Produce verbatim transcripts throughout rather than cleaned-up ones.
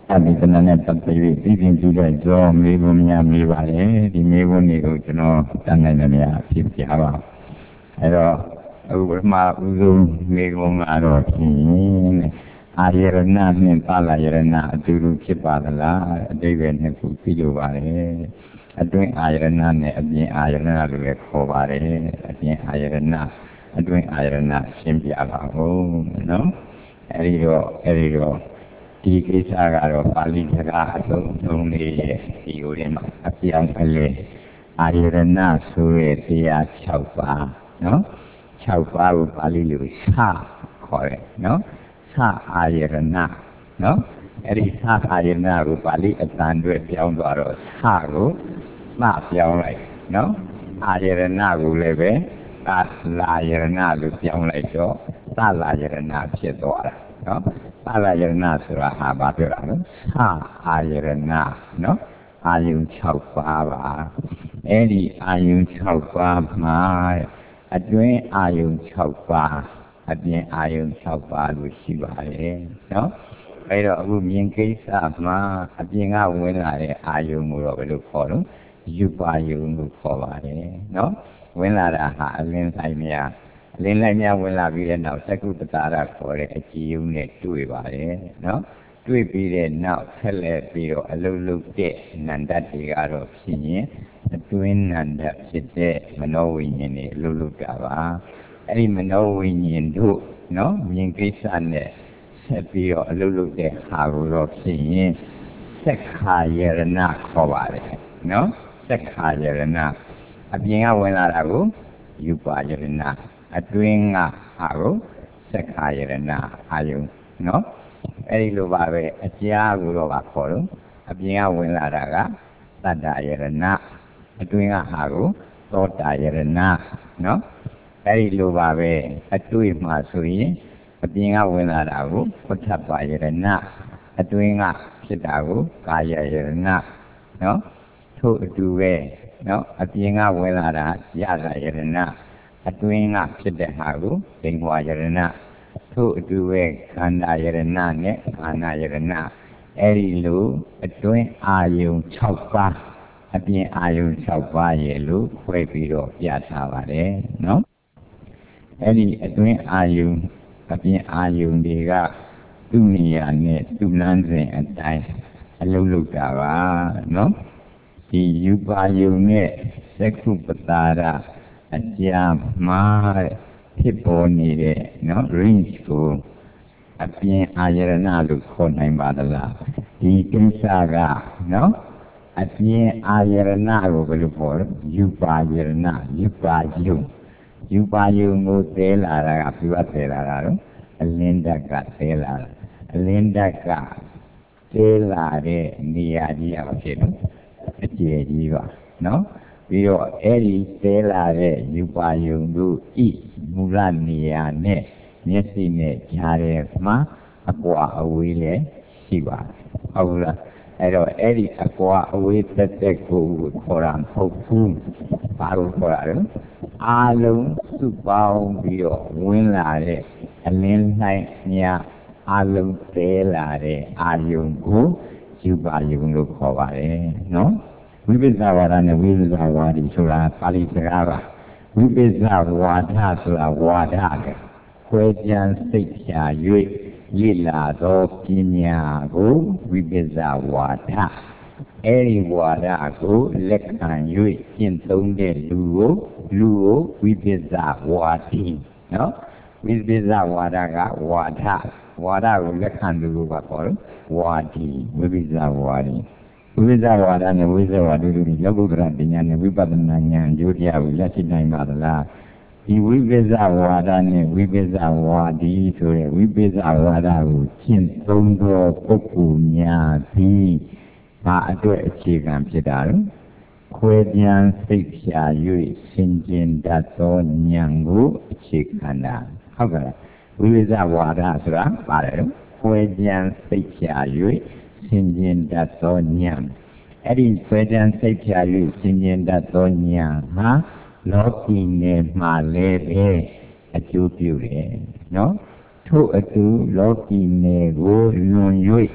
ဒီကနေ့ပတ်သက်ပြီးပြည်ပြင်ကြည့်တဲ့ဇောမေဘုံများမေးပါလေဒီမေဘုံတွေကိုကျွန်တော်တန်းနိုင်တယ်များဖြစ်ပြပါအဲတော့အခုပထမဦးဆုံးမေဘုံကတော့ဖြင့်အာယရဏနဲ့ပါဠိယရဏအတူတူဖြစ်ပါသလားအတိပ္ပယ်နှစ်ခုပြီးလို့ပါလေအတွင်းအာယရဏနဲ့အပြင်အာယရဏလို့လည်းခေါ်ပါတယ်အပြင်အာယရဏအတွင်းအာယရဏရှင်းပြပါဦးနော်အဲဒီတော့အဲဒီတော့ဒီကိစ္စကတော့ပါဠိစကားအသုံးအနှုန်းလေးရဲ့ဒီလိုတွေမှာအပြောင်းအလဲအာယရဏဆိုတဲ့တရား၆ပါးနော်၆ပါးကိုပါဠိလိုစခေါ်တယ်နော်စအာယရဏနော်အဲ့ဒီစအာယရဏကိုပါဠိအတန်တွေပြောင်းသွားတော့စကိုမှပြောင်းလိုက်နော်အာယရဏကိုလည်းပဲသလာယရဏလို့ပြောင်းလိုက်တော့သလာယရဏဖြစ်သွားတာနော်သလာယရဏဆိုတာဟာဘာပြောတာလဲစအာယရဏနော်အာယုံ၆ပါးပါအဲ့ဒီအာယုံ၆ပါးမှာအတွင်းအာယုံ၆ပါးအပြင်အာယုံ၆ပါးလို့ရှိပါတယ်နော်အဲ့တော့အခုမြင်ကိစ္စမှာအပြင်ကဝင်လာတဲ့အာယုံကိုတော့ဘယ်လိုခေါ်လို့ယူပါယုံလို့ခေါ်ပါတယ်နော်ဝင်လာတာဟာအလင်းဆိုင်များအလင်းလိုက်များဝင်လာပြီးတဲ့နောက်သက္ကုတ္တရာခေါ်တဲ့အကြည်ယုံနဲ့တွေ့ပါတယ်နော်တွေ့ပြီးတဲ့နောက်ဆက်လက်ပြီးတော့အလုံးလုံးတဲ့နန္ဒတ်တွေကတော့ဖြစ်ရင်အတွင်းနန္ဒတ်ဖြစ်တဲ့မနောဝိညာဉ်တွေအလုံးလုံးတာပါအဲ့ဒီမနောဝိညာဉ်တို့နော်မြင်ကိစ္စနဲ့ဆက်ပြီးတော့အလုံးလုံးတဲ့ဟာကိုတော့ဖြစ်ရင်သက်ခာယရဏခေါ်ပါတယ်နော်သက်ခာယရဏအပြင်ကဝင်လာတာကိုယူပါယရဏအတွင်းကဟာကိုသက်ခာယရဏအာယုံနော်အဲ့ဒီလိုပါပဲအကြားကိုတော့ပါခေါ်လို့အပြင်ကဝင်လာတာကသတ္တယရဏအတွင်းကဟာကိုသောတာယရဏနော်အဲ့ဒီလိုပါပဲအတွေ့မှဆိုရင်အပြင်ကဝင်လာတာကိုพุทธပယရဏအတွင်းကဖြစ်တာကိုကာယယရဏနော်ထို့အတူပဲနော်အပြင်ကဝင်လာတာယတာယရဏအတွင်းကဖြစ်တဲ့ဟာကိုဒိဋ္ဌဝယရဏထို့အတူပဲခန္ဓာယရဏနဲ့ခန္ဓာယရဏအဲ့ဒီလိုအတွင်းအာယုံ၆ပါးအပြင်အာယုံ၆ပါးရဲ့လို့ခွဲပြီးတော့ပြထားပါတယ်နော်အဲ့ဒီအတွင်းအာယုံအပြင်အာယုံတွေကသူ့နေရာနဲ့သူ့လမ်းစဉ်အတိုင်းအလုံးလုံးတာပါနော်ဒီယူပါယုံနဲ့သက္ကုပ္ပတာရအကြာမှာဖြစ်ပေါ်နေတဲ့နော် range ကိုအပြင်အာယရဏလို့ခေါ်နိုင်ပါသလားဒီကိစ္စကနော်အပြင်အာယရဏကိုဘယ်လိုခေါ်လဲယူပါယရဏယူပါယုံယူပါယုံကိုသဲလာတာကပြတ်သဲလာတာတော့အလင်းဓာတ်ကသဲလာတာအလင်းဓာတ်ကသဲလာတဲ့နေရာကြီးအဖြစ်လို့အကျယ်ကြီးပါနော်ပြီးတော့အဲ့ဒီသဲလာတဲ့ယူပါယုံတို့ဤမူလနေရာနဲ့မျက်စိနဲ့ကြားထဲမှာအကွာအဝေးလည်းရှိပါတယ်ဟုတ်လားအဲ့တော့အဲ့ဒီအကွာအဝေးသက်သက်ကိုခေါ်တာမဟုတ်ဘူးဘာလို့ခေါ်ရလဲအာလုံးစုပေါင်းပြီးတော့ဝင်လာတဲ့အလင်းလှိုင်းများအာလုံးသဲလာတဲ့အာယုံကိုယူပါယုံလို့ခေါ်ပါတယ်နော်ဝိပဿနာဝါဒနဲ့ဝိပဿနာဝါဒီဆိုတာပါဠိစကားပါဝိပဿနာဝါဒဆိုတာဝါဒကခွဲခြားစိတ်ဖြာ၍ရည်လာသောပညာကိုဝိပဿနာဝါဒအဲဒီဝါဒကိုလက်ခံ၍ကျင့်သုံးတဲ့လူကိုလူကိုဝိပဿနာဝါဒီနော်ဝိပဿနာဝါဒကဝါဒဝါဒကိုလက်ခံသူကိုပါခေါ်လို့ဝါဒီဝိပဿနာဝါဒီဝိပဿနာဝါဒနဲ့ဝိဇ္ဇဝါဒတို့ဒီလောကုတ္တရပညာနဲ့ဝိပဿနာဉာဏ်ကျိုးတရားကိုလက်ရှိနိုင်ပါသလားဒီဝိပဿနာဝါဒနဲ့ဝိပဿနာဝါဒီဆိုတဲ့ဝိပဿနာဝါဒကိုရှင်းသုံးသောပုဂ္ဂိုလ်များသည်ဘာအတွက်အခြေခံဖြစ်တာလဲခွဲခြားစိတ်ဖြာ၍ဆင်ခြင်တတ်သောဉာဏ်ကိုအခြေခံတာဟုတ်ကဲ့ဝိပဿနာဝါဒဆိုတာပါတယ်ခွဲခြားစိတ်ဖြာ၍ဆင်ခြင်တတ်သောဉာဏ်အဲ့ဒီခွဲခြားစိတ်ဖြာ၍ဆင်ခြင်တတ်သောဉာဏ်ဟာလောကီနယ်မှာလည်းပဲအကျိုးပြုတယ်နော်ထို့အတူလောကီနယ်ကိုလွန်၍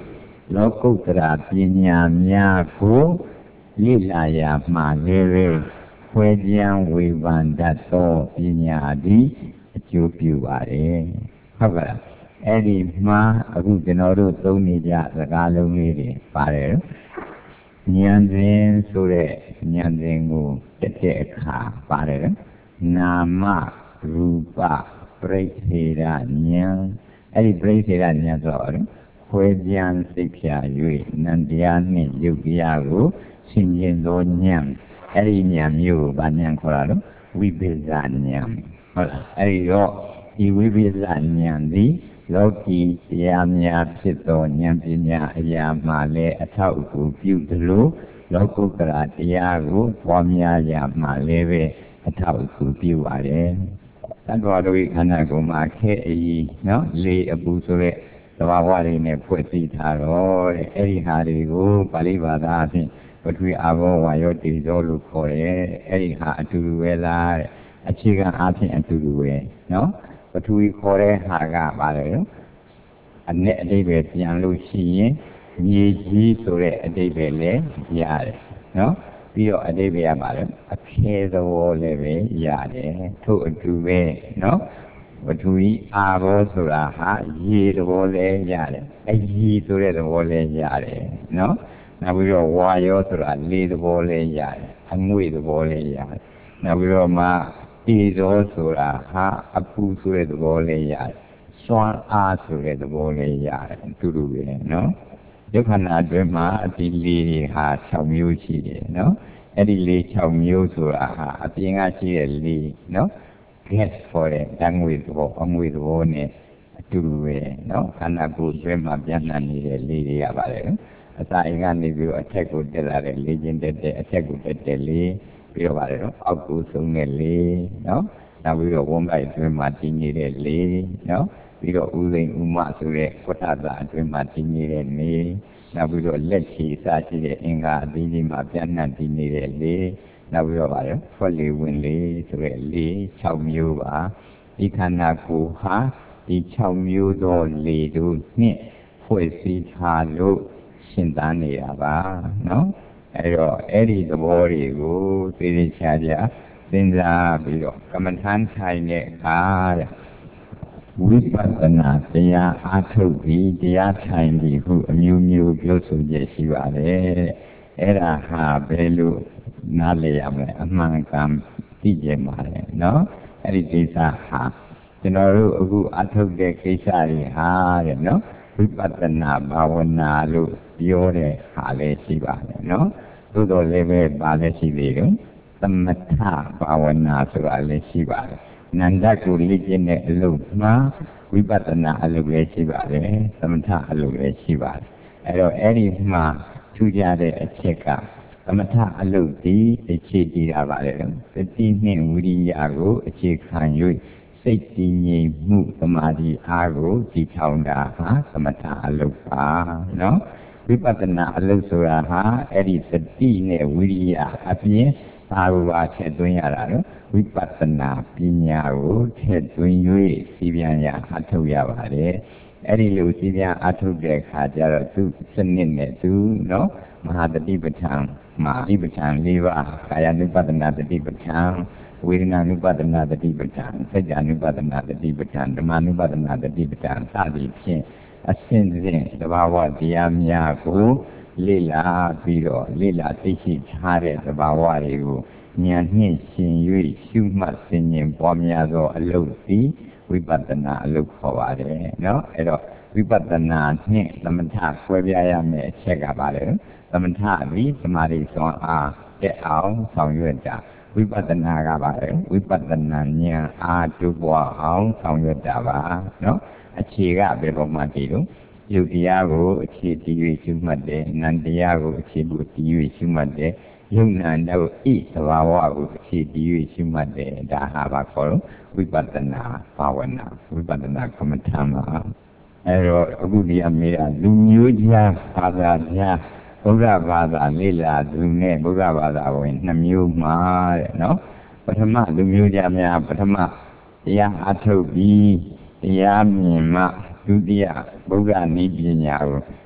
လောကုတ္တရာပညာများကိုလေ့လာရမှလည်းပဲခွဲခြားဝေဖန်တတ်သောပညာသည်အကျိုးပြုပါတယ်ဟုတ်ကဲ့အဲ့ဒီမှာအခုကျွန်တော်တို့သုံးနေကြစကားလုံးလေးတွေပါတယ်ဉာဏ်စဉ်ဆိုတဲ့ဉာဏ်စဉ်ကိုတက်တဲ့အခါပါတယ်နာမရူပပရိစ္ဆေဒဉာဏ်အဲ့ဒီပရိစ္ဆေဒဉာဏ်ဆိုတော့ခွဲခြားစိတ်ဖြာ၍နန္တရားနှင့်ယုတ်တရားကိုဆင်ခြင်သောဉာဏ်အဲ့ဒီဉာဏ်မျိုးကိုဗာဉာဏ်ခေါ်တာလို့ဝိပဿနာဉာဏ်ဟုတ်လားအဲ့ဒီတော့ဒီဝိပဿနာဉာဏ်သည်လောကီတရားများဖြစ်သောဉာဏ်ပညာအရာမှလည်းအထောက်အကူပြုသလိုလောကုတ္တရာတရားကိုပွားများရမှလည်းပဲအထောက်အကူပြုပါတယ်သတ္တဝါတို့ခန္ဓာကိုယ်မှာခဲအကြီးနော်လေအပူဆိုတဲ့သဘာဝတွေနဲ့ဖွဲ့စည်းထားတော့တဲ့အဲ့ဒီဟာတွေကိုပါဠိဘာသာအဖြစ်ပထဝီအာဘောဝါယောတေဇောလို့ခေါ်တယ်အဲ့ဒီဟာအတူတူပဲလားတဲ့အခြေခံအားဖြင့်အတူတူပဲနော်ပထဝီခေါ်တဲ့ဟာကပါတယ်နော်အနဲ့အတိတ်ပဲပြန်လို့ရှိရင်မြေကြီးဆိုတဲ့အတိတ်ပဲလည်းရတယ်နော်ပြီးတော့အတိတ်ပဲရပါတယ်အခဲသဘောလည်းပဲရတယ်ထို့အတူပဲနော်ပထဝီအာဘောဆိုတာဟာရေသဘောလည်းရတယ်အကြီးဆိုတဲ့သဘောလည်းရတယ်နော်နောက်ပြီးတော့ဝါယောဆိုတာလေသဘောလည်းရတယ်အငွေ့သဘောလည်းရတယ်နောက်ပြီးတော့မှတေဇောဆိုတာဟာအပူဆိုတဲ့သဘောလည်းရတယ်စွမ်းအားဆိုတဲ့သဘောလည်းရတယ်အတူတူပဲနော်ဒုက္ခနာအတွင်းမှာအတိလေးတွေဟာ၆မျိုးရှိတယ်နော်အဲ့ဒီလေး၆မျိုးဆိုတာဟာအပြင်ကရှိတဲ့လေးနော် gas ခေါ်တဲ့ဓာတ်ငွေသဘောအငွေသဘောနဲ့အတူတူပဲနော်ခန္ဓာကိုယ်အတွင်းမှာပြန့်နှံ့နေတဲ့လေးတွေရပါတယ်အစာအိမ်ကနေပြီးတော့အထက်ကိုတက်လာတဲ့လေးချင်းတက်တဲ့အထက်ကိုတက်တဲ့လေးပြီးတော့ပါတယ်နော်အောက်ကိုဆုံးတဲ့လေးနော်နောက်ပြီးတော့ဝန်းလိုက်အတွင်းမှာတည်နေတဲ့လေးနော်ပြီးတော့ဥသိမ်ဥမဆိုတဲ့ဝတ္တတာအတွင်းမှာတည်နေတဲ့လေးနောက်ပြီးတော့လက်ချီအစရှိတဲ့အင်္ဂါအသီးသီးမှာပြန့်နှံ့တည်နေတဲ့လေးနောက်ပြီးတော့ပါတယ်ဖွက်လေဝင်လေးဆိုတဲ့လေး၆မျိုးပါဒီခန္ဓာကိုယ်ဟာဒီ၆မျိုးသောလေတို့နှင့်ဖွဲ့စည်းထားလို့ရှင်းသားနေတာပါနော်အဲ့တော့အဲ့ဒီသဘောတွေကိုသိသိချာချာစဉ်းစားပြီးတော့ကမ္မထမ်းထိုင်တဲ့အခါတဲ့ဝိပဿနာတရားအားထုတ်ပြီးတရားထိုင်ပြီးခုအမျိုးမျိုးပြောဆိုချက်ရှိပါတယ်အဲ့ဒါဟာဘယ်လိုနားလည်ရမလဲအမှန်ကန်သိကြပါလေနော်အဲ့ဒီကိစ္စဟာကျွန်တော်တို့အခုအားထုတ်တဲ့ကိစ္စတွေဟာတဲ့နော်ဝိပဿနာဘာဝနာလို့ပြောတဲ့ဟာလည်းရှိပါတယ်နော်သို့တော်လည်းပဲပါလည်းရှိသေးတယ်သမထဘာဝနာဆိုတာလည်းရှိပါတယ်နန္ဒကိုလေ့ကျင့်တဲ့အလုပ်မှာဝိပဿနာအလုပ်လည်းရှိပါတယ်သမထအလုပ်လည်းရှိပါတယ်အဲ့တော့အဲ့ဒီမှာထူးခြားတဲ့အချက်ကသမထအလုပ်ဒီအခြေတည်တာပါတယ်သတိနှင့်ဝိရိယကိုအခြေခံ၍စိတ်တည်ငြိမ်မှုသမာဓိအားကိုတည်ထောင်တာဟာသမထအလုပ်ပါနော်ဝိပဿနာအလုပ်ဆိုတာဟာအဲ့ဒီသတိနဲ့ဝိရိယအပြင်သာရဝါထည့်သွင်းရတာနော်ဝိပဿနာပညာကိုထည့်သွင်း၍စီပြန်ရအထုတ်ရပါတယ်အဲ့ဒီလိုစီပြန်အထုတ်တဲ့အခါကျတော့သူစနစ်နဲ့သူနော်မဟာတတိပဋ္ဌာန်မှာတတိပဋ္ဌာန်၄ပါးကာယ ानु ပဒနာတတိပဋ္ဌာန်ဝေဒနာ ानु ပဒနာတတိပဋ္ဌာန်စัจ ानु ပဒနာတတိပဋ္ဌာန်ဓမ္မ ानु ပဒနာတတိပဋ္ဌာန်စသည်ဖြင့်အစဉ်စဉ်သဘာဝတရားများကိုလေ့လာပြီးတော့လေ့လာသိရှိထားတဲ့သဘာဝတွေကိုဉာဏ်နှင့်ရှင်၍ရှုမှတ်သိဉ္ဇဉ်ပွားများသောအလုပ်သည်ဝိပဿနာအလုပ်ခေါ်ပါတယ်နော်အဲ့တော့ဝိပဿနာနှင့်သမထဆွဲပြရမယ့်အချက်ကပါလေသမထပြီးသမာဓိစွမ်းအားတက်အောင်ဆောင်ရွက်တာဝိပဿနာကပါလေဝိပဿနာဉာဏ်အားတူပွားအောင်ဆောင်ရွက်တာပါနော်အခြေကဘယ်ပေါ်မှာတည်လို့ယုတ်တရားကိုအခြေတည်၍ရှုမှတ်တယ်နံတရားကိုအခြေကိုတည်၍ရှုမှတ်တယ်ယုံနာတော့ဣသဘာဝကိုအခြေတည်၍ရှုမှတ်တယ်ဒါဟာပါခေါ်လို့ဝိပဿနာဘာဝနာဝိပဿနာကမ္မထာမှာအဲတော့အခုဒီအမေကလူမျိုးကြားဘာသာကြားဘုရားဘာသာလေ့လာသူနဲ့ဘုရားဘာသာဝင်နှစ်မျိုးမှာတဲ့နော်ပထမလူမျိုးကြားများပထမတရားအထုတ်ပြီးတရားမြင်မှဒုတိယဘုရားနိပညာကို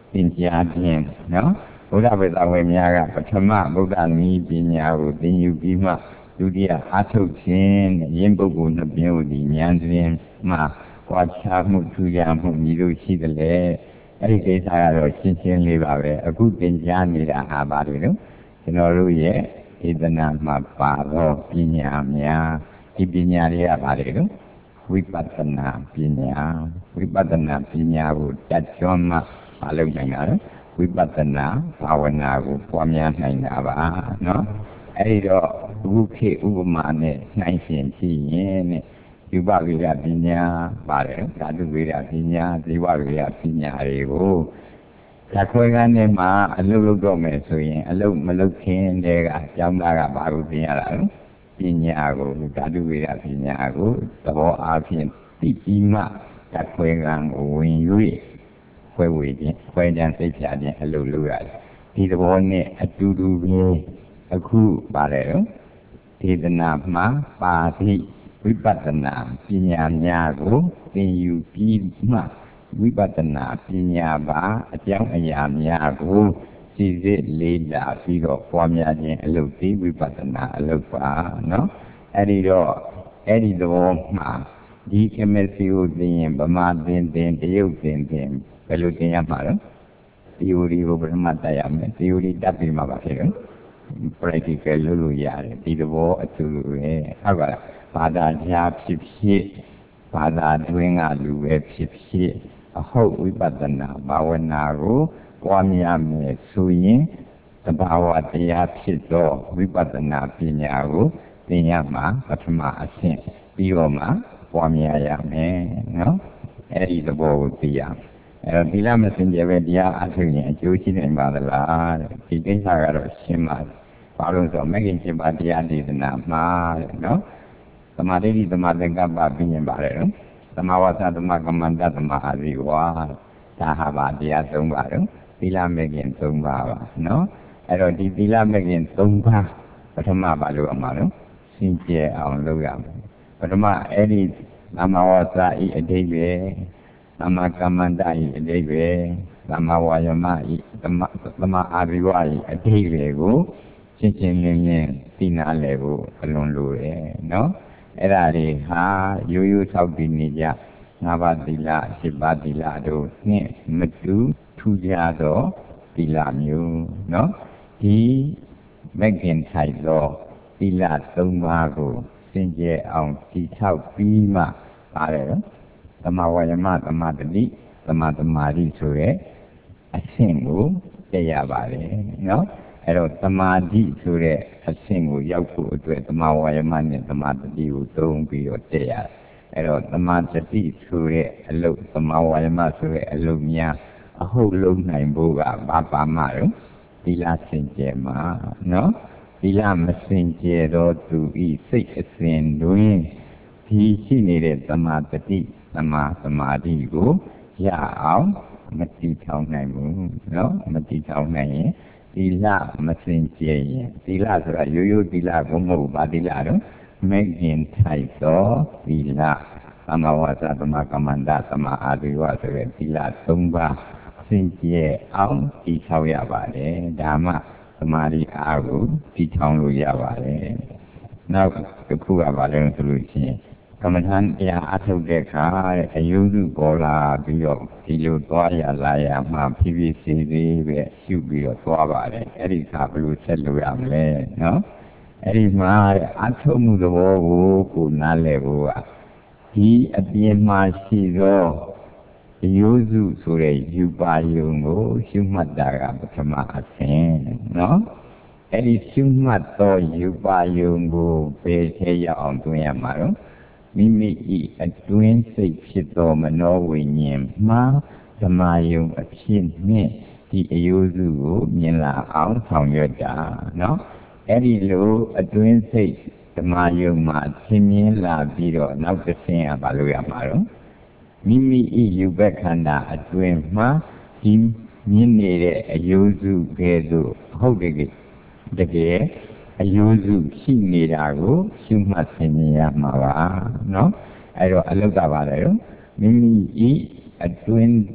သင်ကြားခြင်းနော်ဘုရားဗေဒဝင်များကပထမဗုဒ္ဓနည်းပညာကိုသင်ယူပြီးမှဒုတိယအားထုတ်ခြင်းနဲ့ယဉ်ပုဂ္ဂိုလ်နှစ်ပြင်းကိုဒီဉာဏ်စဉ်မှာပွားခြားမှုထူးခြားမှုမြည်လို့ရှိတယ်လေအဲ့ဒီကိစ္စကတော့ရှင်းရှင်းလေးပါပဲအခုသင်ကြားနေတာဟာပါလို့နော်ကျွန်တော်တို့ရဲ့ဧတနာမှာပါတော့ပညာများဒီပညာတွေကပါလေနော်ဝိပဿနာပညာဝိပဿနာပညာကိုတတ်ကျွမ်းမှမလုပ်နိုင်တာလေဝိပဿနာဘာဝနာကိုပွားများနိုင်တာပါနော်အဲ့ဒီတော့ဥပ္ပေဥပမာနဲ့နှိုင်းရှင်ကြည့်ရင်နဲ့ယူပဝိရပညာပါတယ်ဓာတုဝိရပညာဇီဝဝိရပညာတွေကိုဓာတ်ခွဲခန်းထဲမှာအလုပ်လုပ်တော့မယ်ဆိုရင်အလုပ်မလုပ်ခင်တည်းကအကြောင်းသားကဘာလို့သင်ရတာလဲပညာကိုဓာတုဝိရပညာကိုသဘောအားဖြင့်သိပြီးမှဓာတ်ခွဲခန်းကိုဝင်၍ခွဲဝေခြင်းခွဲခြားစိတ်ဖြာခြင်းအလုပ်လုပ်ရတယ်ဒီသဘောနဲ့အတူတူပဲအခုပါတယ်နော်ဒေသနာမှာပါဠိဝိပဿနာပညာများကိုသင်ယူပြီးမှဝိပဿနာပညာပါအကြောင်းအရာများကိုစီစစ်လေးလာပြီးတော့ပွားများခြင်းအလုပ်ဒီဝိပဿနာအလုပ်ပါနော်အဲ့ဒီတော့အဲ့ဒီသဘောမှာဒီ chemistry ကိုသင်ရင်ဗမာသင်သင်တရုတ်သင်သင်ဘယ်လိုသင်ရမှာလဲ theory ကိုပထမတက်ရမယ် theory တက်ပြီးမှပါဖြစ်တယ် practical လုပ်လို့ရတယ်ဒီသဘောအတူတူပဲဟုတ်ကဲ့ဘာသာကြားဖြစ်ဖြစ်ဘာသာတွင်းကလူပဲဖြစ်ဖြစ်အဟုတ်ဝိပဿနာဘာဝနာကိုပွားများမယ်ဆိုရင်သဘာဝတရားဖြစ်သောဝိပဿနာပညာကိုသင်ရမှာပထမအဆင့်ပြီးတော့မှပွားများရမယ်နော်အဲ့ဒီသဘောကိုသိရအဲ့တော့ဒီလမစင်ကြပဲတရားအထုတ်ရင်အကျိုးရှိနိုင်ပါသလားဒီကိစ္စကတော့ရှင်းပါတယ်ဘာလို့ဆိုမဂ္ဂင်七ပါးတရားဒေသနာမှာနော်သမာဓိသမာသင်္ကပ္ပပြီးရင်ပါတယ်နော်သမဝါစာသမကမ္မန္တသမအာဇီဝါဒါဟာပါတရားသုံးပါတော့သီလမဂ္ဂင်သုံးပါပါနော်အဲ့တော့ဒီသီလမဂ္ဂင်သုံးပါပထမပါလို့အောင်ပါနော်စင်ကြယ်အောင်လုပ်ရမယ်ပထမအဲ့ဒီသမဝါစာဤအဓိပ္ပာယ်သမကမ္မန္တဤအဓိပ္ပာယ်သမဝါယမဤသမသမအာဇီဝဤအဓိပ္ပာယ်ကိုရှင်းရှင်းလင်းလင်းသိနာလဲဖို့အလွန်လိုတယ်နော်အဲ့ဒါတွေဟာရိုးရိုးထောက်တည်နေကြငါးပါးသီလရှစ်ပါးသီလတို့နှင့်မတူထူးခြားသောသီလမျိုးနော်ဒီမဂ္ဂင်ထိုက်သောသီလသုံးပါးကိုစင်ကြယ်အောင်တည်ထောက်ပြီးမှပါတယ်နော်သမဝါယမသမတတိသမသမာဓိဆိုရဲအဆင့်ကိုတက်ရပါတယ်နော်အဲ့တော့သမာဓိဆိုတဲ့အဆင့်ကိုရောက်ဖို့အတွက်သမာဝါယမနဲ့သမာတတိကိုသုံးပြီးတော့တက်ရတယ်အဲ့တော့သမာတတိဆိုတဲ့အလုပ်သမာဝါယမဆိုတဲ့အလုပ်များအဟုတ်လုံးနိုင်ဖို့ကဘာပါမှတော့သီလစင်ကြယ်မှာနော်သီလမစင်ကြယ်တော့သူဤစိတ်အစဉ်တွင်ဒီရှိနေတဲ့သမာတတိသမာသမာဓိကိုရအောင်မတည်ထောင်နိုင်ဘူးနော်မတည်ထောင်နိုင်ရင်သီလမစင်ကြယ်ရင်သီလဆိုတာရိုးရိုးသီလကိုမဟုတ်ပါသီလတော့မဂ္ဂင်ထိုက်သောသီလသမဝါစာသမကမ္မန္တသမအာဇီဝဆိုတဲ့သီလသုံးပါးစင်ကြယ်အောင်တည်ဆောက်ရပါတယ်ဒါမှသမာဓိအားကိုတည်ထောင်လို့ရပါတယ်နောက်တစ်ခုကဘာလဲဆိုလို့ရှိရင်ကမ္မထာတရားအထုတ်တဲ့အခါအယုစုပေါ်လာပြီးတော့ဒီလိုသွားရလာရမှဖြည်းဖြည်းစီစီပဲရှုပြီးတော့သွားပါတယ်အဲ့ဒီကဘယ်လိုဆက်လို့ရမလဲနော်အဲ့ဒီမှာအထုတ်မှုသဘောကိုကိုနားလည်ဖို့ကဒီအပြင်မှာရှိသောအယုစုဆိုတဲ့ယူပါယုံကိုရှုမှတ်တာကပထမအဆင့်နော်အဲ့ဒီရှုမှတ်သောယူပါယုံကိုဘယ်ထဲရောက်အောင်တွင်ရမှာတော့မိမိဤအတွင်းစိတ်ဖြစ်သောမနောဝိညာဉ်မှာဓမ္မယုံအဖြစ်နဲ့ဒီအယုစုကိုမြင်လာအောင်ဆောင်ရွက်တာနော်အဲ့ဒီလိုအတွင်းစိတ်ဓမ္မယုံမှာသင်မြင်လာပြီးတော့နောက်တစ်ဆင့်ကဘာလို့ရမှာတော့မိမိဤယူဘက်ခန္ဓာအတွင်းမှာဒီမြင်နေတဲ့အယုစုကဲ့သို့ဟုတ်တယ်တကယ်အယုစုရှိနေတာကိုရှုမှတ်သင်ရမှာပါနော်အဲ့တော့အလုတ်ကပါလေမိမိဤအတွင်း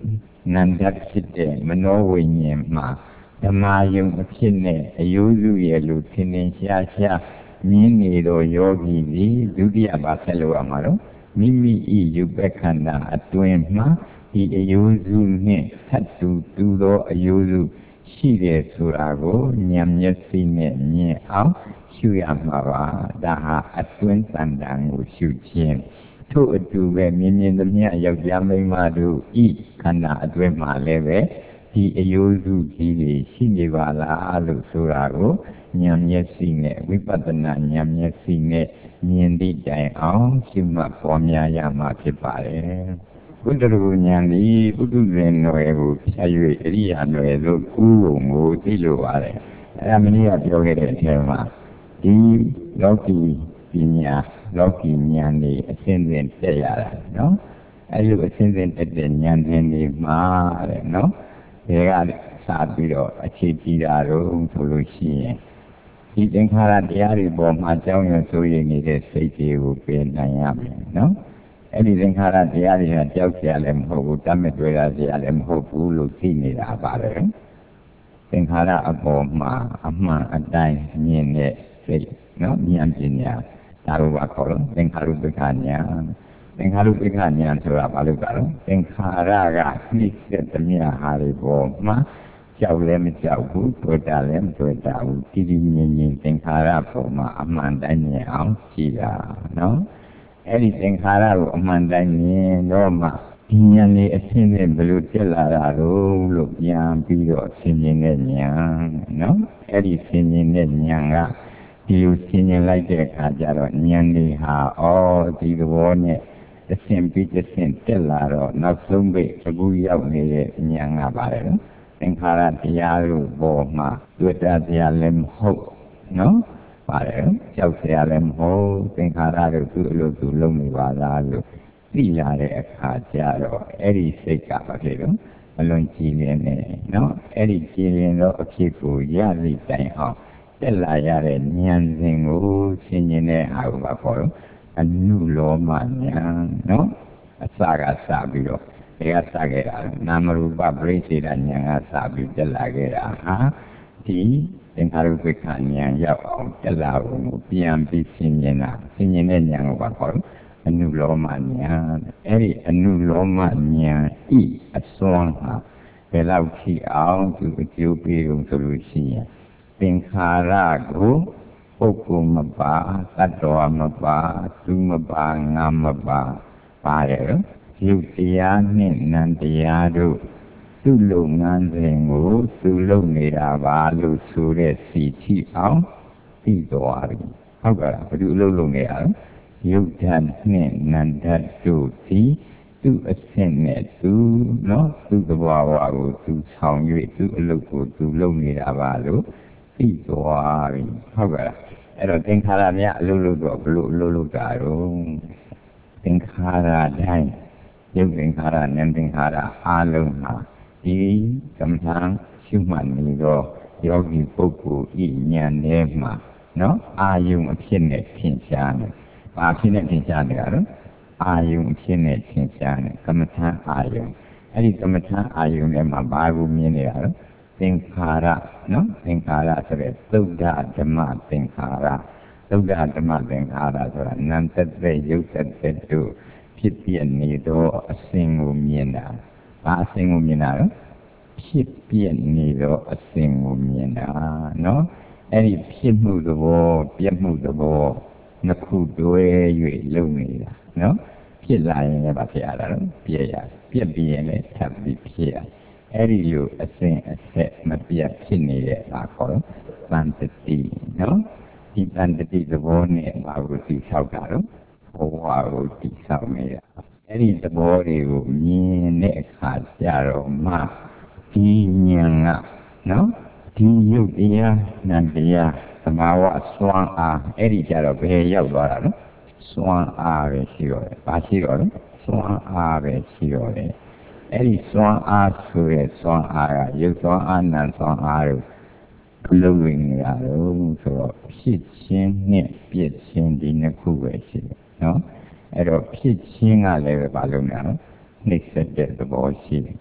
နန္ဒဖြစ်တဲ့မနောဝိညာဉ်မှာဓမ္မယုံအဖြစ်နဲ့အယုစုရဲ့လူထင်ထင်ရှားရှားမြင်နေတော့ယောဂီသည်ဒုတိယဘာဆက်လို့ရမှာတော့မိမိဤယူပခန္ဓာအတွင်မှာဒီအယုစုနှင့်ထပ်တူတူသောအယုစုရှိတယ်ဆိုတာကိုဉာဏ်မျက်စိနဲ့မြင်အောင်ရှုရမှာပါဒါဟာအတွင်းတန်တန်ကိုရှုခြင်းထို့အတူပဲမြင်မြင်သမျှယောက်ျားမိန်းမတို့ဤခန္ဓာအတွင်းမှာလည်းပဲဒီအယုစုကြီးတွေရှိနေပါလားလို့ဆိုတာကိုဉာဏ်မျက်စိနဲ့ဝိပဿနာဉာဏ်မျက်စိနဲ့မြင်သည့်တိုင်အောင်ရှုမှတ်ပေါ်များရမှာဖြစ်ပါတယ်ဘုဒ္ဓရုဉာဏ်ဒီပုထုဇဉ်ຫນွယ်ကိုဖြတ်၍အရိယာຫນွယ်လို့ကူးပုံကိုသိလိုပါတယ်အဲဒါမင်းကပြောခဲ့တဲ့အထက်မှာဒီလောကီပညာလောကီဉာဏ်တွေအစဉ်စဉ်တက်ရတာနော်အဲလိုအစဉ်စဉ်တက်တဲ့ဉာဏ်တွေမှာတဲ့နော်ဒီကစပြီးတော့အခြေကြည့်တာတော့ဆိုလို့ရှိရင်ဒီသင်္ခါရတရားတွေပေါ်မှာကြောင်းရဆိုရနေတဲ့စိတ်တွေကိုပယ်နိုင်ရမယ်နော်အဲ့ဒီသင်္ခါရတရားတွေကကြောက်ကြရလည်းမဟုတ်ဘူးတတ်မဲ့တွေ့ရကြရလည်းမဟုတ်ဘူးလို့သိနေတာပါတယ်သင်္ခါရအပေါ်မှာအမှန်အတိုင်းမြင်တဲ့စိတ်နော်ဉာဏ်ပညာဒါလိုပါခေါ်လို့သင်္ခါရုပ္ပခဉာဏ်သင်္ခါရုပ္ပခဉာဏ်ဆိုတာဘာလို့ကြတော့သင်္ခါရကနှိစ္စသမျှဟာတွေပေါ်မှာကြောက်လည်းမကြောက်ဘူးတွေ့တာလည်းမတွေ့တာဘူးတည်တည်ငြိမ်ငြိမ်သင်္ခါရပေါ်မှာအမှန်တိုင်းမြင်အောင်ကြည့်တာနော်အဲ့ဒီသင်္ခါရကိုအမှန်တိုင်းမြင်တော့မှဒီဉာဏ်လေးအရှင်းနဲ့ဘယ်လိုတက်လာတာလို့လို့ပြန်ပြီးတော့ဆင်ခြင်တဲ့ဉာဏ်နော်အဲ့ဒီဆင်ခြင်တဲ့ဉာဏ်ကဒီလိုဆင်ခြင်လိုက်တဲ့အခါကျတော့ဉာဏ်လေးဟာအော်ဒီသဘောနဲ့အရှင်းပြီးအရှင်းတက်လာတော့နောက်ဆုံးပိတ်အခုရောက်နေတဲ့ဉာဏ်ကပါတယ်နော်သင်္ခါရတရားတို့ပေါ်မှာတွေ့တာတရားလည်းမဟုတ်နော်ပါတယ်ကြောက်เสียလည်းမဟုတ်သင်္ခါရတို့သူ့အလိုသူလုံးနေပါလားလို့သိလာတဲ့အခါကျတော့အဲ့ဒီစိတ်ကဘာဖြစ်လို့အလွန်ကြည်လင်နေနော်အဲ့ဒီကြည်လင်တော့အဖြစ်ကိုရသည့်တိုင်အောင်တက်လာရတဲ့ဉာဏ်စဉ်ကိုရှင်းကျင်တဲ့အာဟုဘာခေါ်တော့အနုလောမဉာဏ်နော်အစကစပြီးတော့ဒီကစခဲ့တာနာမရူပပရိစ္ဆေဒဉာဏ်ကစပြီးတက်လာခဲ့တာဟာဒီသင်္ခါရုပ္ပခဉာဏ်ရောက်အောင်တက်လာဖို့ပြန်ပြီးရှင်းနေတာရှင်းနေတဲ့ဉာဏ်ကိုပါခေါ်လို့အနုလောမဉာဏ်အဲ့ဒီအနုလောမဉာဏ်ဤအစွမ်းဟာဘယ်လောက်ထိအောင်သူအကျိုးပေးုံဆိုလို့ရှိရင်သင်္ခါရကိုပုဂ္ဂိုလ်မပါတတ္တဝါမပါသူမပါငါမပါပါတယ်ရုပ်တရားနှင့်နံတရားတို့သူ့လုပ်ငန်းစဉ်ကိုသူလုပ်နေတာပါလို့ဆိုတဲ့စီထိအောင်သိသွားပြီဟုတ်ကဲ့ဘယ်သူအလုပ်လုပ်နေရလဲရုပ်ဓာတ်နှင့်နံဓာတ်တို့သည်သူ့အဆင့်နဲ့သူနော်သူ့သဘောဝါကိုသူဆောင်၍သူ့အလုပ်ကိုသူလုပ်နေတာပါလို့သိသွားပြီဟုတ်ကဲ့အဲ့တော့သင်္ခါရများအလုပ်လုပ်တော့ဘလို့အလုပ်လုပ်တာတော့သင်္ခါရတိုင်းရုပ်သင်္ခါရနာမ်သင်္ခါရအားလုံးဟာဒီကမ္ဘာရှုမှတ်နေတော့ယောဂီပုဂ္ဂိုလ်ဤဉာဏ်ထဲမှာနော်အာယုံအဖြစ်နဲ့ထင်ရှားနေ။ဘာဖြစ်နဲ့ထင်ရှားနေတာလဲ။အာယုံအဖြစ်နဲ့ထင်ရှားနေကမ္မထာအာယုံအဲ့ဒီကမ္မထာအာယုံထဲမှာဘာကိုမြင်နေတာလဲ။သင်္ခါရနော်သင်္ခါရဆိုတဲ့သုဒ္ဓဓမ္မသင်္ခါရသုဒ္ဓဓမ္မသင်္ခါရဆိုတာနံသက်သက်ရုပ်သက်သက်တို့ဖြစ်ပြနေတော့အစဉ်ကိုမြင်တာ။ဘာအစဉ်ကိုမြင်တာလဲ။ဖြစ်ပြနေတော့အစဉ်ကိုမြင်တာနော်အဲ့ဒီဖြစ်မှုသဘောပြက်မှုသဘောနှစ်ခုတွဲ၍လုံနေတာနော်ဖြစ်လာရင်လည်းဘာဖြစ်ရတာလဲပြက်ရပြက်ပြီးရင်လည်းထပ်ပြီးဖြစ်ရအဲ့ဒီလိုအစဉ်အဆက်မပြတ်ဖြစ်နေတဲ့အခါခေါ်တော့သံတတိနော်ဒီသံတတိသဘောနဲ့ဘာကိုသိဆောက်တာတော့ဘဝကိုသိဆောက်နေတာအဲ့ဒီသဘောတွေကိုမြင်တဲ့အခါကျတော့မှဒီဉာဏ်ကနော်ဒီရုပ်တရားနာမ်တရားသမာဝစွမ်းအားအဲ့ဒီကြတော့ဘယ်ရောက်သွားတာလဲစွမ်းအားပဲရှိတော့တယ်ဘာရှိတော့လဲစွမ်းအားပဲရှိတော့တယ်အဲ့ဒီစွမ်းအားဆိုတဲ့စွမ်းအားကရုပ်စွမ်းအားနာမ်စွမ်းအားတို့လုံးဝင်နေတာတော့ဆိုတော့ဖြစ်ခြင်းနဲ့ပြည့်ခြင်းဒီနှစ်ခုပဲရှိတယ်နော်အဲ့တော့ဖြစ်ခြင်းကလည်းပဲဘာလို့လဲနှိစ္စတဲ့သဘောရှိတယ်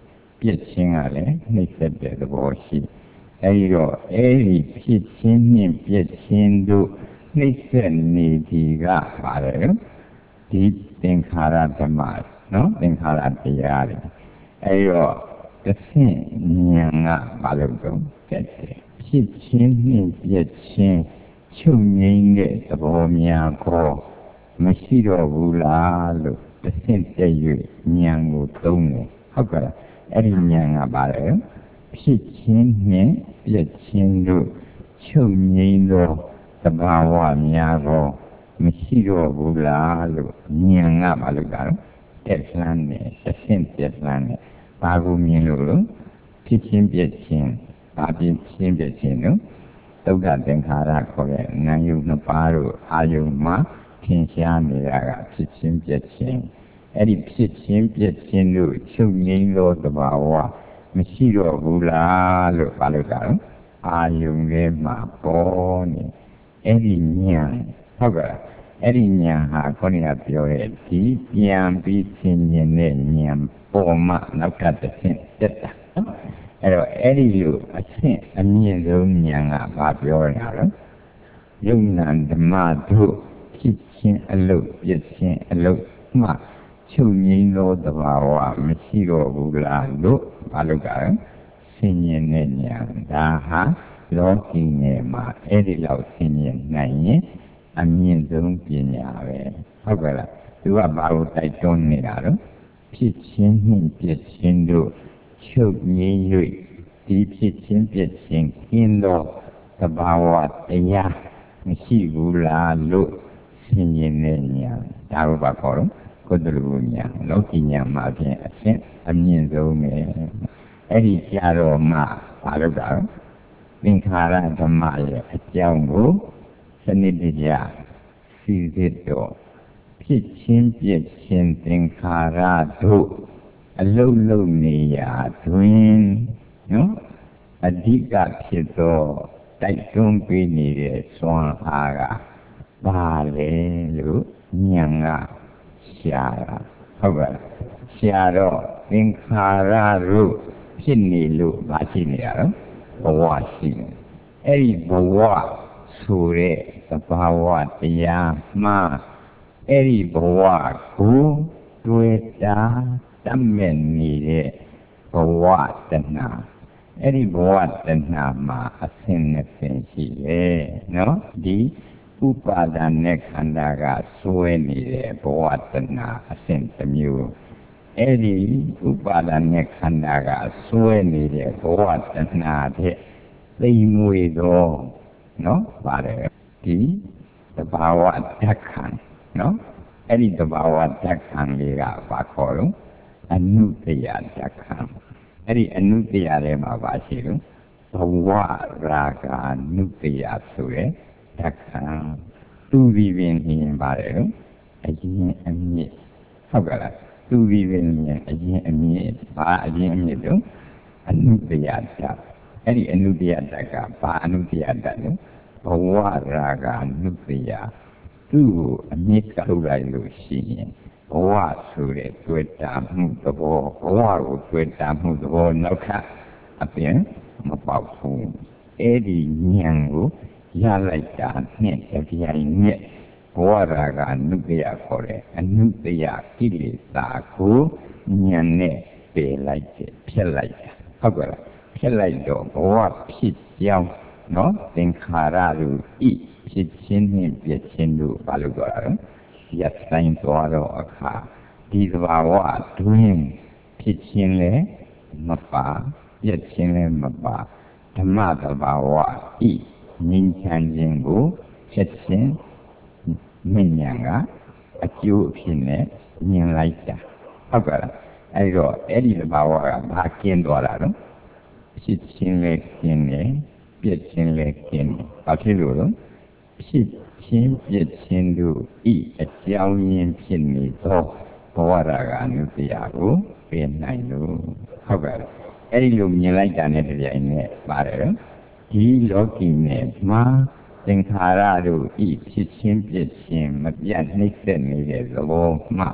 ပြည့်ချင်းကလည်းနှိမ့်ဆက်တဲ့သဘောရှိအဲဒီတော့အဲ့ဒီဖြစ်ချင်းနှင့်ပြည့်ချင်းတို့နှိမ့်ဆက်နေဒီကပါတယ်ဒီသင်္ခါရဓမ္မနော်သင်္ခါရတရားတွေအဲဒီတော့တစ်ဆင့်ဉာဏ်ကဘာလို့တော့ကဲတယ်ဖြစ်ချင်းနှင့်ပြည့်ချင်းချုပ်ငြိမ်းတဲ့သဘောများကိုမရှိတော့ဘူးလားလို့တစ်ဆင့်တက်၍ဉာဏ်ကိုသုံးတယ်ဟုတ်ကဲ့အဲ့ဒီဉာဏ်ကပါလေဖြစ်ချင်းနှင့်ပြည့်ချင်းတို့ချုပ်ငြိမ်းသောသဘာဝများကိုမရှိတော့ဘူးလားလို့ဉာဏ်ကပါလို့ကတော့တက်လှမ်းတယ်တစ်ဆင့်တက်လှမ်းတယ်ဘာကိုမြင်လို့လို့ဖြစ်ချင်းပြည့်ချင်းဘာဖြစ်ချင်းပြည့်ချင်းလို့သုဒ္ဓသင်္ခါရခေါ်တဲ့နာယုနှစ်ပါးတို့အာယုမှာထင်ရှားနေတာကဖြစ်ချင်းပြည့်ချင်းအဲ့ဒီဖြစ်ချင်းပြည့်ချင်းတို့ချုပ်ငြိမ်းသောသဘာဝမရှိတော့ဘူးလားလို့ပါလို့ကတော့အာယုထဲမှာပေါ်နေအဲ့ဒီဉာဏ်ဟုတ်ကဲ့အဲ့ဒီဉာဏ်ဟာခေါင်းကပြောတဲ့ဒီပြန်ပြီးသင်မြင်တဲ့ဉာဏ်ပေါ်မှာနောက်ကတစ်ဆင့်တက်တာအဲ့တော့အဲ့ဒီလိုအဆင့်အမြင့်ဆုံးဉာဏ်ကဘာပြောရလဲယုံနာဓမ္မတို့ဖြစ်ချင်းအလုပ်ပြည့်ချင်းအလုပ်မှချုပ်ငြိမ်းသောသဘာဝမရှိတော့ဘူးလားလို့ဘာလို့ကလဲဆင်ញင်တဲ့ဉာဏ်ဒါဟာလောကီနယ်မှာအဲ့ဒီလောက်ဆင်ញင်နိုင်ရင်အမြင့်ဆုံးပညာပဲဟုတ်ကဲ့လားသူကဘာလို့တိုက်တွန်းနေတာလဲဖြစ်ချင်းနှင့်ပြည့်ချင်းတို့ချုပ်ငြိမ်း၍ဒီဖြစ်ချင်းပြည့်ချင်းကင်းသောသဘာဝတရားမရှိဘူးလားလို့ဆင်ញင်တဲ့ဉာဏ်ဒါကိုပါခေါ်တော့ကုသလူဉာဏ်လောကီဉာဏ်မှာဖြင့်အရှင်းအမြင့်ဆုံးပဲအဲ့ဒီကြာတော့မှဘာလို့လဲသင်္ခါရဓမ္မရဲ့အကြောင်းကိုစနစ်တကျစီစစ်တော့ဖြစ်ချင်းပြည့်ချင်းသင်္ခါရတို့အလုံးလုံးနေရာတွင်နော်အဓိကဖြစ်သောတိုက်တွန်းပေးနေတဲ့စွမ်းအားကဘာလဲလို့ဉာဏ်ကရှာတာဟုတ်ပါလားရှာတော့သင်္ခါရတို့ဖြစ်နေလို့မရှိနေရတော့ဘဝရှိနေအဲ့ဒီဘဝဆိုတဲ့သဘာဝတရားမှအဲ့ဒီဘဝကိုတွေ့တာတတ်မဲ့နေတဲ့ဘဝတဏှာအဲ့ဒီဘဝတဏှာမှာအဆင့်နဲ့ဆင့်ရှိတယ်နော်ဒီဥပါဒณะခန္ဓာကစွဲနေတဲ့ဘဝတဏှာအဆင့်တစ်မျိုးအဲ့ဒီဥပါဒณะခန္ဓာကစွဲနေတဲ့ဘဝတဏှာတဲ့သိမ်မွေသောနော်ပါတယ်ဒီသဘာဝဓာတ်ခံနော်အဲ့ဒီသဘာဝဓာတ်ခံလေးကဘာခေါ်လို့အနုတ္တယဓာတ်ခံအဲ့ဒီအနုတ္တယထဲမှာပါရှိလို့ဘဝရာဂာနုတ္တယဆိုတဲ့ဓာတ်ခံသူပြီးပင်နေပါတယ်လို့အရင်အမြင့်ဟုတ်ကဲ့လားသူပြီးပင်နေအရင်အမြင့်ဘာအရင်အမြင့်တော့အနုတ္တယဓာတ်အဲ့ဒီအနုတ္တယဓာတ်ကဘာအနုတ္တယဓာတ်လဲဘဝရာဂာနုတ္တယသူ့ကိုအမြင့်ထုတ်လိုက်လို့ရှိရင်ဘဝဆိုတဲ့တွေ့တာမှုသဘောဘဝကိုတွေ့တာမှုသဘောနောက်ထပ်အပြင်မပေါက်ဘူးအဲ့ဒီဉာဏ်ကိုရလိုက်တာနဲ့အပြိုင်နဲ့ဘဝရာဂနုတ္တယခေါ်တဲ့အနုတ္တယကိလေသာကိုဉာဏ်နဲ့ပယ်လိုက်တယ်ဖြတ်လိုက်တယ်ဟုတ်ကဲ့လားဖြတ်လိုက်တော့ဘဝဖြစ်ကြောင်းနော်သင်္ခါရတို့ဤဖြစ်ချင်းနှင့်ပြည့်ချင်းတို့ဘာလို့ပြောတာလဲရပ်ဆိုင်သွားတော့အခါဒီသဘာဝတွင်ဖြစ်ချင်းလည်းမပါပြည့်ချင်းလည်းမပါဓမ္မသဘာဝဤငြိမ်းချမ်းခြင်းကိုချက်ချင်းမြင်ညာကအကျိုးအဖြစ်နဲ့မြင်လိုက်တာဟုတ်ကဲ့လားအဲဒီတော့အဲ့ဒီသဘာဝကဘာကျင်းသွားတာတော့ဖြစ်ချင်းလည်းကျင်းတယ်ပြည့်ချင်းလည်းကျင်းတယ်ဘာဖြစ်လို့လဲဖြစ်ချင်းပြည့်ချင်းတို့ဤအကြောင်းရင်းဖြစ်နေသောဘဝရာဂအနုတ္တယကိုပြင်နိုင်လို့ဟုတ်ကဲ့အဲ့ဒီလိုမြင်လိုက်တာနဲ့တပြိုင်နက်ပါတယ်ဒီလောကီနဲ့မှာသင်္ခါရတို့ဤဖြစ်ချင်းပြည့်ချင်းမပြတ်နှိမ့်သက်နေတဲ့သဘောမှ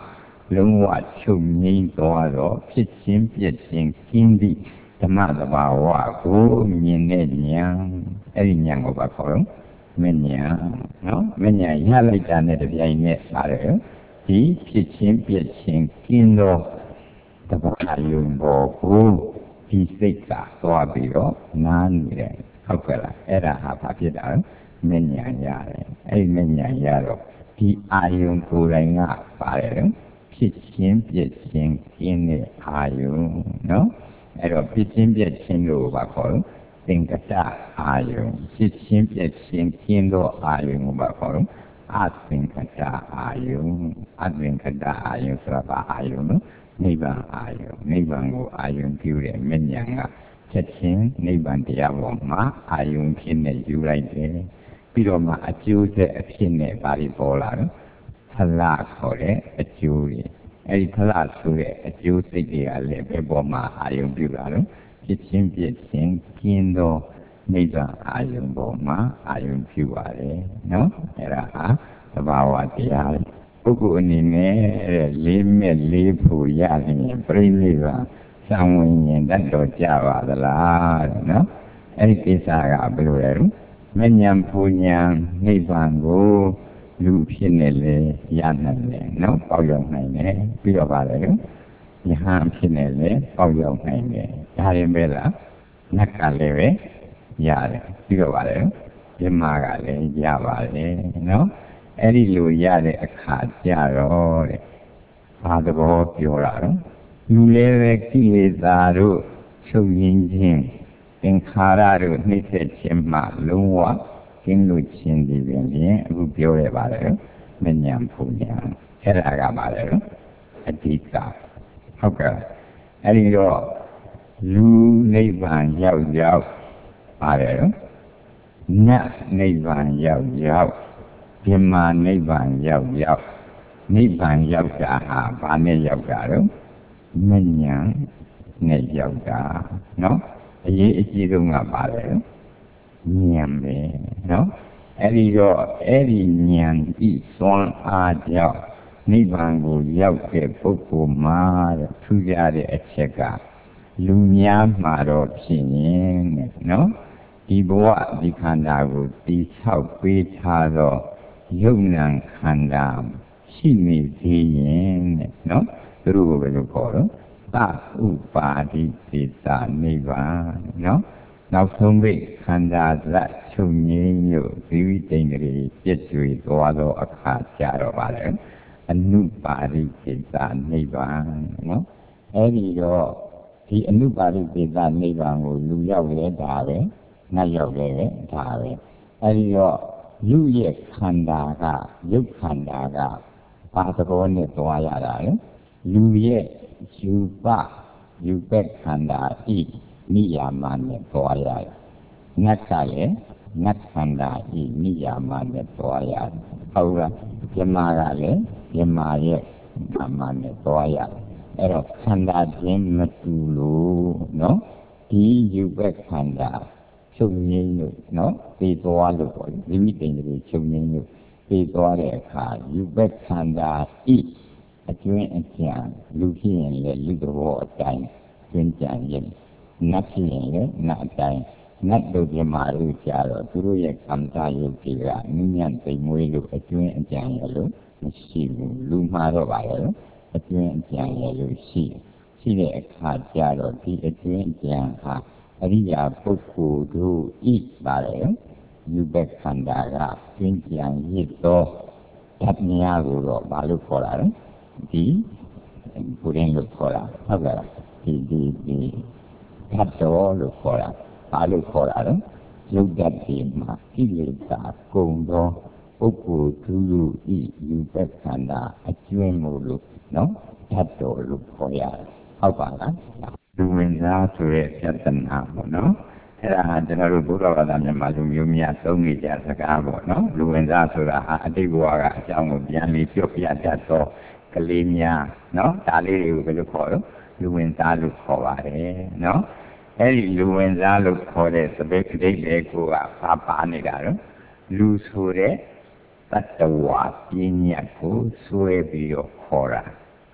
လုံးဝချုပ်ငြိမ်းသွားတော့ဖြစ်ချင်းပြည့်ချင်းကင်းသည့်ဓမ္မသဘာဝကိုမြင်တဲ့ဉာဏ်အဲ့ဒီဉာဏ်ကိုပါခေါ်တော့မဉဏ်နော်မဉဏ်ရလိုက်တာနဲ့တပြိုင်နက်ပါတယ်ဒီဖြစ်ချင်းပြည့်ချင်းကင်းသောတဘာယုံဘောကိုဒီစိတ်ကသွားပြီးတော့နားနေတယ်ဟုတ်ကဲ့လားအဲ့ဒါဟာဘာဖြစ်တာလဲမဉဏ်ရတယ်အဲ့ဒီမဉဏ်ရတော့ဒီအာယုံကိုယ်တိုင်ကပါတယ်ဖြစ်ချင်းပြည့်ချင်းကင်းတဲ့အာယုံနော်အဲ့တော့ဖြစ်ချင်းပြည့်ချင်းလို့ပါခေါ်လို့သင်္ကတအာယုံဖြစ်ချင်းပြည့်ချင်းကင်းသောအာယုံကိုပါခေါ်လို့အသင်္ကတအာယုံအသင်္ကတအာယုံဆိုတာပါအာယုံနော်နိဗ္ဗာန်အာယုံနိဗ္ဗာန်ကိုအာယုံပြုတဲ့မဉ္ဇဉ်ကချက်ချင်းနိဗ္ဗာန်တရားပေါ်မှာအာယုံဖြစ်နေယူလိုက်တယ်ပြီးတော့မှအကျိုးဆက်အဖြစ်နဲ့ပါပြီးပေါ်လာတော့ဖလားခေါ်တဲ့အကျိုးတွေအဲဒီဖလားဆိုတဲ့အကျိုးစိတ်တွေကလည်းဘယ်ပေါ်မှာအာယုံပြုလာတော့ဖြစ်ချင်းပြည့်ချင်းကင်းသောနိဗ္ဗာန်အာယုံပေါ်မှာအာယုံပြုပါတယ်နော်အဲ့ဒါဟာသဘာဝတရားပုဂ္ဂိုလ်အနေနဲ့လေးမဲ့လေးဖို့ရရင်ပြိဋိဘံသံဝင်ရင်တတ်တော်ကြပါသလားနော်အဲ့ဒီကိစ္စကဘယ်လိုလဲမဉဏ်ပူဉဏ်နိဗ္ဗာန်ကိုလူဖြစ်နေလေရနိုင်တယ်နော်ပေါက်ရောက်နိုင်တယ်ပြီးတော့ပါလေယဟန်ဖြစ်နေလေပေါက်ရောက်နိုင်တယ်ဒါရင်ပဲလားနတ်ကလည်းပဲရတယ်ပြီးတော့ပါလေယမကလည်းရပါတယ်နော်အဲ့ဒီလိုရတဲ့အခါကြတော့တဲ့ဘာသဘောပြောတာတော့လူလည်းပဲကိလေသာတို့ချုပ်ရင်းခြင်းသင်္ခါရတို့နှိမ့်ဆက်ခြင်းမှလုံးဝကင်းလို့ခြင်းဒီပင်ဖြင့်အခုပြောရပါတယ်မဉဏ်ဖူဉဏ်အဲ့ဒါကပါလေအဓိကဟုတ်ကဲ့အဲ့ဒီတော့လူနိဗ္ဗာန်ရောက်ရောက်ပါတယ်နတ်နိဗ္ဗာန်ရောက်ရောက်ပြမနိဗ္ဗာန်ရောက်ရောက်နိဗ္ဗာန်ရောက်တာဟာဘာနဲ့ရောက်တာတော့မဉဏ်နဲ့ရောက်တာနော်အရေးအကြီးဆုံးကပါလေဉာဏ်ပဲနော်အဲ့ဒီတော့အဲ့ဒီဉာဏ်ဤသွန်အားကြောင့်နိဗ္ဗာန်ကိုရောက်တဲ့ပုဂ္ဂိုလ်မှာတဲ့ထူးခြားတဲ့အချက်ကလူများမှာတော့ဖြစ်ရင်တဲ့နော်ဒီဘဝဒီခန္ဓာကိုတိဆောက်ပေးထားသောယုံနံခန္ဓာရှိနေသေးရင်တဲ့နော်သူတို့ကိုဘယ်လိုခေါ်တော့သဥပါတိသေသနိဗ္ဗာန်နော်နောက်ဆုံးပိခန္ဓာသတ်ချုပ်ငြိမ်းလို့ဇီဝိတ္တိန်တွေပြည့်စုံသွားသောအခါကြတော့ပါလေအနုပါတိသေသနိဗ္ဗာန်နော်အဲ့ဒီတော့ဒီအနုပါတိသေသနိဗ္ဗာန်ကိုလူရောက်လဲတာပဲနတ်ရောက်လဲဒါပဲအဲ့ဒီတော့လူရဲ့ခန္ဓာကယုတ်ခန္ဓာကဘာသဘောနဲ့သွားရတာလဲလူရဲ့ယူပယူပက်ခန္ဓာဤနိယာမနဲ့သွားရတယ်နတ်ကလည်းနတ်ခန္ဓာဤနိယာမနဲ့သွားရတယ်ဟုတ်လားပြမကလည်းပြမရဲ့နာမနဲ့သွားရတယ်အဲ့တော့ခန္ဓာချင်းမတူလို့နော်ဒီယူပက်ခန္ဓာချုပ်ငင်းလို့နော်သိသွားလို့ပေါ့ဒီမိတိန်တွေချုပ်ငင်းလို့သိသွားတဲ့အခါယူပက်ခန္ဓာဤအကျွင်းအကြံလူဖြစ်ရင်လည်းလူတော်အတိုင်းကျွင်းကြံရင်နတ်ဖြစ်ရင်လည်းနတ်အတိုင်းနတ်တို့ပြမာလို့ကြားတော့သူတို့ရဲ့ကံစားရုပ်တွေကနည်းညံ့သိမ်မွေးလို့အကျွင်းအကြံရလို့မရှိဘူးလူမှာတော့ပါရဲ့အကျွင်းအကြံရလို့ရှိရှိတဲ့အခါကျတော့ဒီအကျွင်းအကြံဟာအရိယာပုဂ္ဂိုလ်တို့ဤပါလေယူဘက်ခန္ဓာကကျွင်းကြံရစ်တော့ဓာတ်များကိုတော့ဘာလို့ခေါ်တာလဲဒီဘုရင်လို့ခေါ်တာဟုတ်ကဲ့ဒီဒီဒီဓာတ်တော်လို့ခေါ်တာဘာလို့ခေါ်တာလဲရုပ်ဓာတ်ဒီမှာကိလေသာကုန်သောပုဂ္ဂိုလ်သူလူဤယူပက္ခန္ဓာအကျွင်းမို့လို့နော်ဓာတ်တော်လို့ခေါ်ရတယ်ဟုတ်ပါလားလူဝင်စားဆိုတဲ့ပြဿနာပေါ့နော်အဲ့ဒါကျွန်တော်တို့ဘုရားဘာသာမြန်မာလူမျိုးများသုံးနေကြစကားပေါ့နော်လူဝင်စားဆိုတာဟာအတိတ်ဘဝကအကြောင်းကိုပြန်ပြီးပြောပြတတ်သောကလေးများနော်ဒါလေးတွေကိုဘယ်လိုခေါ်တော့လူဝင်စားလို့ခေါ်ပါတယ်နော်အဲ့ဒီလူဝင်စားလို့ခေါ်တဲ့သဘေကတိလေးကိုကပါပါနေတာတော့လူဆိုတဲ့တတ္တဝါပညာကိုဆွဲပြီးတော့ခေါ်တာဟ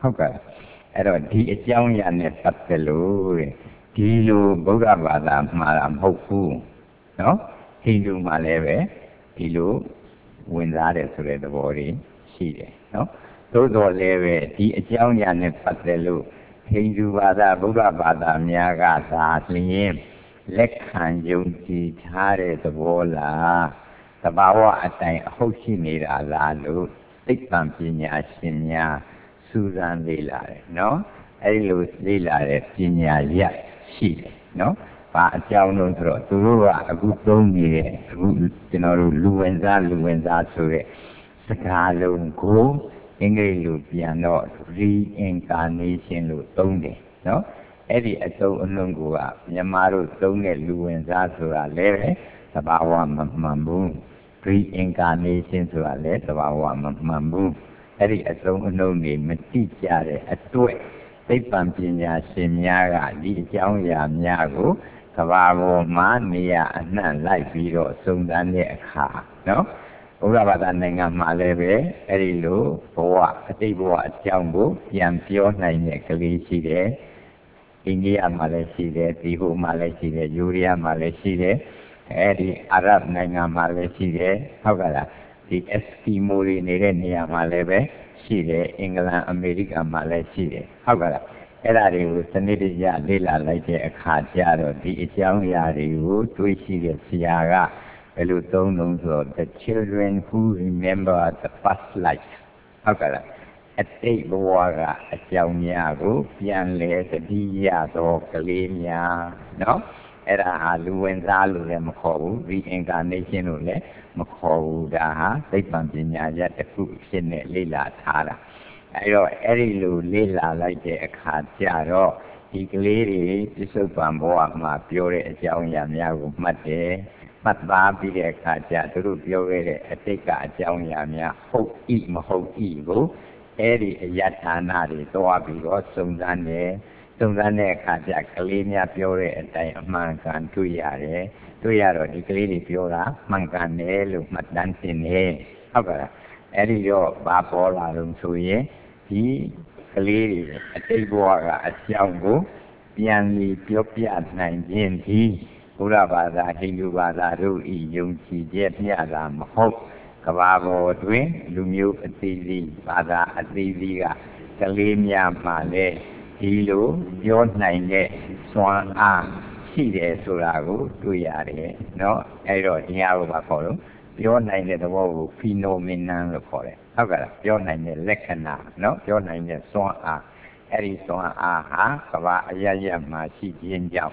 ဟုတ်ကဲ့အဲ့တော့ဒီအကြောင်းအရာနဲ့ပတ်သက်လို့ဒီလိုဗုဒ္ဓဘာသာမှာမဟုတ်ဘူးနော်ဟိန္ဒူမှာလည်းပဲဒီလိုဝင်စားတယ်ဆိုတဲ့သဘောတွေရှိတယ်နော်သို့တော်လည်းပဲဒီအကြောင်းအရာနဲ့ပတ်သက်လို့ဟိန္ဒူဘာသာဗုဒ္ဓဘာသာများကသာလျင်လက်ခံယုံကြည်ထားတဲ့သဘောလားသဘာဝအတိုင်းအဟုတ်ရှိနေတာလားလို့သိပ္ပံပညာရှင်များစူးစမ်းလေ့လာတယ်နော်အဲဒီလိုလေ့လာတဲ့ပညာရပ်ရှိတယ်နော်ဘာအကြောင်းလို့ဆိုတော့သူတို့ကအခုသုံးနေတဲ့အခုကျွန်တော်တို့လူဝင်စားလူဝင်စားဆိုတဲ့စကားလုံးကိုအင်္ဂလိပ်လိုပြန်တော့ reincarnation လို့သုံးတယ်နော်အဲ့ဒီအသုံးအနှုန်းကမြန်မာတို့သုံးတဲ့လူဝင်စားဆိုတာလည်းပဲသဘာဝမမှန်ဘူး reincarnation ဆိုတာလည်းသဘာဝမမှန်ဘူးအဲ့ဒီအသုံးအနှုန်းတွေမတိကျတဲ့အတွက်သိပ္ပံပညာရှင်များကဒီအကြောင်းအရာများကိုကဘာပေါ်မှာနေရာအနှံ့လိုက်ပြီးတော့စုံစမ်းတဲ့အခါနော်ဘုရားဘာသာနိုင်ငံမှာလည်းပဲအဲ့ဒီလိုဘဝအတိတ်ဘဝအကြောင်းကိုပြန်ပြောနိုင်တဲ့ကလေးရှိတယ်အိန္ဒိယမှာလည်းရှိတယ်ဒီဟိုမှာလည်းရှိတယ်ယူရီးယားမှာလည်းရှိတယ်အဲ့ဒီအာရပ်နိုင်ငံမှာလည်းရှိတယ်ဟုတ်ကဲ့လားဒီအက်စကီမိုတွေနေတဲ့နေရာမှာလည်းပဲရှိတယ်အင်္ဂလန်အမေရိကန်မှာလည်းရှိတယ်ဟုတ်ကဲ့လားအဲ့ဒါတွေကိုစနစ်တကျလေ့လာလိုက်တဲ့အခါကျတော့ဒီအကြောင်းအရာတွေကိုတွေးရှိတဲ့ဆရာကဘယ်လိုသုံးလုံးဆိုတော့ the children who remember the past life ဟုတ်ကဲ့လားအတိတ်ဘဝကအကြောင်းများကိုပြန်လဲသတိရသောကလေးများနော်အဲ့ဒါဟာလူဝင်စားလို့လည်းမခေါ်ဘူး reincarnation လို့လည်းမခေါ်ဘူးဒါဟာသိပ္ပံပညာရပ်တစ်ခုဖြစ်နေလေ့လာထားတာအဲ့တော့အဲ့ဒီလိုလေ့လာလိုက်တဲ့အခါကျတော့ဒီကလေးတွေပြစ္ဆုတ်ပံဘဝမှာပြောတဲ့အကြောင်းအရာများကိုမှတ်တယ်မှတ်သားပြီးတဲ့အခါကျသူတို့ပြောခဲ့တဲ့အတိတ်ကအကြောင်းအရာများဟုတ်ဤမဟုတ်ဤကိုအဲ့ဒီအယတ္ဌာနတွေတွားပြီးတော့စုံစမ်းတယ်စုံစမ်းတဲ့အခါကျကလေးများပြောတဲ့အတိုင်းအမှန်ကန်တွေ့ရတယ်တွေ့ရတော့ဒီကလေးတွေပြောတာမှန်ကန်တယ်လို့မှတ်တမ်းတင်တယ်ဟုတ်ကဲ့အဲ့ဒီတော့ဘာပေါ်လာလို့ဆိုရင်ဒီကလေးတွေအတိတ်ဘဝကအကြောင်းကိုပြန်ပြီးပြောပြနိုင်ခြင်းဒီဘုရားဘာသာဟိန္ဒူဘာသာတို့ဤယုံကြည်ချက်မျှတာမဟုတ်ကဘာပေါ်တွင်လူမျိုးအသီးသီးဘာသာအသီးသီးကကလေးများမှလည်းဒီလိုပြောနိုင်တဲ့စွမ်းအားရှိတယ်ဆိုတာကိုတွေ့ရတယ်နော်အဲ့တော့ဒီဟာကိုဘာခေါ်လို့ပြောနိုင်တဲ့သဘောကို phenomenon လို့ခေါ်တယ်ဟုတ်ကဲ့လားပြောနိုင်တဲ့လက္ခဏာနော်ပြောနိုင်တဲ့စွမ်းအားအဲ့ဒီစွမ်းအားဟာကဘာအရရမှာရှိခြင်းကြောင့်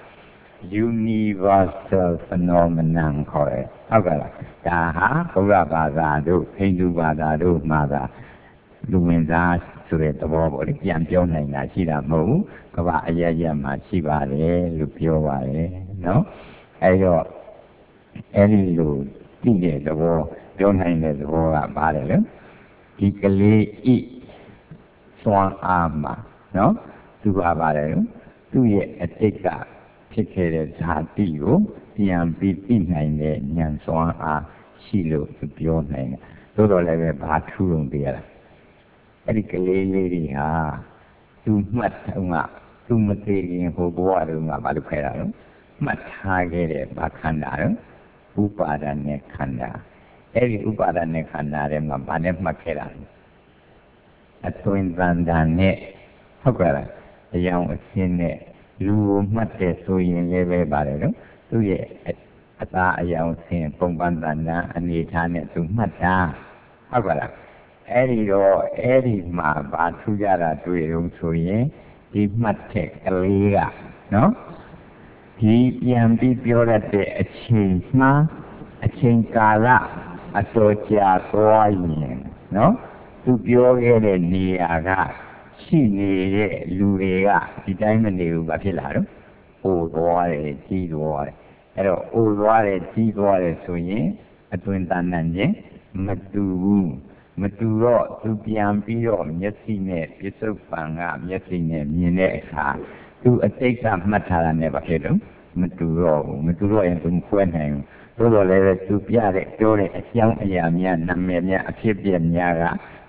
universal phenomenon ခေါ်တယ်ဟုတ်ကဲ့လားဒါဟာဘုရားဘာသာတို့ဟိန္ဒူဘာသာတို့မှာသာလူဝင်စားဆိုတဲ့သဘောပေါ့လေပြန်ပြောနိုင်တာရှိတာမဟုတ်ဘူးကဘာအရရမှာရှိပါတယ်လို့ပြောပါတယ်နော်အဲ့တော့အဲ့ဒီလိုသိတဲ့သဘောပြောနိုင်တဲ့သဘောကပါတယ်လေဒီကလေးဤစွမ်းအားမှာနော်သူကပါတယ်လို့သူ့ရဲ့အတိတ်ကဖြစ်ခဲ့တဲ့ဇာတိကိုပြန်ပြီးသိနိုင်တဲ့ဉာဏ်စွမ်းအားရှိလို့သူပြောနိုင်တယ်သို့တော်လည်းပဲဘာထူးလို့ပြရလဲအဲ့ဒီကလေးလေးတွေဟာသူမှတ်တော့ကသူမသိရင်ဟိုဘဝတုန်းကဘာလို့ခဲ့တာလဲမှတ်ထားခဲ့တဲ့ဘာခန္ဓာလဲဥပါဒณะခန္ဓာအဲ့ဒီဥပါဒณะခန္ဓာထဲမှာဘာနဲ့မှတ်ခဲ့တာလဲအသွင်သဏ္ဍာန်နဲ့ဟုတ်ကဲ့လားအယောင်အဆင်းနဲ့လူကိုမှတ်တယ်ဆိုရင်လည်းပဲပါတယ်နော်သူ့ရဲ့အသားအယောင်ဆင်းပုံပန်းသဏ္ဍာန်အနေထားနဲ့သူမှတ်တာဟုတ်ကဲ့လားအဲ့ဒီတော့အဲ့ဒီမှာဘာထူးကြတာတွေ့ရုံဆိုရင်ဒီမှတ်တဲ့ကလေးကနော်ဒီပြန်ပြီးပြောရတဲ့အချိန်မှအချိန်ကာလအတော်ကြာသွားရင်နော်သူပြောခဲ့တဲ့နေရာကရှိနေတဲ့လူတွေကဒီတိုင်းမနေဘူးဘာဖြစ်လာတော့အိုသွားတယ်ကြီးသွားတယ်အဲ့တော့အိုသွားတယ်ကြီးသွားတယ်ဆိုရင်အတွင်တန်တန်ချင်းမတူဘူးမတူတော့သူပြန်ပြီးတော့မျက်စိနဲ့ပြစ္ဆုတ်ပံကမျက်စိနဲ့မြင်တဲ့အခါသူအတိတ်ကမှတ်ထားတာနဲ့ဘာဖြစ်တော့မတူတော့ဘူးမတူတော့ရင်သူမခွဲနိုင်ဘူးသို့တော်လည်းသူပြတဲ့ပြောတဲ့အကြောင်းအရာများနာမည်များအဖြစ်အပျက်များက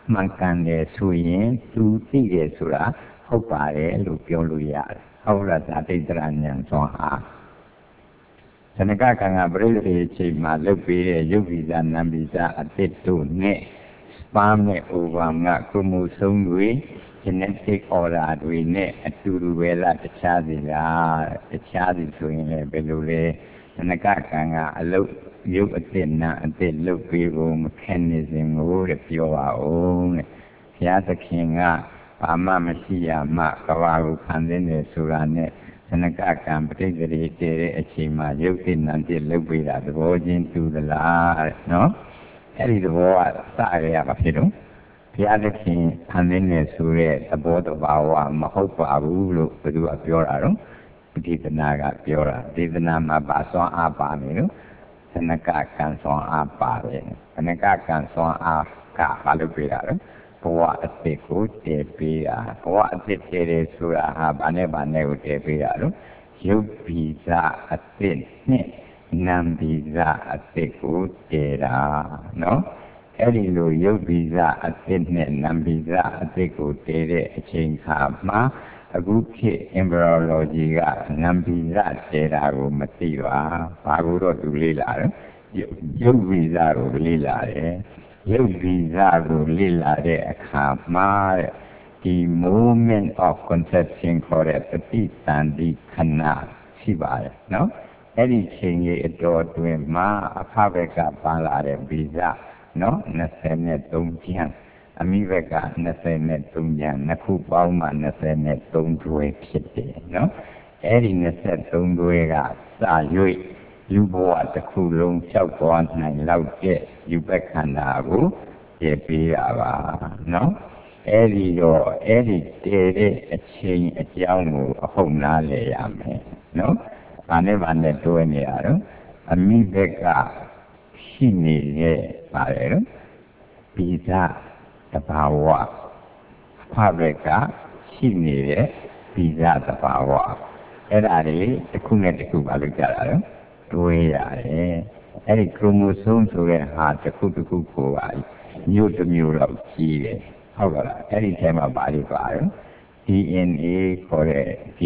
မှန်ကန်တယ်ဆိုရင်သူသိတယ်ဆိုတာဟုတ်ပါတယ်လို့ပြောလို့ရတယ်ဟုတ်လားဒါတိတ်တရဉာဏ်စွမ်းအားသနကကံကပရိသေအချိန်မှာလုပ်ပေးတဲ့ယုတ်ဗီဇနံဗီဇအသစ်တို့နဲ့စပါးနဲ့အိုဗမ်ကခရိုမိုဆိုးတွေ genetic order တွေနဲ့အတူတူပဲလားတခြားစီလားတခြားစီဆိုရင်လည်းဘယ်လိုလဲသနကကံကအလုပ်ရုပ်အသစ်နာအသစ်လုပ်ပေးဖို့ mechanism ကိုတဲ့ပြောပါဦးတဲ့ဘုရားသခင်ကဘာမှမရှိရမှကဘာကိုခံသိနေဆိုတာနဲ့သနကကံပဋိသေရီတည်တဲ့အချိန်မှာရုပ်သစ်နာသစ်လုပ်ပေးတာသဘောချင်းတူသလားတဲ့နော်အဲ့ဒီသဘောကစရရပါဖြစ်တော့ဘုရားသခင်ခံသိနေဆိုတဲ့သဘောတဘာဝမဟုတ်ပါဘူးလို့ဘယ်သူကပြောတာတော့ပဋိသနာကပြောတာဒေသနာမှာပါစွမ်းအားပါနေလို့သနကကံစွမ်းအားပါတယ်သနကကံစွမ်းအားကဘာလို့ပြတာလဲဘဝအသစ်ကိုတည်ပေးတာဘဝအသစ်တည်တယ်ဆိုတာဟာဘာနဲ့ဘာနဲ့ကိုတည်ပေးတာလို့ရုပ်ဗီဇအသစ်နဲ့နာမ်ဗီဇအသစ်ကိုတည်တာနော်အဲ့ဒီလိုရုပ်ဗီဇအသစ်နဲ့နာမ်ဗီဇအသစ်ကိုတည်တဲ့အချိန်ခါမှာအခုခေတ် embryology ကနာမ်ဗီဇတည်တာကိုမသိပါဘာကိုတော့သူလေ့လာတယ်ရုပ်ဗီဇကိုလေ့လာတယ်ရုပ်ဗီဇကိုလေ့လာတဲ့အခါမှာဒီ moment of conception ခေါ်တဲ့ပฏิသန္တိခဏရှိပါတယ်နော်အဲ့ဒီချိန်ကြီးအတော်အတွင်းမှာအဖဘက်ကပါလာတဲ့ဗီဇနော်၂၃ကျန်အမိဘက်က၂၃ကျန်နှစ်ခုပေါင်းမှ၂၃တွဲဖြစ်တယ်နော်အဲ့ဒီ၂၃တွဲကစ၍ယူဘဝတစ်ခုလုံးလျှောက်သွားနိုင်လောက်တဲ့ယူဘက်ခန္ဓာကိုပြပေးရပါနော်အဲ့ဒီတော့အဲ့ဒီတည်တဲ့အချိန်အကြောင်းကိုအဟုတ်နားလည်ရမယ်နော်ဘာနဲ့ဘာနဲ့တွဲနေရတော့အမိဘက်ကရှိနေတဲ့ပါတယ်နော်ဗီဇတဘာဝဖဘက်ကရှိနေတဲ့ဗီဇတဘာဝအဲ့ဒါတွေတစ်ခုနဲ့တစ်ခုဘာလို့ကြတာလဲတွဲရတယ်အဲ့ဒီခရိုမိုဆိုးဆိုတဲ့ဟာတစ်ခုတစ်ခုကိုပါမျိုးတစ်မျိုးတော့ကြီးတယ်ဟုတ်ကလားအဲ့ဒီထဲမှာဘာတွေပါလဲ ဒီ အန် အေ ခေါ်တဲ့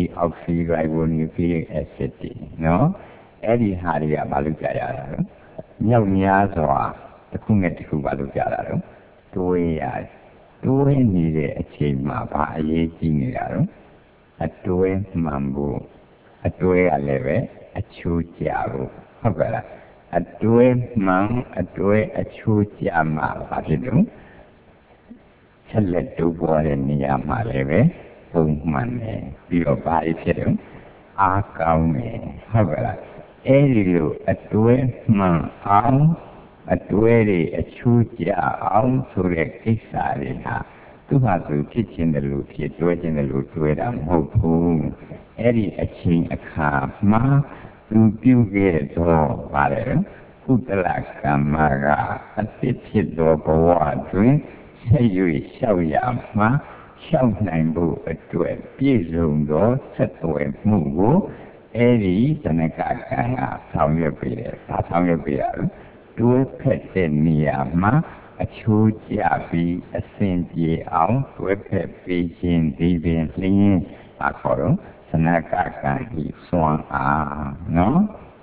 deoxyribonucleic acid တွေနော်အဲ့ဒီဟာတွေကဘာလို့ကြရတာလဲမြောက်များစွာတစ်ခုနဲ့တစ်ခုဘာလို့ကြတာလဲတွဲရတယ်တွဲနေတဲ့အချိန်မှာဘာအရေးကြီးနေတာလဲအတွဲမှန်ဖို့အတွဲကလည်းပဲအချိုးကြဖို့ဟုတ်ကဲ့လားအတွဲမှန်အတွဲအချိုးကြမှာဘာဖြစ်လို့ဆက်လက်တိုးပေါ်တဲ့နေရာမှာလည်းပဲပုံမှန်တယ်ပြီးတော့ဘာဖြစ်တယ်အားကောင်းတယ်ဟုတ်ကဲ့လားအဲဒီလိုအတွဲမှန်အောင်အတွဲတွေအချိုးကြအောင်ဆိုတဲ့ကိစ္စတွေဟာသူ့ဟာသူဖြစ်ခြင်းတယ်လို့ဖြစ်တွဲခြင်းတယ်လို့တွဲတာမဟုတ်ဘူးအဲ့ဒီအချိန်အခါမှာသူပြုခဲ့တော့ပါတယ်ကုသလကမ္မကအသစ်ဖြစ်သောဘဝတွင်ဆက်၍လျှောက်ရမှာလျှောက်နိုင်ဖို့အတွက်ပြည့်စုံသောဆက်သွယ်မှုကိုအဲ့ဒီသနကကံကဆောင်ရွက်ပေးတယ်။ဒါဆောင်ရွက်ပေးရလို့တွဲဖက်တဲ့နေရာမှာအချိုးကျပြီးအစဉ်ပြေအောင်တွဲဖက်ပေးခြင်းဒီပင်လျင်းပါခေါ်တော့သနကကံဤစွမ်းအားနော်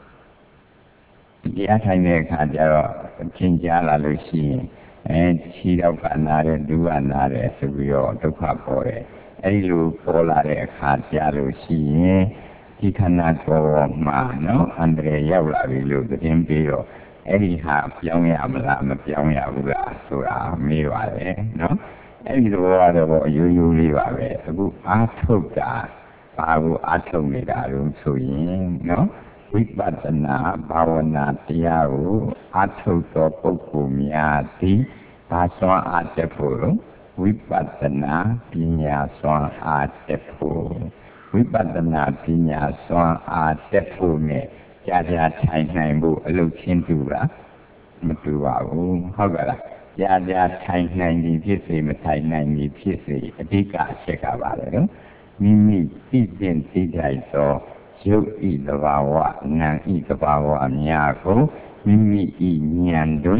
တရားထိုင်တဲ့အခါကျတော့သင်ကြားလာလို့ရှိရင်အဲခြေတော့ကနာတယ်လူကနာတယ်ဆိုပြီးတော့ဒုက္ခပေါ်တယ်အဲဒီလိုပေါ်လာတဲ့အခါကျလို့ရှိရင်ဒီခန္ဓာကိုယ်မှာနော်အန္တရာယ်ရောက်လာပြီလို့သတင်းပြီးတော့အဲ့ဒီဟာပြောင်းရမလားမပြောင်းရဘူးလားဆိုတာမေးပါတယ်နော်အဲ့ဒီတော့ကတော့ရိုးရိုးလေးပါပဲအခုအားထုတ်တာဘာကိုအားထုတ်နေတာလို့ဆိုရင်နော်ဝိပဿနာဘာဝနာတရားကိုအားထုတ်သောပုဂ္ဂိုလ်များသည်ဘာစွမ်းအားတက်ဖို့လို့ဝိပဿနာပညာစွမ်းအားတက်ဖို့ဝိပဿနာပညာစွမ်းအားတက်ဖို့နဲ့ကြာကြာထိုင်နိုင်ဖို့အလုပ်ချင်းတူလားမတူပါဘူးဟုတ်ကဲ့လားကြာကြာထိုင်နိုင်ပြီဖြစ်စေမထိုင်နိုင်ပြီဖြစ်စေအဓိကအချက်ကပါလေနော်မိမိသိတဲ့သိတိုက်သောရုပ်ဤသဘာဝနာမ်ဤသဘာဝများကိုမိမိဤဉာဏ်တွင်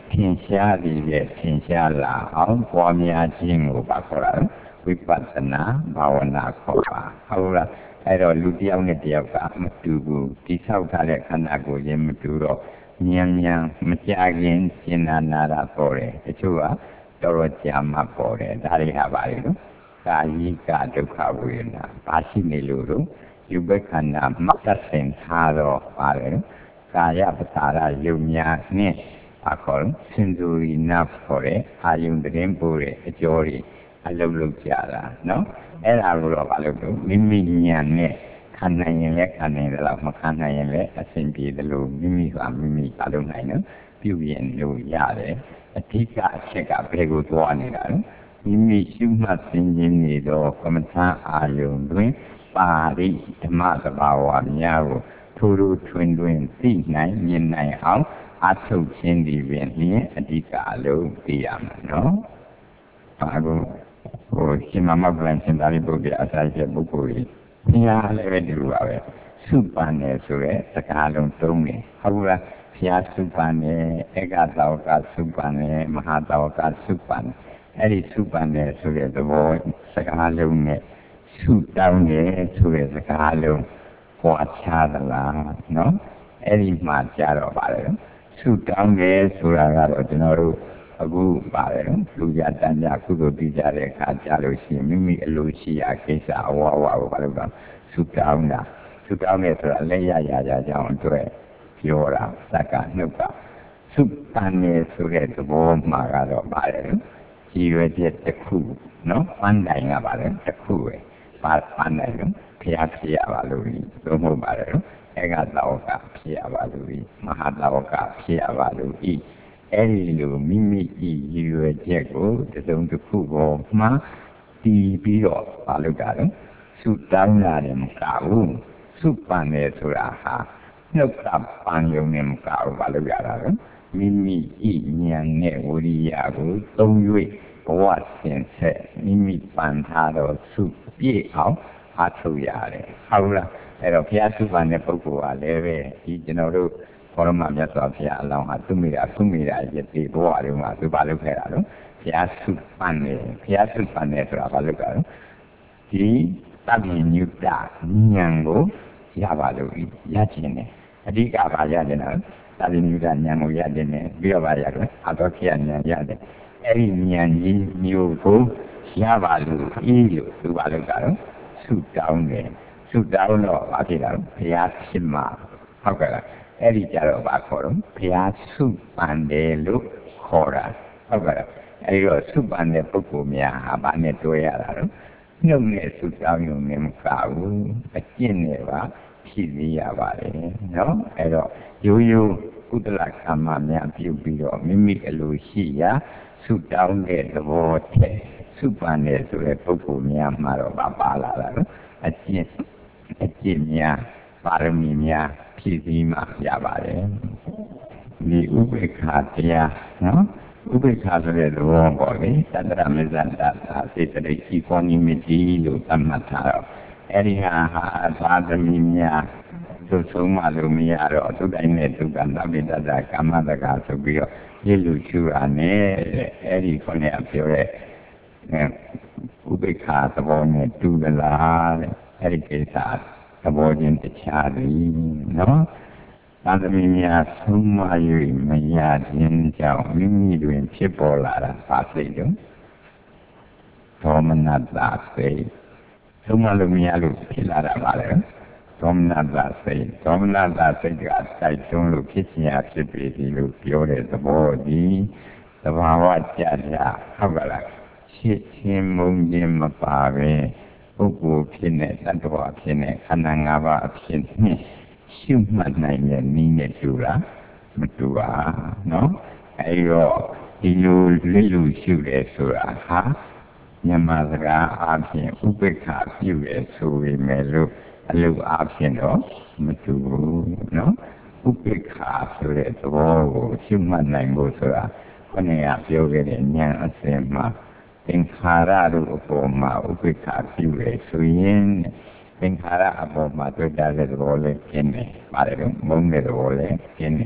ထင်ရှားသည်ရဲ့ထင်ရှားလာအောင်ပွားများခြင်းကိုပါခေါ်တာဝိပဿနာဘာဝနာခေါ်ပါဟုတ်လားအဲ့တော့လူတစ်ယောက်နဲ့တစ်ယောက်ကမတူဘူးတိဆောက်ထားတဲ့ခန္ဓာကိုယ်ချင်းမတူတော့မြန်မြန်မကြခင်ရှင်းနာနာတာပေါ်တယ်တချို့ကတော်တော်ကြာမှပေါ်တယ်ဒါတွေဟာပါလေနော်ကာယိကဒုက္ခဝေဒနာဘာရှိနေလို့တော့ယူဘခန္ဓာမတ်သက်စင်ထားတော့ပါတယ်ကာယပစာရယုံများနဲ့ခေါ်စင်ဇူရီနာခေါ်တဲ့အာယုန်သတင်းပို့တဲ့အကျော်တွေအလုံးလုံးကြတာနော်အဲ့ဒါကိုတော့ဘာလို့လဲမိမိဉာဏ်နဲ့ခံနိုင်ရင်လည်းခံနိုင်တယ်လို့မခံနိုင်ရင်လည်းအဆင်ပြေတယ်လို့မိမိကမိမိအလုံးနိုင်နော်ပြုရင်လို့ရတယ်အဓိကအချက်ကဘယ်ကိုသွားနေတာလဲမိမိရှုမှတ်သိခြင်းနေတော့ကမ္မထာအာယုန်တွင်ပါရိဓမ္မသဘာဝများကိုထိုးထိုးထွင်းထွင်းသိနိုင်မြင်နိုင်အောင်အထုတ်ခြင်းဒီပင်လျင်အဓိကအလုံးသိရမှာနော်ဘာလို့ဟိုရှင်မမကလန်ရှင်သာရိပုတ္တရာအစာရှိပုဂ္ဂိုလ်ကြီးဘုရားလည်းပဲဒီလိုပါပဲစုပန်တယ်ဆိုရဲစကားလုံးသုံးတယ်ဟုတ်လားဘုရားစုပန်တယ်ဧကသာဝကစုပန်တယ်မဟာသာဝကစုပန်အဲ့ဒီစုပန်တယ်ဆိုတဲ့သဘောစကားလုံးနဲ့စုတောင်းတယ်ဆိုတဲ့စကားလုံးပွားချသလားနော်အဲ့ဒီမှာကြားတော့ပါတယ်စုတောင်းတယ်ဆိုတာကတော့ကျွန်တော်တို့အခုပါတယ်လူရတန်ကြကုသိုလ်ပြုကြတဲ့အခါကြားလို့ရှိရင်မိမိအလိုရှိရာကိစ္စအဝဝကိုဘာလို့လဲစုတောင်းတာစုတောင်းတယ်ဆိုတာလက်ရရကြကြောင်းအတွက်ပြောတာစက္ကနှုတ်ကစုပန်နေဆိုတဲ့သဘောမှာကတော့ပါတယ်ကြည်ရွယ်ချက်တစ်ခုနော်ပန်းတိုင်ကပါတယ်တစ်ခုပဲပါပန်းတိုင်လို့ဖျားဖြစ်ရပါလို့လို့မဟုတ်ပါတယ်ဧကသာဝကဖြစ်ရပါလို့မဟာသာဝကဖြစ်ရပါလို့ဤအဲ့ဒီလိုမိမိဤရည်ရွယ်ချက်ကိုတစုံတစ်ခုပေါ်မှာတည်ပြီးတော့ပါလို့တာတော့စုတောင်းတာလည်းမကဘူးစုပန်တယ်ဆိုတာဟာနှုတ်ကပန်ယုံနဲ့မကဘူးပါလို့ရတာတော့မိမိဤဉာဏ်နဲ့ဝိရိယကိုသုံး၍ဘဝဆင်ဆက်မိမိပန်ထားတော့စုပြည့်အောင်အားထုတ်ရတယ်ဟုတ်လားအဲ့တော့ဘုရားစုပန်တဲ့ပုဂ္ဂိုလ်ကလည်းပဲဒီကျွန်တော်တို့ဘောရမမြတ်စွာဘုရားအလောင်းဟာသူမိတာသူမိတာရည်တည်ဘဝတွေမှာသူပါလုပ်ခဲ့တာနော်ဘုရားစုပန်တယ်ဘုရားစုပန်တယ်ဆိုတာဘာလို့လဲဒီတပ္ပိညုတဉာဏ်ကိုရပါလို့ရခြင်းတယ်အဓိကဘာရခြင်းလဲတပ္ပိညုတဉာဏ်ကိုရခြင်းတယ်ပြီးတော့ဘာရတယ်အတောခိယဉာဏ်ရတယ်အဲ့ဒီဉာဏ်ကြီးမျိုးကိုရပါလို့ဤလို့သူပါလို့ကတော့ဆုတောင်းတယ်ဆုတောင်းတော့ဘာဖြစ်တာလဲဘုရားဖြစ်မှာဟုတ်ကဲ့လားအဲ့ဒီကြတော့ဘာခေါ်တော့ဘုရားဆုပန်တယ်လို့ခေါ်တာဟုတ်ကဲ့လားအဲ့ဒီတော့ဆုပန်တဲ့ပုဂ္ဂိုလ်များဟာဘာနဲ့တွေ့ရတာတော့နှုတ်နဲ့ဆုတောင်းရုံနဲ့မကဘူးအကျင့်နဲ့ပါဖြစ်သေးရပါတယ်နော်အဲ့တော့ရိုးရိုးကုသလကမ္မများပြုပြီးတော့မိမိအလိုရှိရာဆုတောင်းတဲ့သဘောတည်းဆုပန်တယ်ဆိုတဲ့ပုဂ္ဂိုလ်များမှာတော့ပါပါလာတာနော်အကျင့်အကျင့်များပါရမီများဖြည့်ဆည်းမှရပါတယ်ဒီဥပေက္ခတရားနော်ဥပေက္ခဆိုတဲ့သဘောပေါ့လေသတ္တရမေဇ္ဇတာစေတသိက်ဤကောနိမိတိလို့သတ်မှတ်ထားတော့အဲ့ဒီဟာဟာသာသမီများသူဆုံးမလို့မရတော့သူတိုင်းနဲ့သူကသဗ္ဗိတ္တကာမတကာဆိုပြီးတော့ရည်လူရှုတာနဲ့အဲ့ဒီခေါင်းနဲ့ပြောတဲ့ဥပေက္ခသဘောနဲ့တူသလားတဲ့အဲ့ဒီကိစ္စသဘောချင်းတခြားသည်နော်သာသမီများဆုံးမ၍မရခြင်းကြောင့်မိမိတွင်ဖြစ်ပေါ်လာတာပါစိတ်တော့ဒေါမနတာစိတ်ဆုံးမလို့မရလို့ဖြစ်လာတာပါလေဒေါမနတာစိတ်ဒေါမနတာစိတ်ကတိုက်တွန်းလို့ဖြစ်ခြင်းအဖြစ်ပြီလို့ပြောတဲ့သဘောဒီသဘာဝကြကြဟုတ်ကလားရှင်းချင်းမုံခြင်းမပါပဲပုဂ္ဂိုလ်ဖြစ်နေတ attva ဖြစ်နေခန္ဓာ၅ပါးအဖြစ်နဲ့ရှုမှတ်နိုင်တဲ့နည်းနဲ့တူတာမတူပါနော်အဲဒီတော့ဒီလိုလေးလူရှုတယ်ဆိုတာဟာမြန်မာစကားအပြင်ဥပေက္ခပြုတယ်ဆိုပေမဲ့လို့အလုပ်အပြင်တော့မတူဘူးနော်ဥပေက္ခဆိုတဲ့သဘောကိုရှုမှတ်နိုင်ဖို့ဆိုတာခေါင်းကပြောခဲ့တဲ့ဉာဏ်အစဉ်မှာသင်္ခါရတို့အပေါ်မှာဥပေက္ခပြုတယ်ဆိုရင်သင်္ခါရအပေါ်မှာတွေ့တာတဲ့သဘောလေးကျင်းတယ်ပါတယ်လို့မုန်းတဲ့သဘောလေးကျင်းတယ်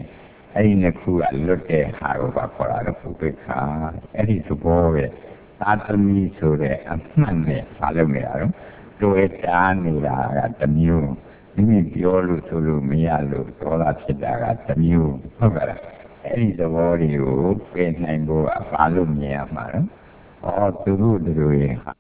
အဲ့ဒီနှစ်ခုကလွတ်တဲ့ဟာကိုပါခေါ်တာတော့ဥပိ္ပခာအဲ့ဒီသဘောပဲသာသမီဆိုတဲ့အမှတ်နဲ့ဘာလုပ်နေတာတော့တွေ့တာနေတာကတစ်မျိုးမိမိပြောလို့ဆိုလို့မရလို့ဒေါသဖြစ်တာကတစ်မျိုးဟုတ်ကဲ့လားအဲ့ဒီသဘောတွေကိုပြင်နိုင်ဖို့ကဘာလို့မြင်ရမှာလဲဩသူတို့တို့ရဲ့ဟာ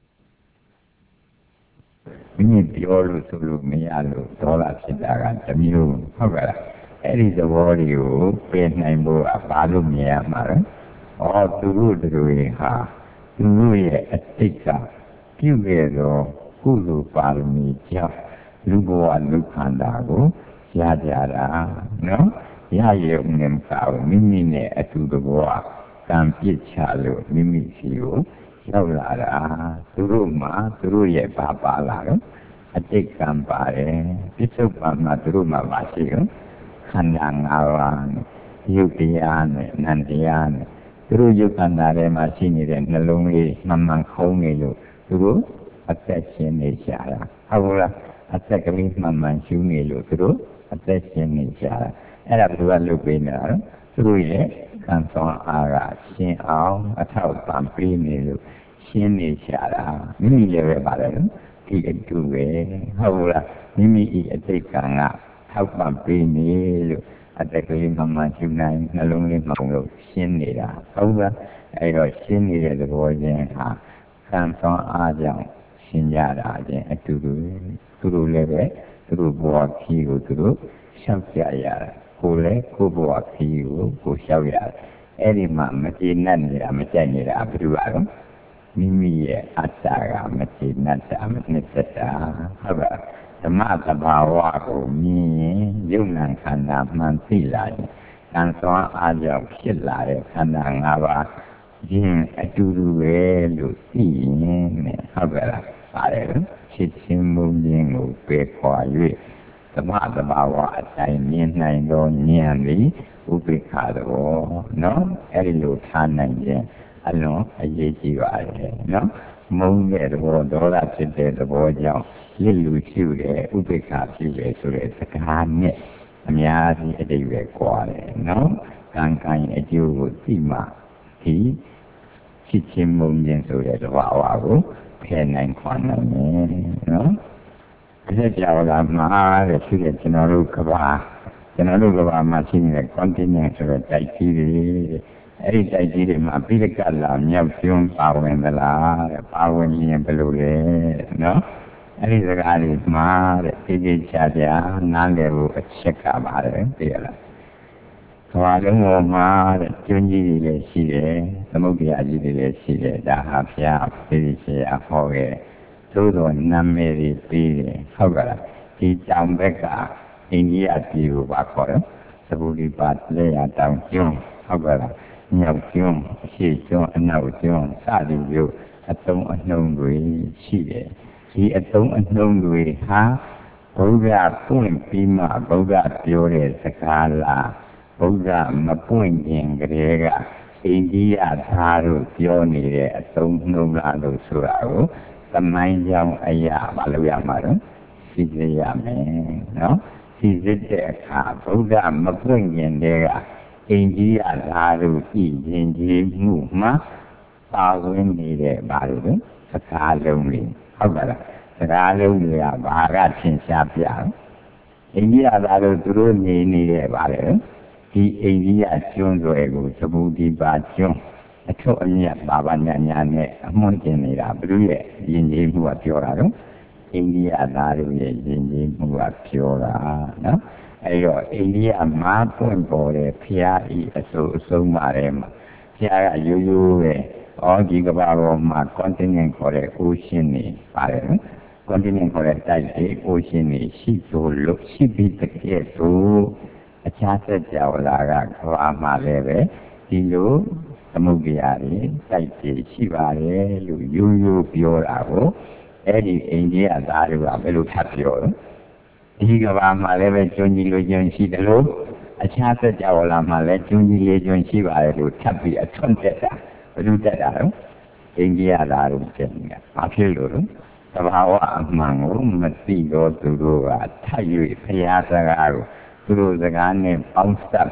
မိမိပြောလို့ဆိုလို့မရလို့ဒေါသဖြစ်တာကတစ်မျိုးဟုတ်ကဲ့လားအဲ့ဒီသဘောတွေကိုပြင်နိုင်ဖို့ကဘာလို့မြင်ရမှာလဲဩသူတို့တို့ရဲ့ဟာသူတို့ရဲ့အတိတ်ကပြုခဲ့သောကုသိုလ်ပါရမီကြောင့်လူဘဝလူခန္ဓာကိုရကြတာနော်ရရုံနဲ့မကဘူးမိမိနဲ့အတူတကွာကံပြစ်ချလို့မိမိစီကိုရောက်လာတာသူတို့မှသူတို့ရဲ့ဘာပါလာတော့အတိတ်ကံပါတယ်ပြစ္ဆုတ်ပံမှာသူတို့မှမရှိဘူးခန္ဓာ၅ပါးနဲ့ယုတ်တရားနဲ့နံတရားနဲ့သူတို့ယုတ်ခန္ဓာထဲမှာရှိနေတဲ့နှလုံးလေးမှန်မှန်ခုံးနေလို့သူတို့အသက်ရှင်နေကြတာဟုတ်လားအသက်ကလေးမှန်မှန်ရှူးနေလို့သူတို့အသက်ရှင်နေကြတာအဲ့ဒါဘယ်လိုလုပ်ပေးနေတာလဲသူတို့ရဲ့ကံဆောင်အားကရှင်းအောင်အထောက်ပံ့ပေးနေလို့ရှင်းနေကြတာမိမိလည်းပဲပါတယ်ဒီအတူပဲဟုတ်လားမိမိဤအတိတ်ကံကထောက်ပံ့ပေးနေလို့အတက်ကလေးမှန်မှန်ရှူနိုင်နှလုံးလေးမှန်လို့ရှင်းနေတာဟုတ်လားအဲ့တော့ရှင်းနေတဲ့သဘောချင်းဟာကံဆောင်အားကြောင့်ရှင်းကြတာချင်းအတူတူသူတို့လည်းပဲသူတို့ဘဝခီးကိုသူတို့ရှောက်ကြရတာကိုယ်လည်းကိုယ်ဘဝခီးကိုကိုယ်ရှောက်ရတယ်အဲ့ဒီမှာမကျေနပ်နေတာမကြိုက်နေတာဘယ်လိုလဲမိမိရဲ့အတ္တကမကျေနပ်တာမနှစ်သက်တာဟုတ်ပါဓမ္မသဘာဝကိုမြင်ရင်ယုံနာခန္ဓာမှန်သိလာရင်ကံဆောင်အားကြောင့်ဖြစ်လာတဲ့ခန္ဓာ၅ပါးယင်းအတူတူပဲလို့သိရင်ဟုတ်ကဲ့လားပါတယ်ဖြစ်ချင်းမုန်းခြင်းကိုပယ်ခွာ၍သမသဘာဝအတိုင်းမြင်နိုင်သောဉာဏ်သည်ဥပိ္ပခာတော်နော်အဲ့ဒီလိုထားနိုင်ခြင်းအလွန်အရေးကြီးပါတယ်နော်မုန်းတဲ့သဘောဒေါသဖြစ်တဲ့သဘောကြောင့်လစ်လူရှိတဲ့ဥပိ္ပခာဖြစ်တယ်ဆိုတဲ့စကားနဲ့အများကြီးအတိတ်ပဲကွာတယ်နော်ကံကံအကျိုးကိုသိမှဒီဖြစ်ချင်းမုန်းခြင်းဆိုတဲ့သဘာဝကိုဖယ်နိုင်ခွာနိုင်တယ်နော်ဒီကြောင်လာမှာတဲ့ရှိတဲ့ကျွန်တော်တို့ကဘာကျွန်တော်တို့ကဘာမှာရှိနေတဲ့ continent ဆိုတဲ့တိုက်ကြီးတွေအဲ့ဒီတိုက်ကြီးတွေမှာပိဋကလာမြောက်ကျွန်းပါဝင်သလားတဲ့ပါဝင်ရင်ဘယ်လိုလဲနော်အဲ့ဒီစကားတွေမှာတဲ့သိသိချာချာနားလည်ဖို့အချက်ကပါတယ်သိရလားကဘာလုံးပေါ်မှာတဲ့ကျွန်းကြီးတွေလည်းရှိတယ်သမုဒ္ဒရာကြီးတွေလည်းရှိတယ်ဒါဟာဘုရားသိသိချာဟောခဲ့သို့တော်နာမည်တွေပြီးတယ်ဟုတ်ကဲ့လားဒီတောင်ဘက်ကအိန္ဒိယပြည်ကိုပါခေါ်တယ်သဘူဒီပါလေယာတောင်ကျွန်းဟုတ်ကဲ့လားမြောက်ကျွန်းအရှေ့ကျွန်းအနောက်ကျွန်းစသည်မျိုးအသုံးအနှုန်းတွေရှိတယ်ဒီအသုံးအနှုန်းတွေဟာဘုရားပွင့်ပြီးမှဘုရားပြောတဲ့စကားလားဘုရားမပွင့်ခင်ကတည်းကအိန္ဒိယသားတို့ပြောနေတဲ့အသုံးနှုန်းလားလို့ဆိုတာကိုသမိုင်းကြောင်းအရာမလုပ်ရမှာတော့သိစေရမယ်နော်သိစေတဲ့အခါဘုရားမပွင့်ခင်တည်းကအိန္ဒိယသားတို့ဤရင်ကြီးမှုမှာပါဝင်နေတဲ့ဘာလို့လဲစကားလုံးလေးဟုတ်ပါလားစကားလုံးတွေကဘာကသင်ရှားပြအိန္ဒိယသားတို့သူတို့နေနေတဲ့ဘာလဲဒီအိန္ဒိယကျွန်းတွေကိုသဘူဒီပါကျွန်းအထုပ်အမြတ်ဘာဘာညာညာနဲ့အမွှန်းကျင်နေတာဘုရားရဲ့ယဉ်ကျေးမှုကပြောတာတော့အိန္ဒိယသားတို့ရဲ့ယဉ်ကျေးမှုကပြောတာနော်အဲတော့အိန္ဒိယမှာပွင့်ပေါ်တဲ့ဖျားဤအစိုးအဆုံးပါတယ်မှာဖျားကရိုးရိုးပဲဩဒီကဘာပေါ်မှာ continent ခေါ်တဲ့ ocean နေပါတယ်နော် continent ခေါ်တဲ့တိုက်တွေ ocean နေရှိဆိုလို့ရှိပြီးတကယ်ဆိုအခြားသက်ကြောင်လာကကဘာမှာလည်းပဲဒီလိုသမုဒ္ဒရာတွေတိုက်တွေရှိပါတယ်လို့ရိုးရိုးပြောတာကိုအဲ့ဒီအိန္ဒိယသားတွေကဘယ်လိုထပ်ပြောလဲဒီကဘာမှာလည်းပဲကျွန်းကြီးလိုကျွန်းရှိတယ်လို့အခြားသက်ကြောင်လာမှာလည်းကျွန်းကြီးလေးကျွန်းရှိပါတယ်လို့ထပ်ပြီးအထွတ်တက်တာဘယ်လိုတက်တာလဲအိန္ဒိယသားတို့ဖြစ်နေတာဘာဖြစ်လို့လဲသဘာဝအမှန်ကိုမသိတော့သူတို့ကထပ်၍ဖျားစကားကိုသူတို့စကားနဲ့ပေါင်းစပ်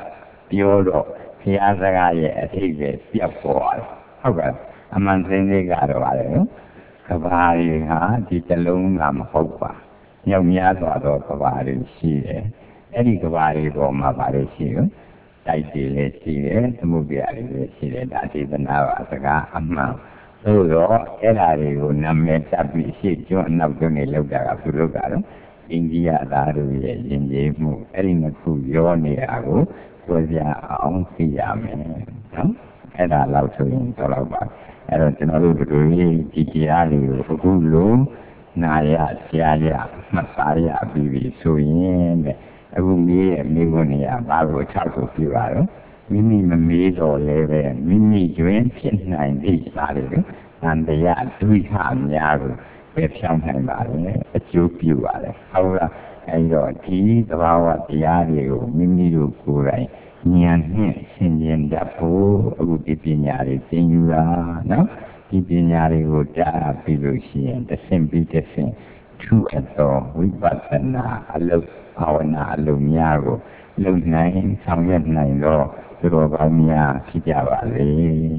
ပြောတော့ဘုရားစကားရဲ့အထိပ္ပယ်ပြတ်ပေါ်တယ်ဟုတ်ကဲ့အမှန်စင်းလေးကတော့ပါတယ်နော်ကဘာတွေဟာဒီတလုံးကမဟုတ်ပါညောင်များစွာသောကဘာတွေရှိတယ်အဲ့ဒီကဘာတွေပေါ်မှာပါလို့ရှိရောတိုက်တွေလည်းရှိတယ်သမုဒ္ဒရာတွေလည်းရှိတယ်ဒါဒေသနာပါစကားအမှန်သို့တော့အဲ့ဓာတွေကိုနာမည်တပ်ပြီးရှေ့ကျွန်းအနောက်ကျွန်းတွေလောက်တာကဘုလို့ကတော့အိန္ဒိယသားတို့ရဲ့ယဉ်ကျေးမှုအဲ့ဒီနှစ်ခုရောနေတာကိုပြောပြအောင်သိရမယ်နော်အဲ့ဒါလောက်ဆိုရင်တော့တော့ပါအဲ့တော့ကျွန်တော်တို့တို့ဒီတရားတွေကိုအခုလုံးနာရကြားရမှတ်သားရပြီးပြီဆိုရင်တဲ့အခုမေးရဲ့မိဘနေရဘာလို့၆ခုပြပါတော့မိမိမမေးတော့လည်းပဲမိမိကျွင်းဖြစ်နိုင်သည့်ပါလေတန်တရားဒုက္ခများကိုပဲဖြောင်းနိုင်ပါလေအကျိုးပြုပါလေဟုတ်လားအဲ့တော့ဒီသဘာဝတရားတွေကိုမိမိတို့ကိုယ်တိုင်ဉာဏ်နဲ့ဆင်ခြင်တတ်ဖို့အခုဒီပညာတွေသင်ယူတာနော်ဒီပညာတွေကိုကြားပြီးလို့ရှိရင်တစ်ဆင့်ပြီးတစ်ဆင့်ထူအပ်သောဝိပဿနာအလုပ်ဘာဝနာအလုပ်များကိုလုပ်နိုင်ဆောင်ရွက်နိုင်တော့သူတော်ကောင်းများဖြစ်ကြပါလေ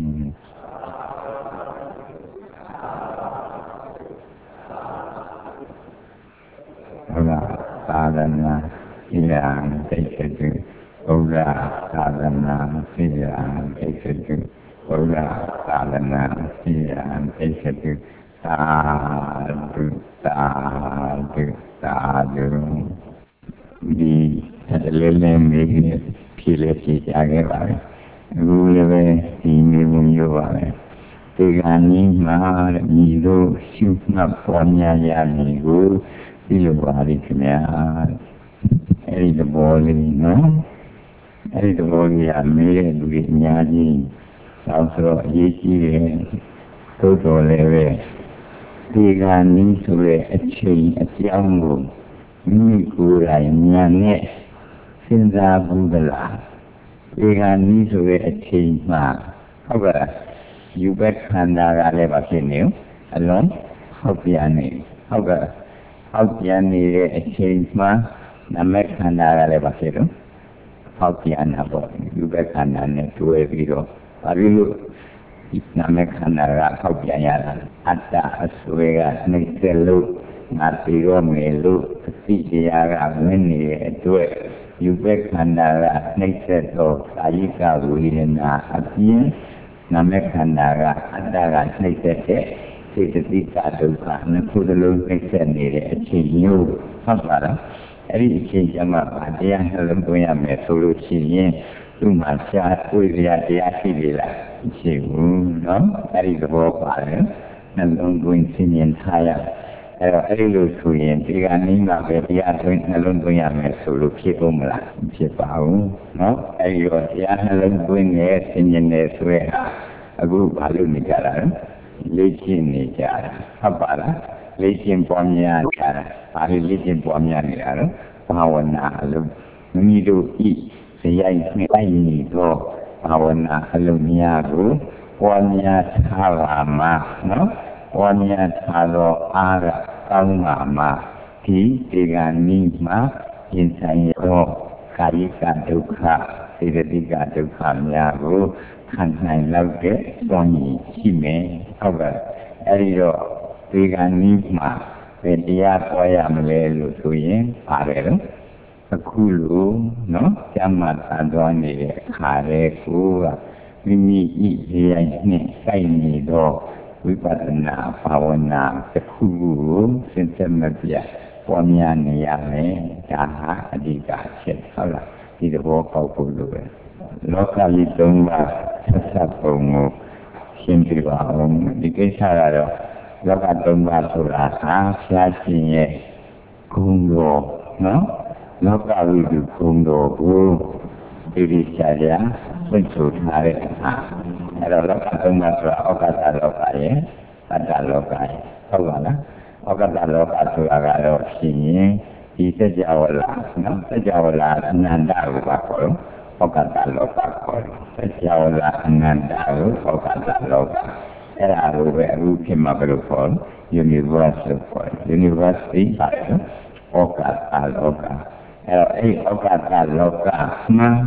ဟုတ်လားသာသနာဣရံတိတ်တုဘုရားသာသနာဣရံတိတ်တုဘုရားသာသနာဣရံတိတ်တုသာဓုသာဓုသာဓုဒီလည်းလည်းမြေကြီးဖြစ်လေဖြစ်ကြခဲ့ပါပဲအခုလည်းပဲဒီမျိုးမျိုးပါပဲဒီကနေ့မှာမြည်လို့ရှုမှတ်ပေါ်များရမည်ကိုဒီလိုပါလိမ့်ခင်ဗျာအဲ့ဒီသဘောလေးနော်အဲ့ဒီသဘောကြီးကမေးတဲ့လူတွေအများကြီးတော့ဆိုတော့အရေးကြီးတယ်သို့တော်လည်းပဲဒီကနေ့ဆိုတဲ့အချိန်အကြောင်းကိုမိမိကိုယ်တိုင်ဉာဏ်နဲ့စဉ်းစားဘူးသလားဒီကနေ့ဆိုတဲ့အချိန်မှာဟုတ်ကဲ့ယူဘက်ခန္ဓာကလည်းပါဖြစ်နေအလုံးဟုတ်ပြန်နေဟုတ်ကဲ့ဟုတ်ပြန်နေတဲ့အချိန်မှာနာမခန္ဓာကလည်းပါဖြစ်တော့ဟုတ်ပြန်တာပေါ့ယူဘက်ခန္ဓာနဲ့တွဲပြီးတော့ဘာလို့ဒီနာမခန္ဓာကဟုတ်ပြန်ရတာအတ္တအစွဲကနှိမ့်သက်လို့ငါပြီးတော့မယ်လို့အသိတရားကဝင်နေတဲ့အတွက်ယူဘက်ခန္ဓာကနှိမ့်သက်သောကာယကဝေဒနာအပြင်နာမခန္ဓာကအတ္တကနှိမ့်သက်တဲ့စေတသိကဒုက္ခနှစ်ခုစလုံးနှိမ့်သက်နေတဲ့အချိန်မျိုးဟုတ်ပါလားအဲ့ဒီအချိန်ကျမှတရားနှလုံးသွင်းရမယ်ဆိုလို့ရှိရင်သူ့မှာရှားကိုယ်ရတရားရှိလေလားရှိဘူးနော်အဲ့ဒီသဘောပါတယ်နှလုံးသွင်းစဉ်းရင်ထားရအဲ့တော့အဲ့ဒီလိုဆိုရင်ဒီကနေ့မှပဲတရားသွင်းနှလုံးသွင်းရမယ်ဆိုလို့ဖြစ်ဖို့မလားဖြစ်ပါဘူးနော်အဲ့ဒီတော့တရားနှလုံးသွင်းနေစဉ်းရင်နေဆိုရအခုဘာလို့နေကြတာလဲလေ့ကျင့်နေကြတာဟုတ်ပါလားလေ့ကျင့်ပွားများကြတာဘာလို့လေ့ကျင့်ပွားများနေတာလဲဘာဝနာအလုံးမိမိတို့ဤဇယိုက်နဲ့တိုင်းနေတော့ဘာဝနာအလုံးများကိုပွားများထားပါမှာနော်ပွားများထားတော့အားကကောင်းပါမှာဒီဒီကနေ့မှာရင်ဆိုင်ရောကာယကဒုက္ခစေတသိကဒုက္ခများကိုခံနိုင်လောက်တဲ့စွမ်းရည်ရှိမယ်ဟုတ်ကဲ့အဲဒီတော့ဒီကနေ့မှာဘယ်တရားပွားရမလဲလို့ဆိုရင်ပါတယ်လို့အခုလိုနော်ကျမ်းမာသာတော်နေတဲ့အခါလေးကိုမိမိဤရေရိုက်နဲ့စိုက်နေတော့ဝိပဿနာဘာဝနာတစ်ခုကိုစဉ်းစားမပြတ်ပေါ်များနေရမယ်ဒါဟာအဓိကချက်ဟုတ်လားဒီသဘောပေါက်ဖို့လိုပဲလောကကြီးသုံးပါးဆက်ဆက်ပုံကိုရှင်းပြပါအောင်ဒီကိစ္စကတော့လောကသုံးပါးဆိုတာဟာဆရာရှင်ရဲ့ဂုဏ်တော်နော်လောကဝိတုဂုဏ်တော်ကိုဒီဒီချာချာသိဆိုထားတဲ့အခါအဲ့တော့လောကသုံးပါးဆိုတာဩဃတလောကရဲ့အတ္တလောကရဲ့ဟုတ်ပါလားဩဃတလောကဆိုတာကတော့ရှင်ရင်ဒီစကြဝဠာနော်စကြဝဠာအနန္တကိုပါခေါ်လို့ဩဃတလောကခေါ်တယ်စကြဝဠာအနန္တကိုဩဃတလောကအဲ့ဒါလိုပဲအခုဖြစ်မှာဘယ်လိုခေါ်လဲ universe လို့ခေါ်တယ် university ပါတယ်ဩဃတလောကအဲ့တော့အဲ့ဩဃတလောကမှ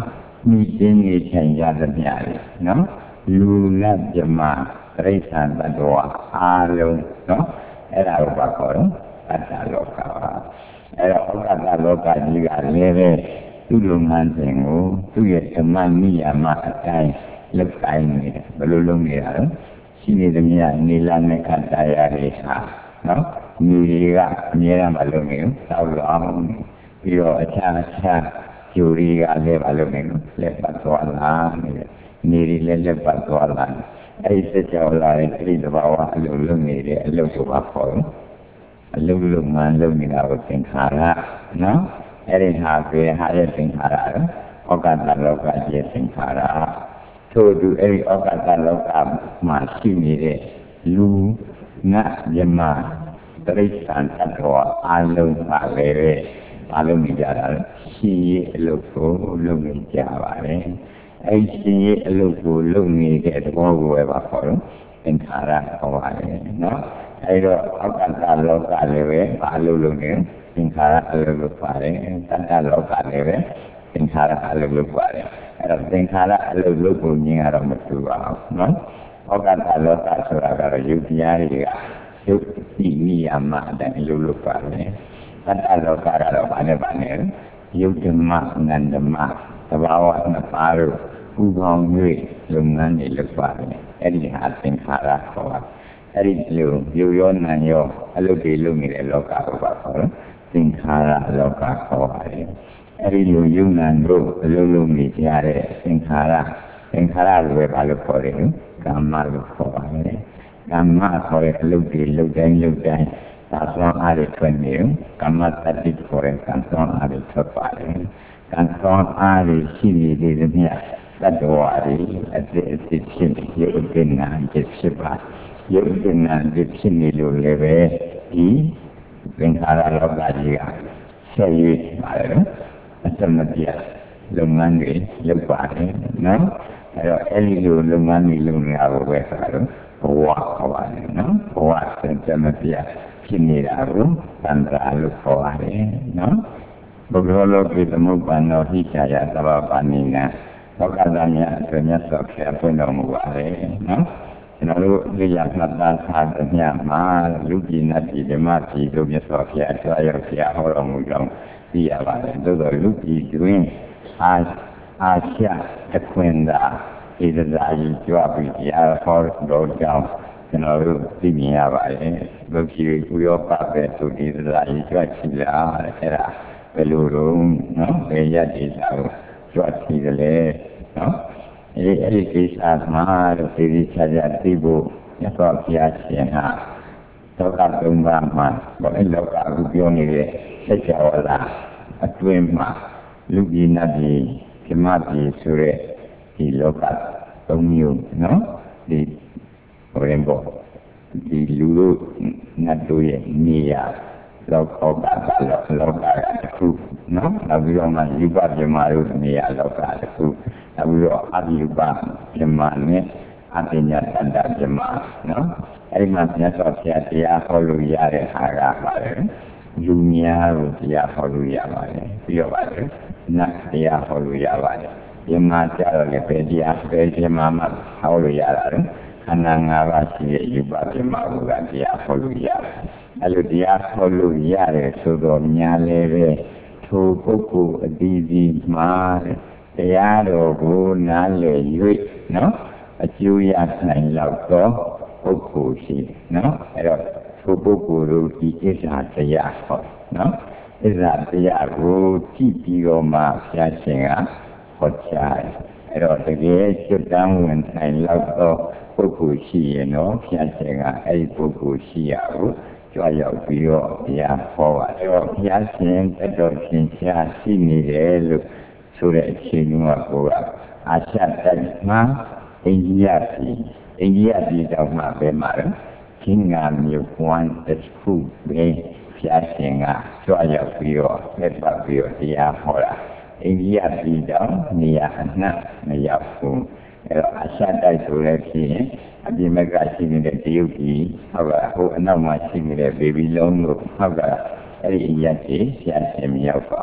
မိတင်းနေထိုင်ကြသမျှလေနော်လူလတ်ပြမတိရစ္ဆာန်တ attva အားလုံးနော်အဲ့ဒါကိုပါခေါ်တော့အတ္တလောကပါအဲ့တော့ဩဃတလောကကြီးကလည်းပဲသူ့လုပ်ငန်းစဉ်ကိုသူ့ရဲ့ဓမ္မနိယာမအတိုင်းလုပ်ကိုင်းနေတယ်ဘယ်လိုလုပ်နေတာလဲရှိနေသမျှနေလာနဲ့ခတ်တရားတွေဟာနော်မြေတွေကအများအားမလုပ်နေဘူးတောက်လောင်ပြီးတော့အခြားအခြားကျူရီကလည်းမလုပ်နေဘူးလက်ပတ်သွားလာနေတယ်နေတွေလည်းလက်ပတ်သွားလာအဲ့ဒီစကြောလာတဲ့အဲ့ဒီသဘာဝအလုပ်လုပ်နေတဲ့အလုပ်ဆိုပါခေါ်တယ်အလုပ်လုပ်မှလုပ်နေတာကိုသင်္ခါရနော်အဲ့ဒီဟာပြေဟာရဲ့သင်္ခါရဩဃတလောကရဲ့သင်္ခါရထို့သူအဲ့ဒီဩဃတလောကမှာရှိနေတဲ့လူနတ်ယမတိရစ္ဆာန်တ attva အလုံးပါလေပဲအလုံးနေကြတာရှိရဲ့အလုပ်ကိုလုပ်နေကြပါတယ်အဲ့ဒီရဲ့အလုပ်ကိုလုပ်နေတဲ့သဘောကိုပဲပါခေါ်တော့သင်္ခါရခေါ်ပါတယ်နော်အဲ့တော့ဩဃတလောကလည်းပဲဘာလို့လုပ်နေသင်္ခါရအလုပ်လုပ်ပါတယ်တတ္တလောကလည်းပဲသင်္ခါရအလုပ်လုပ်ပါတယ်အဲ့တော့သင်္ခါရအလုပ်လုပ်ဖို့ညင်ကတော့မတူပါဘူးနော်ဩဃတလောကဆိုတာကတော့ယုတ်တရားတွေကယုတ်တိနိယာမအတိုင်းအလုပ်လုပ်ပါတယ်တတ္တလောကကတော့ဘာနဲ့ဘာနဲ့ယုတ်ဓမ္မနန္ဓမ္မသဘာဝနှစ်ပါးတို့ပူပေါင်း၍လုပ်ငန်းတွေလုပ်ပါတယ်အဲ့ဒီဟာသင်္ခါရခေါ်ပါအဲ့ဒီလိုယုတ်ရောနာရောအလုပ်တွေလုပ်နေတဲ့လောကကိုပါခေါ်တော့သင်္ခါရလောကခေါ်ပါတယ်အဲ့ဒီလိုယုတ်နာတို့အလုပ်လုပ်နေကြတဲ့သင်္ခါရသင်္ခါရလိုပဲဘာလို့ခေါ်တယ်ကာမလို့ခေါ်ပါတယ်ကာမခေါ်တဲ့အလုပ်တွေလုပ်တိုင်းလုပ်တိုင်းသာသောအားတွေထွက်နေကာမတတိခေါ်တဲ့ကံသောအားတွေထွက်ပါတယ်ကံသောအားတွေရှိနေသေးသမျှတ attva တွေအစစ်အစစ်ဖြစ်နေရုပ်ပင်နာဖြစ်ပါရုပ်ပင်နာဖြစ်နေလို့လည်းပဲဒီသင်္ခါရလောကကြီးကဆက်ရွေးပါတယ်နော်အစမပြတ်လုပ်ငန်းတွေလုပ်ပါတယ်နော်အဲ့တော့အဲ့ဒီလိုလုပ်ငန်းတွေလုပ်နေတာကိုပဲဆိုတော့ဘဝခေါ်ပါတယ်နော်ဘဝစံမပြတ်ဖြစ်နေတာကိုသံဃာလို့ခေါ်ပါတယ်နော်ဘုရားလောကိသမုပ္ပန္နောဟိချာယသဗ္ဗပါဏိနံသောကသမြတ်အတွက်မြတ်စွာဘုရားဖွင့်တော်မူပါတယ်နော်ကျွန်တော်တို့ဒီရမှတ်သားထားတဲ့ညမှာလူပြည်နတ်ပြည်ဓမ္မပြည်တို့မြတ်စွာဘုရားတရားရောက်ဘုရားဟောတော်မူကြောင်းသိရပါတယ်သို့တော်လူပြည်တွင်အာအာရှတခွင်သာဣဒဇာကြီးကြွပြီးတရားဟောတော်ကြောင်းကျွန်တော်တို့သိမြင်ရပါတယ်လူပြည်ဥရောပပဲသူဣဒဇာကြီးကြွချီလာအဲ့ဒါဘယ်လိုတော့နော်ဘယ်ရည်တည်တာကိုကြွချီတယ်လေနော်အဲ့ဒီအဲ့ဒီကိစ္စမှာတော့ဒီဒီချာချာသိဖို့မြတ်စွာဘုရားရှင်ဟာသောကသုံးပါးမှာဘာလဲလောကအခုပြောနေတဲ့ဆက်ကြဝဠာအတွင်းမှာလူကြီးနတ်ကြီးဓမ္မကြီးဆိုတဲ့ဒီလောကသုံးမျိုးနော်ဒီဘယ်လိုပေါ့ဒီလူတို့နတ်တို့ရဲ့နေရာလောကကလောကတစ်ခုနော်နောက်ပြီးတော့မှယူပပြမတို့နေရာလောကတစ်ခုနောက်ပြီးတော့အဒီယူပပြမနဲ့အပညာတတ္တပြမနော်အဲဒီမှာမြတ်စွာဘုရားတရားဟောလို့ရတဲ့ဟာကပါတယ်လူများကိုတရားဟောလို့ရပါတယ်ပြီးတော့ပါတယ်နတ်တရားဟောလို့ရပါတယ်ပြမကြတော့လည်းပဲတရားပဲပြမမှာဟောလို့ရတာလေခန္ဓာ၅ပါးရှိတဲ့ယူပပြမကိုကတရားဟောလို့ရတယ်အဲ့လိုတရားဟောလို့ရတယ်ဆိုတော့များလည်းပဲထိုပုဂ္ဂိုလ်အသီးသီးမှာတရားတော်ကိုနားလည်၍နော်အကျိုးရနိုင်လောက်သောပုဂ္ဂိုလ်ရှိနော်အဲ့တော့ထိုပုဂ္ဂိုလ်တို့ဒီဣဇာတရားဟောနော်ဣဇာတရားကိုကြည့်ပြီးတော့မှဘုရားရှင်ကဟောကြားတယ်အဲ့တော့တကယ်ကျွတ်တန်းဝင်နိုင်လောက်သောပုဂ္ဂိုလ်ရှိရင်တော့ဘုရားရှင်ကအဲ့ဒီပုဂ္ဂိုလ်ရှိရကိုကြွရောက်ပြီးတော့ဘုရားဟောပါတယ်ဘုရားရှင်တတော်ရှင်ရှားရှိနေတယ်လို့ဆိုတဲ့အချိန်ကကိုကအာရှတိုက်မှာအိန္ဒိယပြည်အိန္ဒိယပြည်တောင်မှပဲမှာတော့ချင်းငါမျိုးကွမ်းတစ်ခုပဲဘုရားရှင်ကကြွရောက်ပြီးတော့လက်ပတ်ပြီးတော့တရားဟောတာအိန္ဒိယပြည်တောင်နေရာအနှံ့မရောက်ဘူးအဲ့တော့အာရှတိုက်ဆိုလည်းဖြစ်ရင်အပြင်ဘက်ကရှိနေတဲ့တရုတ်ပြည်ဟုတ်ကဲ့ဟိုအနောက်မှာရှိနေတဲ့ဘေဘီလုံးတို့ဟုတ်ကဲ့အဲ့ဒီအရက်ကြီးဆရာရှင်မရောက်ပါဘူး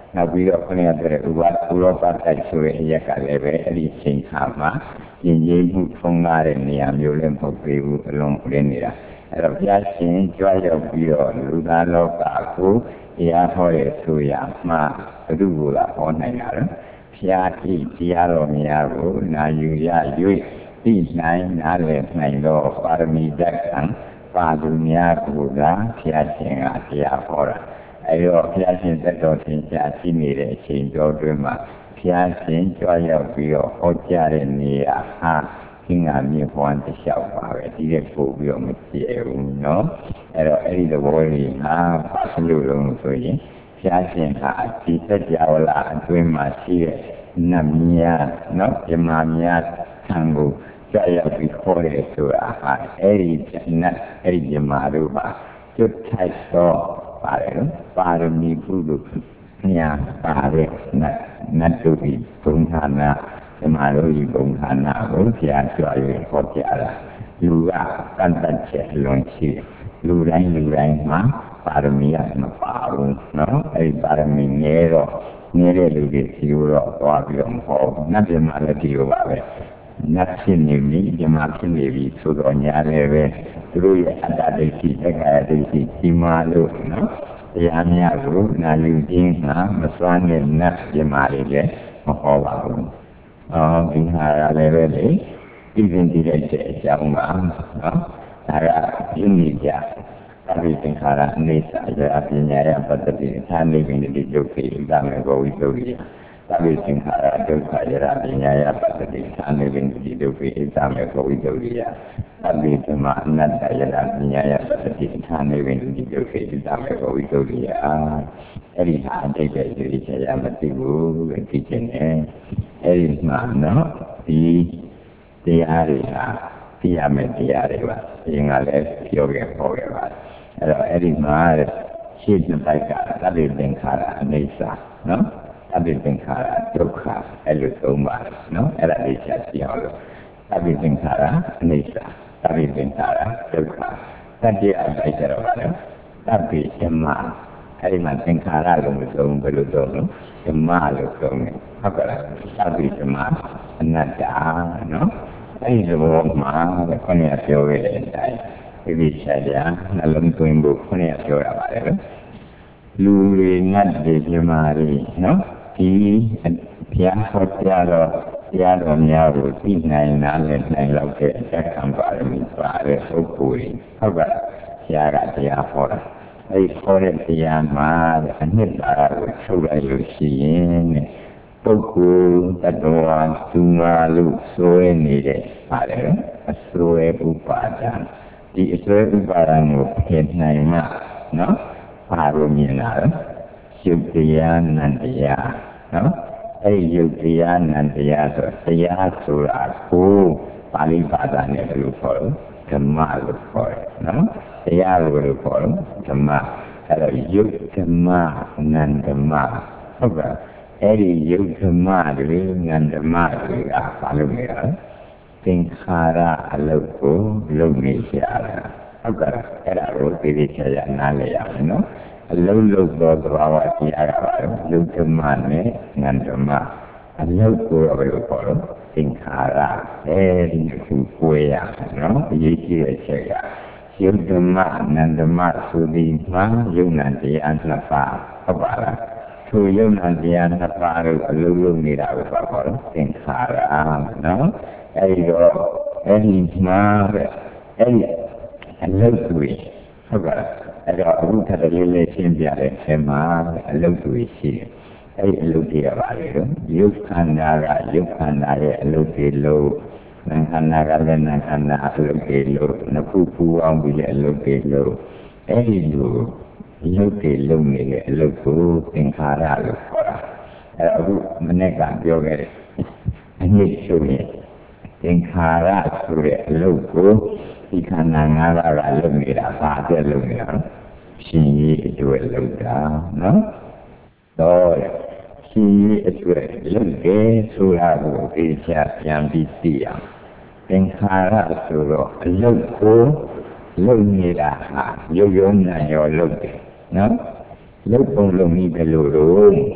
နောက်ပြီးတော့ခொနည်းတဲ့ဥပဥရောပတိုက်ဆိုတဲ့အရက်ကလည်းပဲအဲ့ဒီအချိန်ခါမှာယဉ်ကျေးမှုထုံးကားတဲ့နေရာမျိုးလည်းမဟုတ်သေးဘူးအလုံးပြင်းနေတာအဲ့တော့ဘုရားရှင်ကြွရောက်ပြီးတော့လူသားလောကကိုတရားဟောတဲ့ဆိုရမှာဘုသူ့ကိုလာဟောနိုင်တာလေဘုရားဤတရားတော်များကိုနာယူရ၍သိနိုင်နားလည်နိုင်တော့ပါရမီဓာတ်ကံပါသူများကိုသာဘုရားရှင်ကတရားဟောတာအဲတော့ဘုရားရှင်သက်တော်သင်ကြားရှိနေတဲ့အချိန်တော်တွင်မှာဘုရားရှင်ကြွရောက်ပြီးတော့ဟောကြားတဲ့နေရာဟာသင်္ဃာမြေဘဝတစ်လျှောက်ပါပဲဒီတဲ့ပို့ပြီးတော့မကြည့်ဘူးเนาะအဲတော့အဲ့ဒီသဘောလေးဟာဘာလို့လုံးဆိုရင်ဘုရားရှင်ဟာဒီသက်ကြဝဠာအတွင်းမှာရှိတဲ့နတ်များเนาะဓမ္မများဆံကိုကြွရောက်ပြီးဟောတယ်ဆိုတာဟာအဲ့ဒီနတ်အဲ့ဒီဓမ္မတို့ပါကျွတ်ထိုက်တော့ပါတယ်နော်ပါရမီကုသိုလ်ညာပါတဲ့နတ်နတ်တို့ဒီဘုံဌာနဓမ္မတို့ဒီဘုံဌာနကိုဘုရားကြွ၍ဟောကြားတာလူကတန်တတ်ချက်လွန်ရှိလူတိုင်းလူတိုင်းမှာပါရမီကမပါဘူးနော်အဲ့ဒီပါရမီနည်းတော့နည်းတဲ့လူတွေဒီလိုတော့သွားပြီးတော့မဟောဘူးနတ်ဓမ္မလည်းဒီလိုပါပဲနတ်ဖြစ်နေပြီဓမ္မဖြစ်နေပြီဆိုတော့ညာလည်းပဲသူတို့ရဲ့အတ္တဒိဋ္ဌိသက္ကာယဒိဋ္ဌိဒီမှာလို့နော်တရားများကိုနာယူခြင်းကမစွမ်းတဲ့နတ်ဓမ္မတွေလည်းမဟောပါဘူး။အော်ဒီဟာလည်းပဲလေဒီရင်ဒီတဲ့အကြောင်းပါနော်ဒါကယဉ်နေကြအဘိသင်္ခါရအနေစာရအပညာရပတ္တိဌာနေပင်တိဒုက္ခိဒါမေဘောဝိသုရိယသဗ္ဗေသင်္ခါရဒုက္ခယရပညာယပတ္တိဌာနေပင်တိဒုက္ခိဒါမေဘောဝိသုရိယသဗ္ဗေဓမ္မအနတ္တယရပညာယပတ္တိဌာနေပင်တိဒုက္ခိဒါမေဘောဝိသုရိယအဲ့ဒီဟာအတိတ်ရဲ့ရွေးချယ်ရမသိဘူးလို့သိချင်တယ်အဲ့ဒီမှာနော်ဒီတရားတွေဟာသိရမယ့်တရားတွေပါအရင်ကလည်းပြောခဲ့ပေါ်ခဲ့ပါအဲ့တော့အဲ့ဒီမှာရှင်းတဲ့ဘက်ကသဗ္ဗေသင်္ခါရအနေစာနော်သဗ္ဗေသင်္ခါရဒုက္ခအဲ့လိုသုံးပါနော်အဲ့ဒါလေးချက်ပြအောင်လို့သဗ္ဗေသင်္ခါရအနေစာသဗ္ဗေသင်္ခါရဒုက္ခတတိယအပိုင်းကျတော့ပါနော်သဗ္ဗေဓမ္မအဲ့ဒီမှာသင်္ခါရလို့မသုံးဘယ်လိုသုံးလို့ဓမ္မလို့သုံးတယ်ဟုတ်ကဲ့လားသဗ္ဗေဓမ္မအနတ္တနော်အဲ့ဒီလိုမှာခေါင်းရပြောခဲ့တဲ့အတိုင်းဒီလိုဆက်ကြနှလုံးသွင်းဖို့ခေါင်းရပြောရပါတယ်လူတွေနတ်တွေဓမ္မတွေနော်ဒီဘုရားဟောကြားတော်တရားတော်များကိုသိနိုင်နားလည်နိုင်လောက်တဲ့အတ္တကံပါရမီပါတဲ့ပုဂ္ဂိုလ်တွေဟုတ်ကဲ့ဘုရားကတရားဟောတာအဲ့ဒီဟောတဲ့တရားမှာအနှစ်သာရကိုထုတ်လိုက်လို့ရှိရင်ပုဂ္ဂိုလ်တ attva သူငါလို့ဆိုရနေတဲ့ပါတယ်အစွဲဥပါဒံဒီအစွဲဥပါဒံကိုဖြစ်နိုင်မှာနော်ဘာလို့မြင်လာလဲယုတ်တရားနန္တရားနော်အဲ့ဒီယုတ်တရားနန္တရားဆိုတရားဆိုတာကိုပါဠိဘာသာနဲ့ဘယ်လိုခေါ်လဲဓမ္မလို့ခေါ်တယ်နော်တရားလို့ခေါ်တယ်ဓမ္မအဲ့တော့ယုတ်ဓမ္မနန္ဓမ္မဟုတ်ကဲ့အဲ့ဒီယုတ်ဓမ္မတွေနန္ဓမ္မတွေကဘာလို့လဲသင်္ခါရအလုတ်ကိုလုံနေကြတာဟုတ်ကဲ့အဲ့ဒါကိုသိသိချာချာနားလည်ရမယ်နော်အလုံးလုံးသောသဘာဝတရားကပါလို့ယုတ်ဓမ္မနဲ့နန္ဓမ္မအလုတ်ကိုဘယ်လိုခေါ်လို့သင်္ခါရအဲဒီခုကိုရနော်အရေးကြီးတဲ့အချက်ကယုတ်ဓမ္မနန္ဓမ္မဆိုပြီးမှယုတ်နံတရားနှစ်ပါးဟုတ်ပါလားထိုယုတ်နံတရားနှစ်ပါးကိုအလုံးလုံးနေတာကိုပါခေါ်လို့သင်္ခါရနော်အဲဒီတော့အဲဒီမှာအဲဒီအလုတ်တွေဟုတ်ပါလားအဲ့တော့အခုထပ်တလေးလေးရှင်းပြတဲ့အဲမှာအလုတ်တွေရှိတယ်အဲ့ဒီအလုတ်တွေကပါလေတော့ယုတ်ခန္ဓာကယုတ်ခန္ဓာရဲ့အလုတ်တွေလို့နာခန္ဓာကလည်းနာခန္ဓာအလုတ်တွေလို့နှစ်ခုပူအောင်ပြီးတဲ့အလုတ်တွေလို့အဲ့ဒီလိုယုတ်တွေလုံနေတဲ့အလုတ်ကိုသင်္ခါရလို့ခေါ်တာအဲ့အခုမနေ့ကပြောခဲ့တဲ့အနည်းချုပ်ရင်သင်္ခါရဆိုတဲ့အလုတ်ကိုဒီခန္ဓာငါးပါးကလုံနေတာဘာအတွက်လုံနေတာလဲရှင်ကြီးအတွက်လုံတာနော်တော့ရှင်ကြီးအတွက်လုံတယ်ဆိုတာကိုသိချာပြန်ပြီးသိအောင်သင်္ခါရဆိုတော့အလုတ်ကိုလုံနေတာဟာရုပ်ရုံနာရောလုံတယ်နော်လုံပုံလုံပြီးဘယ်လိုတော့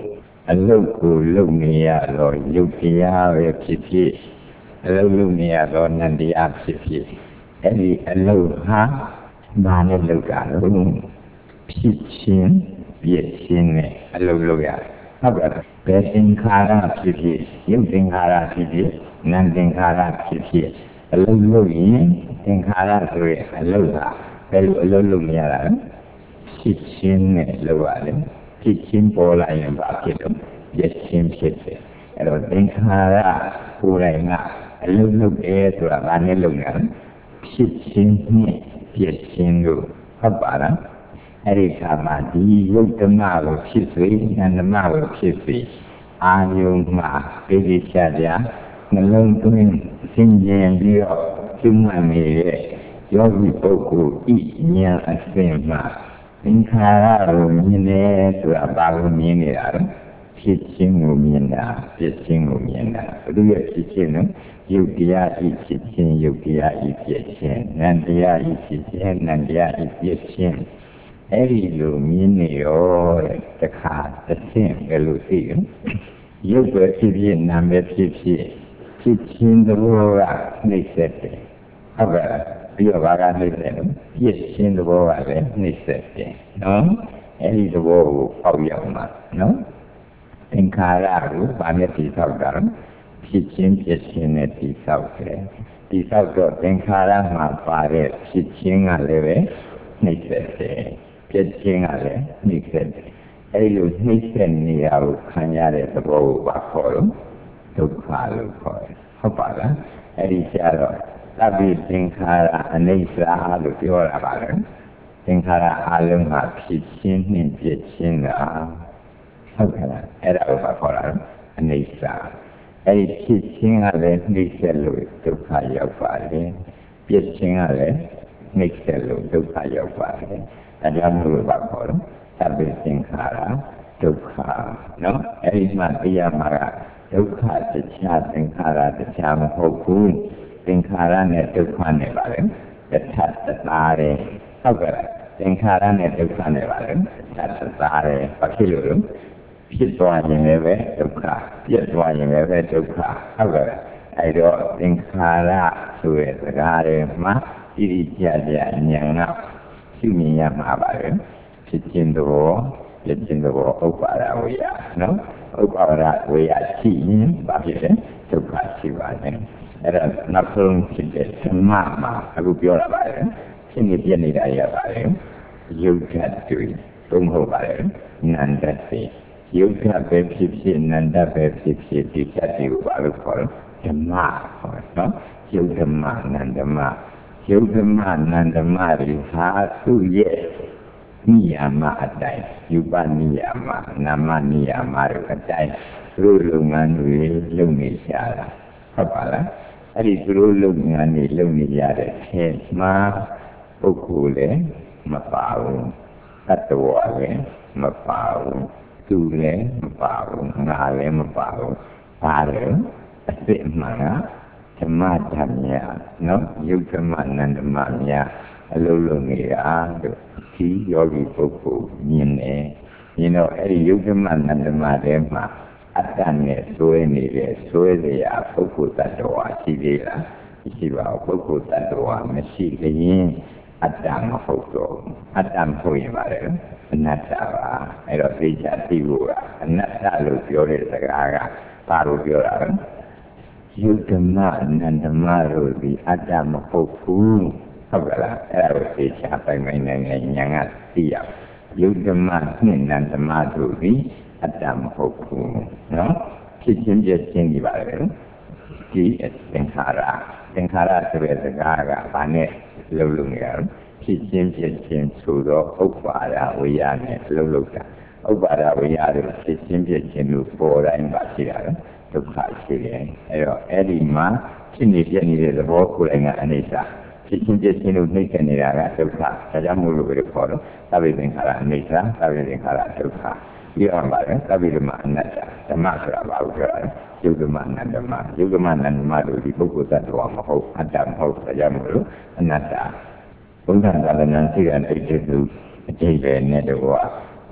အလုတ်ကိုလုံနေရတော့ယုတ်တရားပဲဖြစ်ဖြစ်အလုတ်လုံနေရတော့နန္တရားဖြစ်ဖြစ်အဲ့ဒီအလုတ်ဟာဘာနဲ့လုပ်တာလဲဖြစ်ခြင်းပြည့်ခြင်းနဲ့အလုတ်လုပ်ရတယ်ဟုတ်ကဲ့ဘယ်သင်္ခါရဖြစ်ဖြစ်ယုတ်သင်္ခါရဖြစ်ဖြစ်နံသင်္ခါရဖြစ်ဖြစ်အလုတ်လုပ်ရင်သင်္ခါရဆိုရင်အလုတ်ဟာဘယ်လိုအလုတ်လုပ်နေရတာလဲဖြစ်ခြင်းနဲ့လုပ်ရတယ်ဖြစ်ခြင်းပေါ်လာရင်ဘာဖြစ်တော့ပြည့်ခြင်းဖြစ်တယ်အဲ့တော့သင်္ခါရကိုယ်တိုင်ကအလုတ်လုပ်တယ်ဆိုတာဘာနဲ့လုပ်နေလဲဖြစ်ခြင်းနဲ့ပြည့်ခြင်းလို့ဟုတ်ပါလားအဲ့ဒီခါမှာဒီယုတ်ဓမ္မကိုဖြစ်စေဉာဏ်ဓမ္မကိုဖြစ်စေအာယုံမှာပိဋိချပြနှလုံးသွင်းသင်ကျင်ပြီးတော့ကျွမ်းမှန်နေတဲ့ယောဂီပုဂ္ဂိုလ်ဤဉာဏ်အစဉ်မှာသင်္ခါရကိုမြင်တယ်ဆိုတာဘာကိုမြင်နေတာလဲဖြစ်ခြင်းကိုမြင်တာပြည့်ခြင်းကိုမြင်တာဘုရားရဲ့ဖြစ်ခြင်းနဲ့ယုတ်တရားဤဖြစ်ခြင်းယုတ်တရားဤပြည့်ခြင်းနံတရားဤဖြစ်ခြင်းနံတရားဤပြည့်ခြင်းအဲ့ဒီလိုမြင်နေရောတခါတစ်ဆင့်ဘယ်လိုသိလဲရုပ်ပဲဖြစ်ဖြစ်နာမ်ပဲဖြစ်ဖြစ်ဖြစ်ခြင်းသဘောကနှိမ့်ဆက်တယ်ဟုတ်ကဲ့ပြီးတော့ဘာကနှိမ့်ဆက်လဲပြည့်ခြင်းသဘောကလည်းနှိမ့်ဆက်တယ်နော်အဲ့ဒီသဘောကိုပေါက်ရောက်မှာနော်သင်္ခါရကိုဗာနဲ့တည်ဆောက်တာဖြစ်ခြင်းပြည့်ခြင်းနဲ့တည်ဆောက်တယ်တည်ဆောက်တော့သင်္ခါရမှာပါတဲ့ဖြစ်ခြင်းကလည်းပဲနှိမ့်ဆက်တယ်ပြည့်ခြင်းကလည်းနှိမ့်ဆက်တယ်အဲ့လိုနှိမ့်ဆက်နေရကိုခံရတဲ့သဘောကိုပါခေါ်လို့ဒုက္ခလို့ခေါ်တယ်ဟုတ်ပါလားအဲ့ဒီကျတော့သဗ္ဗေသင်္ခါရအနိစ္စလို့ပြောတာပါလေသင်္ခါရအလုံးဟာဖြစ်ခြင်းနှင့်ပြည့်ခြင်းကဟုတ်ကဲ့လားအဲ့ဒါကိုပါခေါ်တာအနိစ္စအဲ့ဒီဖြစ်ခြင်းကလည်းနှိမ့်ဆက်လို့ဒုက္ခရောက်ပါတယ်ပြည့်ခြင်းကလည်းနှိမ့်ဆက်လို့ဒုက္ခရောက်ပါတယ်ဒါကြောင့်မို့ပါခေါ်တော့သဗ္ဗေသင်္ခါရဒုက္ခနော်အဲ့ဒီမှာသိရမှာကဒုက္ခတရားသင်္ခါရတရားမဟုတ်ဘူးသင်္ခါရနဲ့ဒုက္ခနဲ့ပါလေတထတသားတယ်ဟုတ်ကဲ့သင်္ခါရနဲ့ဒုက္ခနဲ့ပါလေတထတသားတယ်ဘာဖြစ်လို့လဲဖြစ်သွားရင်လည်းပဲဒုက္ခပြည့်သွားရင်လည်းပဲဒုက္ခဟုတ်ကဲ့အဲ့တော့သင်္ခါရဆိုတဲ့စကားတွေမှာဣတိကြကြဉာဏ်ကသိမြင်ရမှာပါလေဖြစ်ခြင်းသဘောပြည့်ခြင်းသဘောဥပ္ပါဒဝေယနော်ဥပ္ပါဒဝေယရှိရင်ဘာဖြစ်လဲဒုက္ခရှိပါတယ်အဲ့ဒါနောက်ဆုံးဖြစ်တဲ့ဓမ္မမှာအခုပြောတာပါလေဖြစ်နေပြနေတာရပါလေယုတ်ဓာတ်တွေသုံးဟုတ်ပါလေနန္တစေယုတ်ဓာတ်ပဲဖြစ်ဖြစ်နန္တပဲဖြစ်ဖြစ်ဒီဓာတ်တွေကိုဘာလို့ခေါ်လဲဓမ္မခေါ်နော်ယုတ်ဓမ္မနန္ဓမ္မယုတ်ဓမ္မနန္ဓမ္မတွေဟာသူ့ရဲ့နိယာမအတိုင်းယူပနိယာမနာမနိယာမတို့အတိုင်းသူတို့လုပ်ငန်းတွေလုပ်နေကြတာဟုတ်ပါလားအဲ့ဒီသူတို့လုပ်ငန်းတွေလုပ်နေရတဲ့အဲမှာပုဂ္ဂိုလ်လည်းမပါဘူးတတ္တဝါလည်းမပါဘူးသူလည်းမပါဘူးငါလည်းမပါဘူးပါတယ်အစ်စ်မှန်ကဓမ္မဓမ္မညာနော်ယုတ်ဓမ္မနန္ဓမ္မများအလုံးလုံးနေတာတို့ဒီယောဂီပုဂ္ဂိုလ်မြင်တယ်မြင်တော့အဲ့ဒီယုတ်ဓမ္မနန္ဓမ္မထဲမှာအတ္တနဲ့ဆွဲနေတဲ့ဆွဲစရာပုဂ္ဂိုလ်တ attva ရှိသေးလားရှိပါဘူးပုဂ္ဂိုလ်တ attva မရှိရင်အတ္တမဟုတ်တော့အတ္တမဟုတ်ရင်ပါလေအနတ္တပါအဲ့တော့သိချသိဖို့ကအနတ္တလို့ပြောတဲ့စကားကဘာလို့ပြောတာလဲယုတ်ဓမ္မနန္ဓမ္မတို့ဒီအတ္တမဟုတ်ဘူးဟုတ်ကဲ့လားအဲ့ဒါကိုသိချပိုင်ပိုင်နိုင်နိုင်ဉာဏ်ကသိရယုတ်ဓမ္မနဲ့နန္ဓမ္မတို့ဒီအတ္တမဟုတ်ဘူးနော်ဖြစ်ချင်းပြချင်းဒီပါလေဒီသင်္ခါရသင်္ခါရဆိုတဲ့စကားကဘာနဲ့လုံးလုံးနေရလဲဖြစ်ချင်းပြချင်းဆိုတော့ဥပ္ပါဒဝိယနဲ့လုံးလုံးတာဥပ္ပါဒဝိယတို့ဖြစ်ချင်းပြချင်းတို့ပေါ်တိုင်းပါရှိတာလေဒုက္ခရှိတယ်အဲ့တော့အဲ့ဒီမှာဖြစ်နေပြနေတဲ့သဘောကိုယ်တိုင်ကအနိစ္စဖြစ်ချင်းပြချင်းတို့နှိမ့်ခဲ့နေတာကဒုက္ခဒါကြောင့်မို့လို့ပြောခေါ်တော့သဗ္ဗေသင်္ခါရအနိစ္စသဗ္ဗေသင်္ခါရဒုက္ခဒီအောင်ပါလေသဗ္ဗေဓမ္မအနတ္တဓမ္မဆိုတာဘာလို့ပြောလဲယုတ်ဓမ္မနန္ဓမ္မယုတ်ဓမ္မနန္ဓမ္မတို့ဒီပုဂ္ဂိုလ်တ attva မဟုတ်အတ္တမဟုတ်ဒါကြောင့်မို့လို့အနတ္တဘုရားသာသနာ့ရှိတဲ့အဋ္ဌိတုအကျိပ္ပယ်နဲ့တော့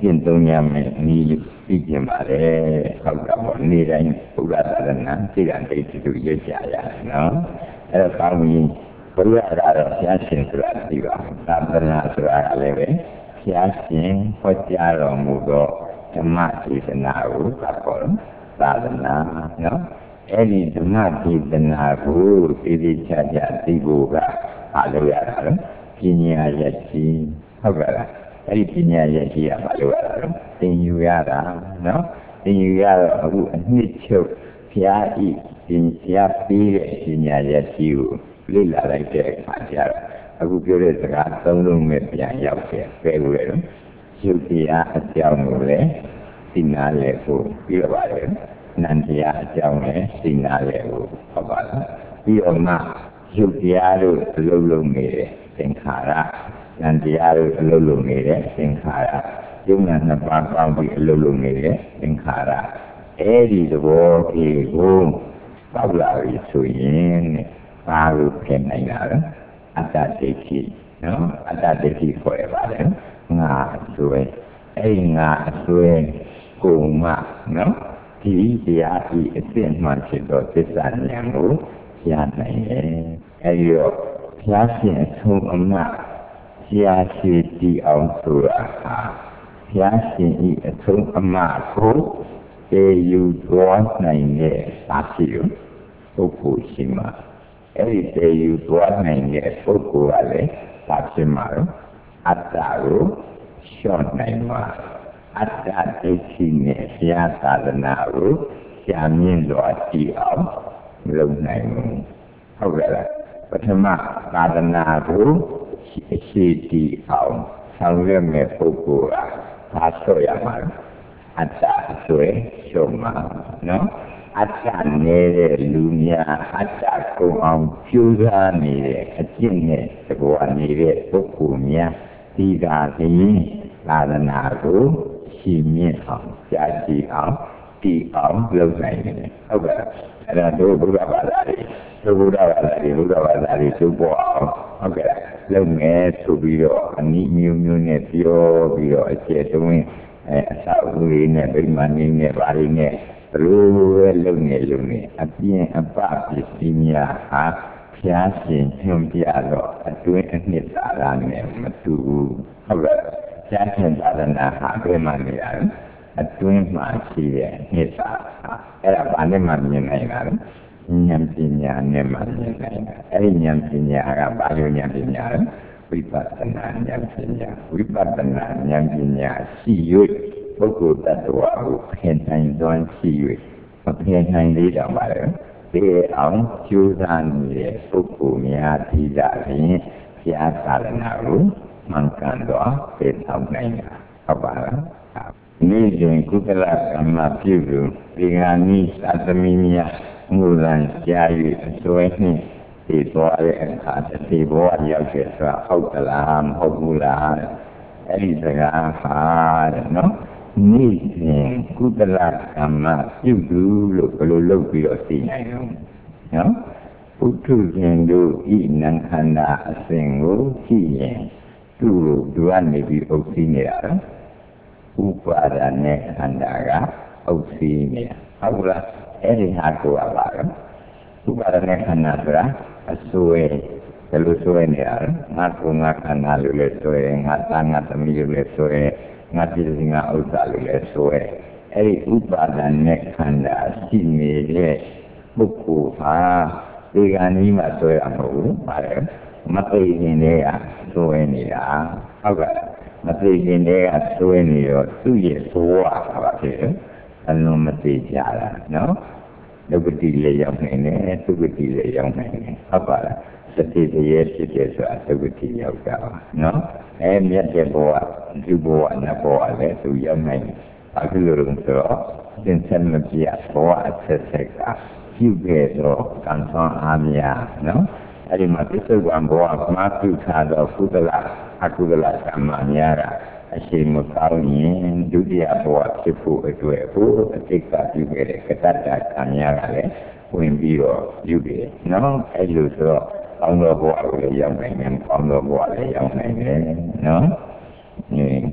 ကျင့်သုံးရမယ်နီးသိကျင်ပါလေဟုတ်တာပေါ့နေ့တိုင်းဘုရားသာသနာသိတာသိတူရကြရတယ်နော်အဲ့တော့ကောင်းပြီဘုရားကတော့ဘုရားရှင်ဆိုတာသိပါသာသနာဆိုတာလည်းပဲဘုရားရှင်ဟောကြားတော်မူသောဓမ္မဒေသနာကိုသာခေါ်တော့သာသနာနော်အဲ့ဒီဓမ္မဒေသနာကိုသိသိချာချာသိဖို့ကအားလို့ရတာနော်ပညာရရှိဟုတ်ကဲ့လားအဲ့ဒီပညာရရှိရပါလို့ရတာနော်သင်ယူရတာနော်သင်ယူရတော့အခုအနှစ်ချုပ်ဘုရားဤသင်ကြားပြီးတဲ့ပညာရရှိကိုလေ့လာလိုက်တဲ့အခါကျတော့အခုပြောတဲ့စကားသုံးလုံးနဲ့ပြန်ရောက်ခဲ့ပဲလို့ရတော့ရုပ်တရားအကြောင်းကိုလည်းသိနာလေဖို့ပြီးတော့ပါတယ်နန္တရားအကြောင်းလည်းသိနာလေဖို့ဟောပါလားပြီးတော့မှရုပ်တရားတို့အလုံးလုံးနေတဲ့သင်္ခါရနန္တရားတို့အလုံးလုံးနေတဲ့သင်္ခါရယုံနာနှစ်ပါးပေါင်းပြီးအလုံးလုံးနေတဲ့သင်္ခါရအဲ့ဒီသဘောကြီးကိုပေါက်လာပြီဆိုရင်ဘာလို့ဖြစ်နိုင်တာလဲအတ္တဒိဋ္ဌိနော်အတ္တဒိဋ္ဌိခေါ်ရပါတယ်ငါအစွဲအဲ့ဒီငါအစွဲကိုမှနော်ဒီတရားဤအစ်စ်မှဖြစ်တော့သစ္စာဉာဏ်ကိုရနိုင်တယ်အဲ့ဒီတော့ဘုရားရှင်အဆုံးအမဆရာရှိတည်အောင်ဆိုတာဟာဘုရားရှင်ဤအဆုံးအမကိုတေယူသွားနိုင်တဲ့သာရှိပုဂ္ဂိုလ်ရှိမှာအဲ့ဒီတေယူသွားနိုင်တဲ့ပုဂ္ဂိုလ်ကလည်းသာရှိမှာတော့အတ္တကိုလျှော့နိုင်မှာအတ္တဒိဋ္ဌိနဲ့ဘုရားသာသနာကိုရှာမြင့်စွာတည်အောင်လုပ်နိုင်ဘူးဟုတ်ကဲ့လားပထမသာသနာကိုအရှိတည်အောင်ဆောင်ရွက်မဲ့ပုဂ္ဂိုလ်ကဘာဆိုရမှာလဲအတ္တဆိုရရှုံးမှာနော်အတ္တနေတဲ့လူများအတ္တကုန်အောင်ကျူးစားနေတဲ့အကျင့်နဲ့သဘောနေတဲ့ပုဂ္ဂိုလ်များဒီကသည်သာသနာကိုရှိမြင့်အောင်ကြာကြည့်အောင်တည်အောင်လုပ်နိုင်တယ်ဟုတ်ကဲ့အဲ့ဒါတို့ဘုရားဘာသာတွေတို့ဘုရားဘာသာတွေဘုရားဘာသာတွေသိပေါ်အောင်ဟုတ်ကဲ့လုပ်မယ်ဆိုပြီးတော့အနည်းမျိုးမျိုးနဲ့ပြောပြီးတော့အကျယ်တွင်းအဲအဆောက်အဦတွေနဲ့ဗိမာန်တွေနဲ့ဘာတွေနဲ့ဘလို့ပဲလုပ်နေလို့နေအပြင်းအပပစ္စည်းများဟာဘုရားရှင်ညွှန်ပြတော့အတွင်းအနှစ်သာရနဲ့မတူဘူးဟုတ်ကဲ့ဘုရားရှင်သာသနာဟာဘယ်မှာနေရလဲအတွင်းမှာရှိတဲ့နှစ်သာအဲ့ဒါဘာနဲ့မှမြင်နိုင်တာလဲဉာဏ်ပညာနဲ့မှမြင်နိုင်တာအဲ့ဒီဉာဏ်ပညာကဘာလို့ဉာဏ်ပညာလဲဝိပဿနာဉာဏ်ပညာဝိပဿနာဉာဏ်ပညာရှိ၍ပုဂ္ဂိုလ်တ attva ကိုဖယ်နိုင်စွမ်းရှိ၍မဖယ်နိုင်သေးတော့ပါလေဒီအောင်ကျိုးစားနေတဲ့ပုဂ္ဂိုလ်များဒီလာရင်ဘုရားသာသနာကိုမှန်ကန်တော့ပြေဆောင်နိုင်တာဟုတ်ပါလားနေ့စဉ်ကုသလကမ္မပြုလို့ဒီကနေ့သတ္တမီများငုလန်ကြား၍အစွဲနှင့်ဒီသွားတဲ့အခါဒီဘောရောက်တဲ့ဆိုတာဟုတ်သလားမဟုတ်ဘူးလားအဲ့ဒီစကားဟာတဲ့နော်နေ့စဉ်ကုသလကမ္မပြုလို့လို့ဘယ်လိုလုပ်ပြီးတော့သိနိုင်လဲနော်ပုထုရှင်တို့ဤနံခန္ဓာအစဉ်ကိုကြည့်ရင်သူ့ကိုသူကနေပြီးအုပ်စီးနေတာဥပါဒနဲ့ခန္ဓာကအုပ်စီးနေတာဟုတ်လားအဲ့ဒီဟာကိုပါပါဥပါဒနဲ့ခန္ဓာဆိုတာအစွဲဘယ်လိုစွဲနေတာလဲငါကငါခန္ဓာလို့လဲစွဲငါသားငါသမီးလို့လဲစွဲငါပြည်စင်ငါဥစ္စာလို့လဲစွဲအဲ့ဒီဥပါဒနဲ့ခန္ဓာရှိနေတဲ့ပုဂ္ဂိုလ်ဟာဒီကနေ့မှစွဲရမဟုတ်ဘူးပါတယ်မသိရင်လည်းစွဲနေတာဟုတ်ကဲ့မသိရင်လည်းစွဲနေတော့သူ့ရဲ့ဘဝပါဖြစ်တယ်အလုံးမသိကြတာနော်ဒုက္ခတိလည်းရောက်နေတယ်သုခတိလည်းရောက်နေတယ်ဟုတ်ပါလားစတိတရေဖြစ်တဲ့ဆိုတာဒုက္ခတိရောက်တာပါနော်အဲမြတ်တဲ့ဘဝဒီဘဝနဲ့ဘဝလည်းသူရောက်နိုင်တယ်အခုလိုဆိုတော့သင်္ဆန်မပြဘဝအဆက်ဆက်ကပြုခဲ့တော့ကံဆောင်အားများနော်အဲဒီမှာပြစ္ဆုတ်ဘဝမှာပြုထားတော့ကုသလအကုသလကမ္မများတာအရှိန်မကောင်းရင်ဒုတိယဘဝဖြစ်ဖို့အတွက်ဘုအတိတ်ကပြုခဲ့တဲ့ကတ္တတာကံများကလည်းဝင်ပြီးတော့ပြုတယ်နော်အဲလိုဆိုတော့ကောင်းသောဘဝကိုလည်းရောက်နိုင်တယ်ကောင်းသောဘဝလည်းရောက်နိုင်တယ်နော်င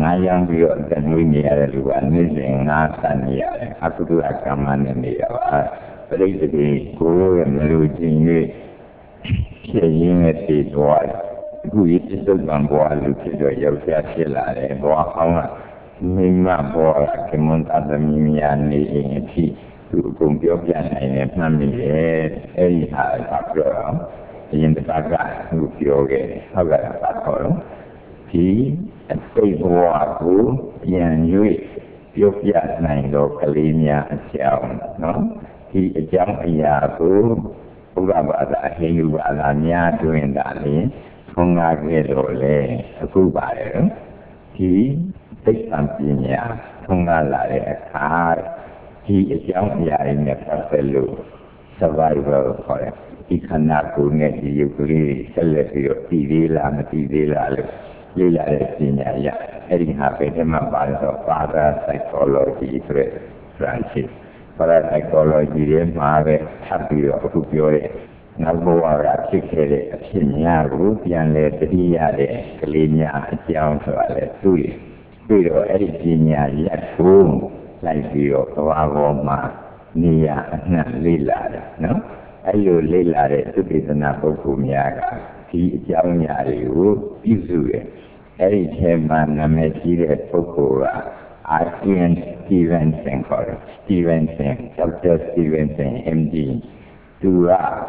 ငါးရောင်းပြီးတော့အသက်မွေးနေရတဲ့လူကနေ့စဉ်ငါးတန်နေရတယ်အကုသိုလ်ကမ္မနဲ့နေတာပါပရိသေတိကိုယ်ရဲ့မလို့ခြင်း၍ဖြစ်ရင်းနဲ့တည်သွားတယ်အခုဒီပစ္စုပန်ဘဝလူဖြစ်တော့ယောက်ျားဖြစ်လာတယ်ဘဝဟောင်းကမိမဘဝကမွန်တာသမီးများနေရင်အဖြစ်သူအကုန်ပြောပြနိုင်တယ်မှတ်မိတယ်အဲ့ဒီဟာကပြောတော့အရင်တစ်ခါကသူပြောခဲ့တယ်ဟုတ်ကဲ့ပါခေါ်တော့ဒီအတိတ်ဘဝကိုပြန်၍ပြောပြနိုင်တော့ကလေးများအကြောင်းနော်ဒီအကြောင်းအရာကိုဘုရားဘာသာဟိန္ဒူဘာသာများတွင်တာလေထုံးကားခဲ့တော့လေအခုပါတယ်ဒီသိပ္ပံပညာထုံးကားလာတဲ့အခါဒီအကြောင်းအရာတွေနဲ့ပတ်သက်လို့ survival ခေါ်တယ်ဒီခန္ဓာကိုယ်နဲ့ဒီရုပ်ကလေးဆက်လက်ပြီးတော့တည်သေးလားမတည်သေးလားလို့လေ့လာတဲ့ပညာရအဲ့ဒီဟာပဲဒီမှာပါတော့ parapsychology ဆိုတဲ့ branch parapsychology တွေမှာပဲထပ်ပြီးတော့အခုပြောတဲ့နောက်ဘဝကဖြစ်ခဲ့တဲ့အဖြစ်များကိုပြန်လဲတတိယတဲ့ကလေးများအကြောင်းဆိုတာလေသူ့ပြီးတော့အဲ့ဒီပညာရက်ကိုလိုက်ပြီးတော့ဘဝပေါ်မှာနေရအနှံ့လေ့လာတယ်နော်အဲ့လိုလေ့လာတဲ့သုတေသနပုဂ္ဂိုလ်များကဒီအကြောင်းအရာတွေကိုပြုစုတယ်အဲ့ဒီထဲမှာနာမည်ကြီးတဲ့ပုဂ္ဂိုလ်က Ian Stevenson ခေါ်တယ် Stevenson Doctor Stevenson အမ် ဒီ သူက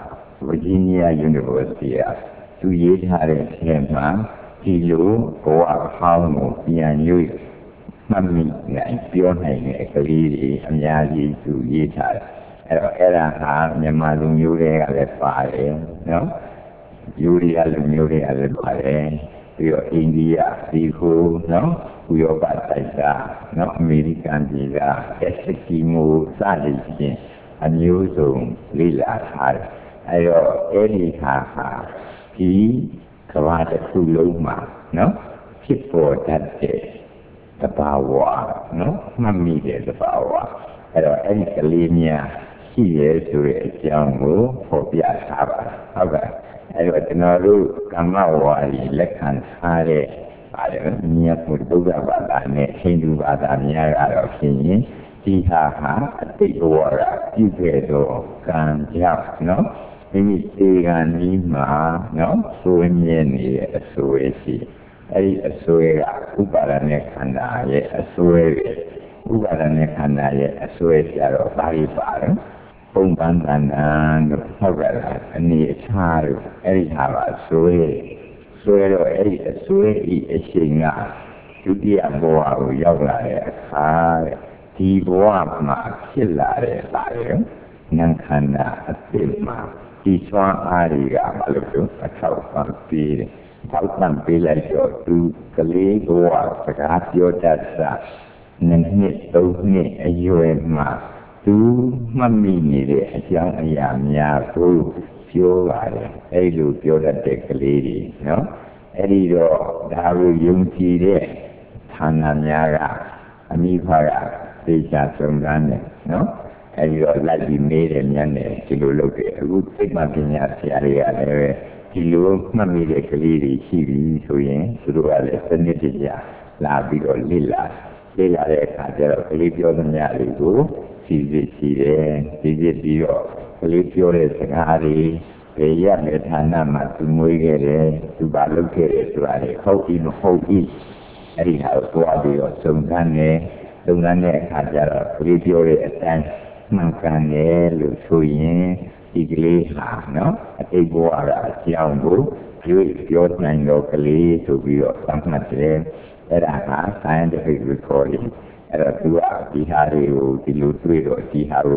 Virginia University ကသူရေးထားတဲ့ထဲမှာဒီလိုဘဝဟောင်းကိုပြန်၍မှတ်မိနိုင်ပြောနိုင်တဲ့ကလေးတွေအများကြီးသူရေးထားတယ်အဲ့တော့အဲ့ဒါဟာမြန်မာလူမျိုးတွေကလည်းပါတယ်နော်ယူရီးယားလူမျိုးတွေကလည်းပါတယ်ပြီးတော့အိန္ဒိယဒီကိုနော်ဥရောပတိုက်တာနော်အမေရိကန်ပြည်ကအက်စကီမိုစသည်ဖြင့်အမျိုးစုံလေ့လာထားတယ်အဲ့တော့အဲ့ဒီဟာဟာဒီကမ္ဘာတစ်ခုလုံးမှာနော်ဖြစ်ပေါ်တတ်တဲ့သဘာဝနော်မှတ်မိတဲ့သဘာဝအဲ့တော့အဲ့ဒီကလေးများရှိရဲဆိုတဲ့အကြောင်းကိုဖော်ပြထားပါဟုတ်ကဲ့အဲ့တော့ကျွန်တော်တို့ကမ္မဝါဒီလက်ခံထားတဲ့ပါတယ်မြတ်ဘုရားဘာသာနဲ့ဟိန္ဒူဘာသာများကတော့ဖြစ်ရင်ဒီဟာဟာအတိတ်ဘဝကပြုခဲ့တော့ကံကြောင့်နော်မိမိသေကံဒီမှာနော်ဆိုးမြဲနေတဲ့အဆိုးရှိအဲ့ဒီအစွဲကဥပါဒณะခန္ဓာရဲ့အစွဲပဲဥပါဒณะခန္ဓာရဲ့အစွဲကြတော့ဘာလို့ပါလဲပုံပန်းတဏ္ဍာတို့ဟုတ်ကဲ့လားအနေအထားတို့အဲ့ဒီဟာပါစွဲစွဲတော့အဲ့ဒီအစွဲဤအရှိန်ကဒုတိယဘဝကိုရောက်လာတဲ့အခါဒီဘဝမှာဖြစ်လာတဲ့ပါလေဉာဏ်ခန္ဓာအသိမှာဒီစွမ်းအားတွေကဘာလို့လဲအထောက်ပံ့ပေးတယ်ထောက်ပံ့ပေးလိုက်တော့သူကလေးဘဝစကားပြောတတ်တာနှစ်သုံးနှစ်အရွယ်မှာသူမှတ်မိနေတဲ့အကြောင်းအရာများကိုပြောပါတယ်အဲ့လိုပြောတတ်တဲ့ကလေးတွေနော်အဲ့ဒီတော့ဒါကိုယုံကြည်တဲ့ဌာနများကအမိဖကသိချာစုံစမ်းတယ်နော်အဲ့ဒီတော့လိုက်ပြီးမေးတယ်ညနေဒီလိုလုပ်တယ်အခုသိမှပညာဆရာတွေကလည်းဒီလိုမှတ်မိတဲ့ကလေးတွေရှိပြီဆိုရင်သူတို့ကလည်းစနစ်တကျလာပြီးတော့လေ့လာလေ့လာတဲ့အခါကျတော့ကလေးပြောသမျှတွေကိုစီစစ်စီတယ်စီစစ်ပြီးတော့ကလေးပြောတဲ့စကားတွေဘယ်ရတဲ့ဌာနမှာသူမွေးခဲ့တယ်သူဘာလုပ်ခဲ့တယ်ဆိုတာလေဟုတ်ပြီမဟုတ်ဘူးအဲ့ဒီဟာကိုသွားပြီးတော့စုံစမ်းတယ်စုံစမ်းတဲ့အခါကျတော့ကလေးပြောတဲ့အတိုင်းမှန်ကန်တယ်လို့ဆိုရင်ဒီကလေးဟာနော်အတိတ်ဘဝကအကြောင်းကိုပြောပြောနိုင်တော့ကလေးဆိုပြီးတော့သတ်မှတ်တယ်အဲ့ဒါက scientific recording အဲ့တော့သူကဒီဟာတွေကိုဒီလိုတွေ့တော့ဒီဟာကို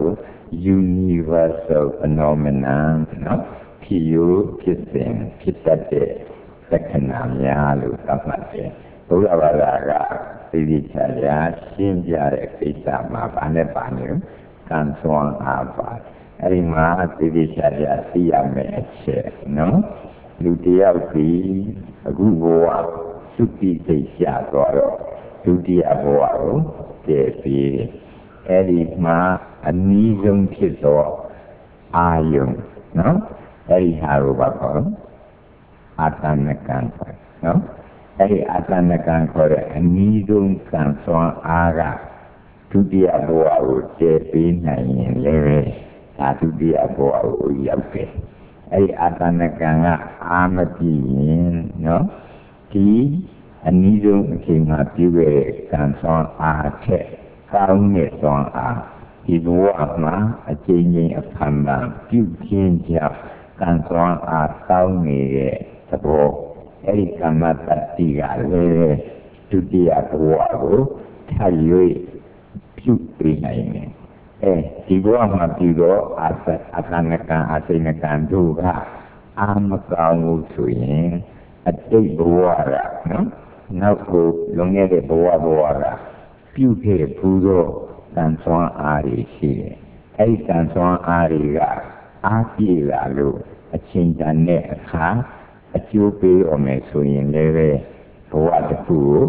universal phenomenon နော်ဖြစ်ရဖြစ်စဉ်ဖြစ်တတ်တဲ့လက္ခဏာများလို့သတ်မှတ်တယ်ဘုရားဘာသာကသိသိချာချာရှင်းပြတဲ့ကိစ္စမှာဗာနဲ့ပါနေကံစွမ်းအားပါအဲ့ဒီမှာသိသိချာချာသိရမယ်အချက်နော်လူတယောက်ဒီအခုဘဝသုတိသိရှာသွားတော့ဒုတိယဘဝကိုတည်ပြီးအဲ့ဒီမှာအနည်းဆုံးဖြစ်တော့အာယုံနော်အဲ့ဒီဟာကိုပါခေါ်အာတဏကံနော်အဲဒီအတဏကံခေါ်တဲ့အနည်းဆုံးကံစွမ်းအားကဒုတိယဘဝကိုတည်ပေးနိုင်ရင်လည်းဒါဒုတိယဘဝကိုရောက်တယ်အဲဒီအတဏကံကအာမပြည့်ရင်နော်ဒီအနည်းဆုံးအချိန်မှာပြုခဲ့တဲ့ကံစွမ်းအားထက်ကောင်းတဲ့စွမ်းအားဒီဘဝမှာအကျဉ်းချင်းအဖန်ဖန်ပြုခြင်းကြောင့်ကံစွမ်းအားကောင်းနေတဲ့သဘောအဲဒီကမ္မတ္တိကလည်းဒုတိယဘဝကိုထပ်၍ပြုပေးနိုင်တယ်အဲဒီဘဝမှာပြုတော့အသအသနကံအစိဏကံတို့ကအာမကောင်းဘူးဆိုရင်အတိတ်ဘဝကနော်နောက်ကိုလွန်ခဲ့တဲ့ဘဝဘဝကပြုခဲ့ဘူးတော့ကံစွမ်းအားတွေရှိတယ်အဲဒီကံစွမ်းအားတွေကအားပြည့်လာလို့အချိန်တန်တဲ့အခါအကျိုးပေးရမယ်ဆိုရင်လည်းဘဝတစ်ခုကို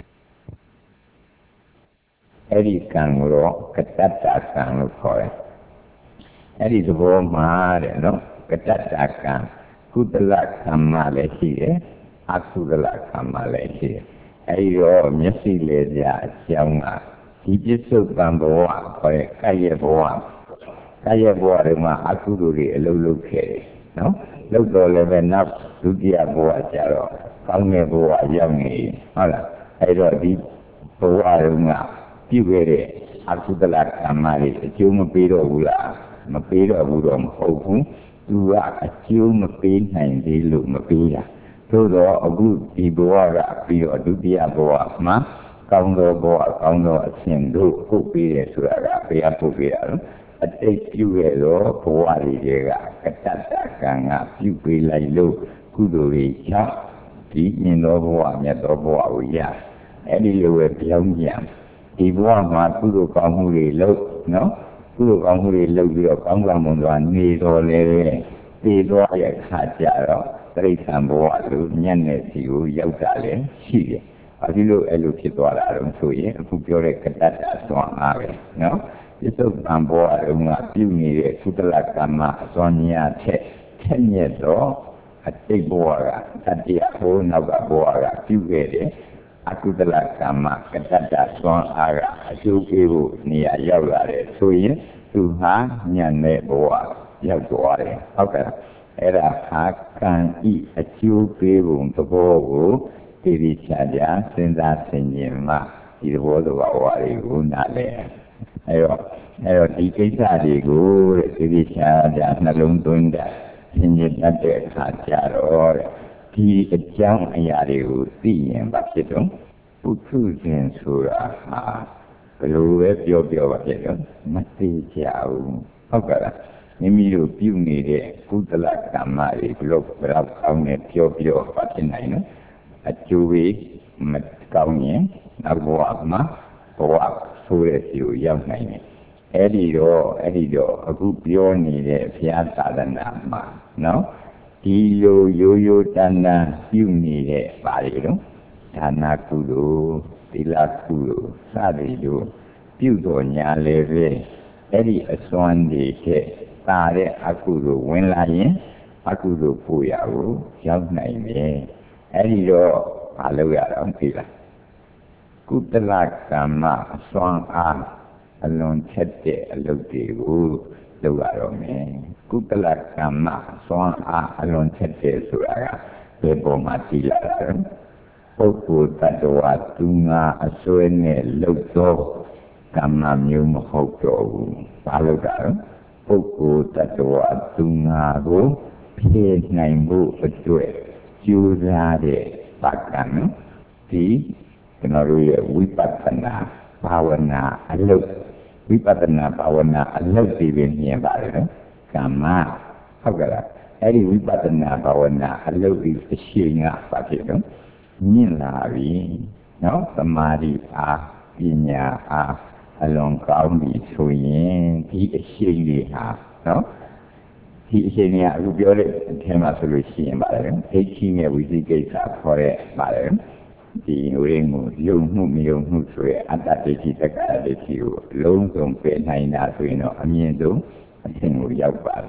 အဲ့ဒီကံကိုတော့ကတ္တတကံလို့ခေါ်တယ်အဲ့ဒီသဘောမှာတဲ့နော်ကတ္တတကံကုသလကမ္မလည်းရှိတယ်အကုသလကမ္မလည်းရှိတယ်အဲ့ဒီတော့မျက်စိလေပြအကြောင်းကဒီပစ္စုပန်ဘဝခေါ်တဲ့ကာယဘဝကာယဘဝတွေမှာအကုသိုလ်တွေအလုပ်လုပ်ခဲ့တယ်နော်လုပ်တော်လည်းပဲနောက်ဒုတိယဘဝကျတော့ကောင်းတဲ့ဘဝရောက်နေဟုတ်လားအဲ့တော့ဒီဘဝတုန်းကပြုခဲ့တဲ့အကုသလကမ္မတွေအကျိုးမပေးတော့ဘူးလားမပေးတော့ဘူးတော့မဟုတ်ဘူးသူကအကျိုးမပေးနိုင်သေးလို့မပေးတာသို့တော့အခုဒီဘဝကပြီးတော့ဒုတိယဘဝမှာကောင်းသောဘဝကောင်းသောအရှင်တို့ပုတ်ပေးတယ်ဆိုတာကဘယ်ကပုတ်ပေးတာလဲအတိတ်ပြုခဲ့သောဘဝတွေကကတ္တတကံကပြုပေးလိုက်လို့ကုသိုလ်တွေကြောင့်ဒီမြင်သောဘဝမြတ်သောဘဝကိုရအဲ့ဒီလိုပဲပြောင်းပြန်ဒီဘဝမှာကုသိုလ်ကောင်းမှုတွေလုပ်နော်ကုသိုလ်ကောင်းမှုတွေလုပ်ပြီးတော့ကောင်းကောင်းမွန်စွာနေတော်လဲပြေသွားရဲ့အခါကျတော့တိရစ္ဆာန်ဘဝလိုညံ့တဲ့စီကိုရောက်တာလည်းရှိတယ်။အဲဒီလိုအဲ့လိုဖြစ်သွားတာတော့ဆိုရင်အခုပြောတဲ့ကတ္တတစွမ်းအားပဲနော်။ဒီသုတ်တံဘဝတုန်းကပြုနေတဲ့ကုသလကမ္မအစွမ်းညာထက်ထက်မြက်တော့အတိတ်ဘဝကတတိယဘဝနောက်ကဘဝကပြုခဲ့တဲ့အကုသလကမ္မကတ္တတစွမ်းအားကအကျိုးပေးဖို့နေရာရောက်လာတယ်ဆိုရင်သူဟာညံ့တဲ့ဘဝရောက်သွားတယ်ဟုတ်ကဲ့အဲ့ဒါဟာကံဤအကျိုးပေးပုံသဘောကိုတည်တည်ချာချာစဉ်းစားဆင်ခြင်မှဒီသဘောသဘာဝတွေကိုနားလည်အဲ့တော့အဲ့တော့ဒီကိစ္စတွေကိုတဲ့တည်တည်ချာချာနှလုံးသွင်းတဲ့ဆင်ခြင်တတ်တဲ့အခါကျတော့တဲ့ဒီအကြောင်းအရာတွေကိုသိရင်ဘာဖြစ်တော့ပုထုဇဉ်ဆိုတာဟာဘယ်လိုပဲပြောပြောပါဖြစ်တော့မသိကြဘူးဟုတ်ကဲ့လားမိမိတို့ပြုနေတဲ့ကုသလကမ္မတွေဘလို့ဘယ်တော့ကောင်းနေပြောပြောပါဖြစ်နိုင်နော်အကျိုးပေးမကောင်းရင်နောက်ဘဝမှာဘဝဆိုးတဲ့စီကိုရောက်နိုင်တယ်အဲ့ဒီတော့အဲ့ဒီတော့အခုပြောနေတဲ့ဘုရားသာသနာမှာနော်ဒီလိုရိုးရိုးတန်တန်ပြုနေတဲ့ပါလေတော့ဒါနကုသိုလ်သီလကုသိုလ်စသည်တို့ပြုတော်ညာလေပဲအဲ့ဒီအစွမ်းတွေတဲ့တာတဲ့အကုသိုလ်ဝင်လာရင်အကုသိုလ်ပို့ရကိုရောက်နိုင်တယ်အဲ့ဒီတော့မလုပ်ရတော့သိလားကုသလကမ္မအစွမ်းအားအလွန်ချက်တဲ့အလုပ်တွေကိုလုပ်ရတော့မယ်ကုသလကမ္မအစွမ်းအားအလွန်ချက်တဲ့ဆိုတာကဘယ်ပေါ်မှာသိလာတာပုဂ္ဂိုလ်တ attva သူငါအစွဲနဲ့လုပ်သောကမ္မမျိုးမဟုတ်တော့ဘူးဘာလို့လဲပုဂ္ဂိုလ်တ attva သူငါကိုဖြည့်နိုင်ဖို့အတွက်ကြိုးစားတဲ့ပါကံဒီကျွန်တော်တို့ရဲ့ဝိပဿနာဘာဝနာအလုပ်ဝိပဿနာဘာဝနာအလုပ်တွေပဲမြင်ပါတယ်နော်ကမ္မဟုတ်ကဲ့လားအဲ့ဒီဝိပဿနာဘာဝနာအလုပ်ဒီအရှိန်ကဘာဖြစ်တော့မြင့်လာပြီနော်သမာဓိအားပညာအားအလွန်ကောင်းပြီဆိုရင်ဒီအရှိန်တွေဟာနော်ဒီအရှိန်တွေကအခုပြောတဲ့အထက်မှာဆိုလို့ရှိရင်ပါတယ်ဒိဋ္ဌိနဲ့ဝိသိကိစ္စခေါ်တဲ့ပါတယ်ဒီဝိရင်ကိုယုံမှုမယုံမှုဆိုရဲအတ္တဒိဋ္ဌိတက္ကရာဒိဋ္ဌိကိုလုံးစုံပယ်နိုင်တာဆိုရင်တော့အမြင့်ဆုံးအဆင့်ကိုရောက်ပါတယ်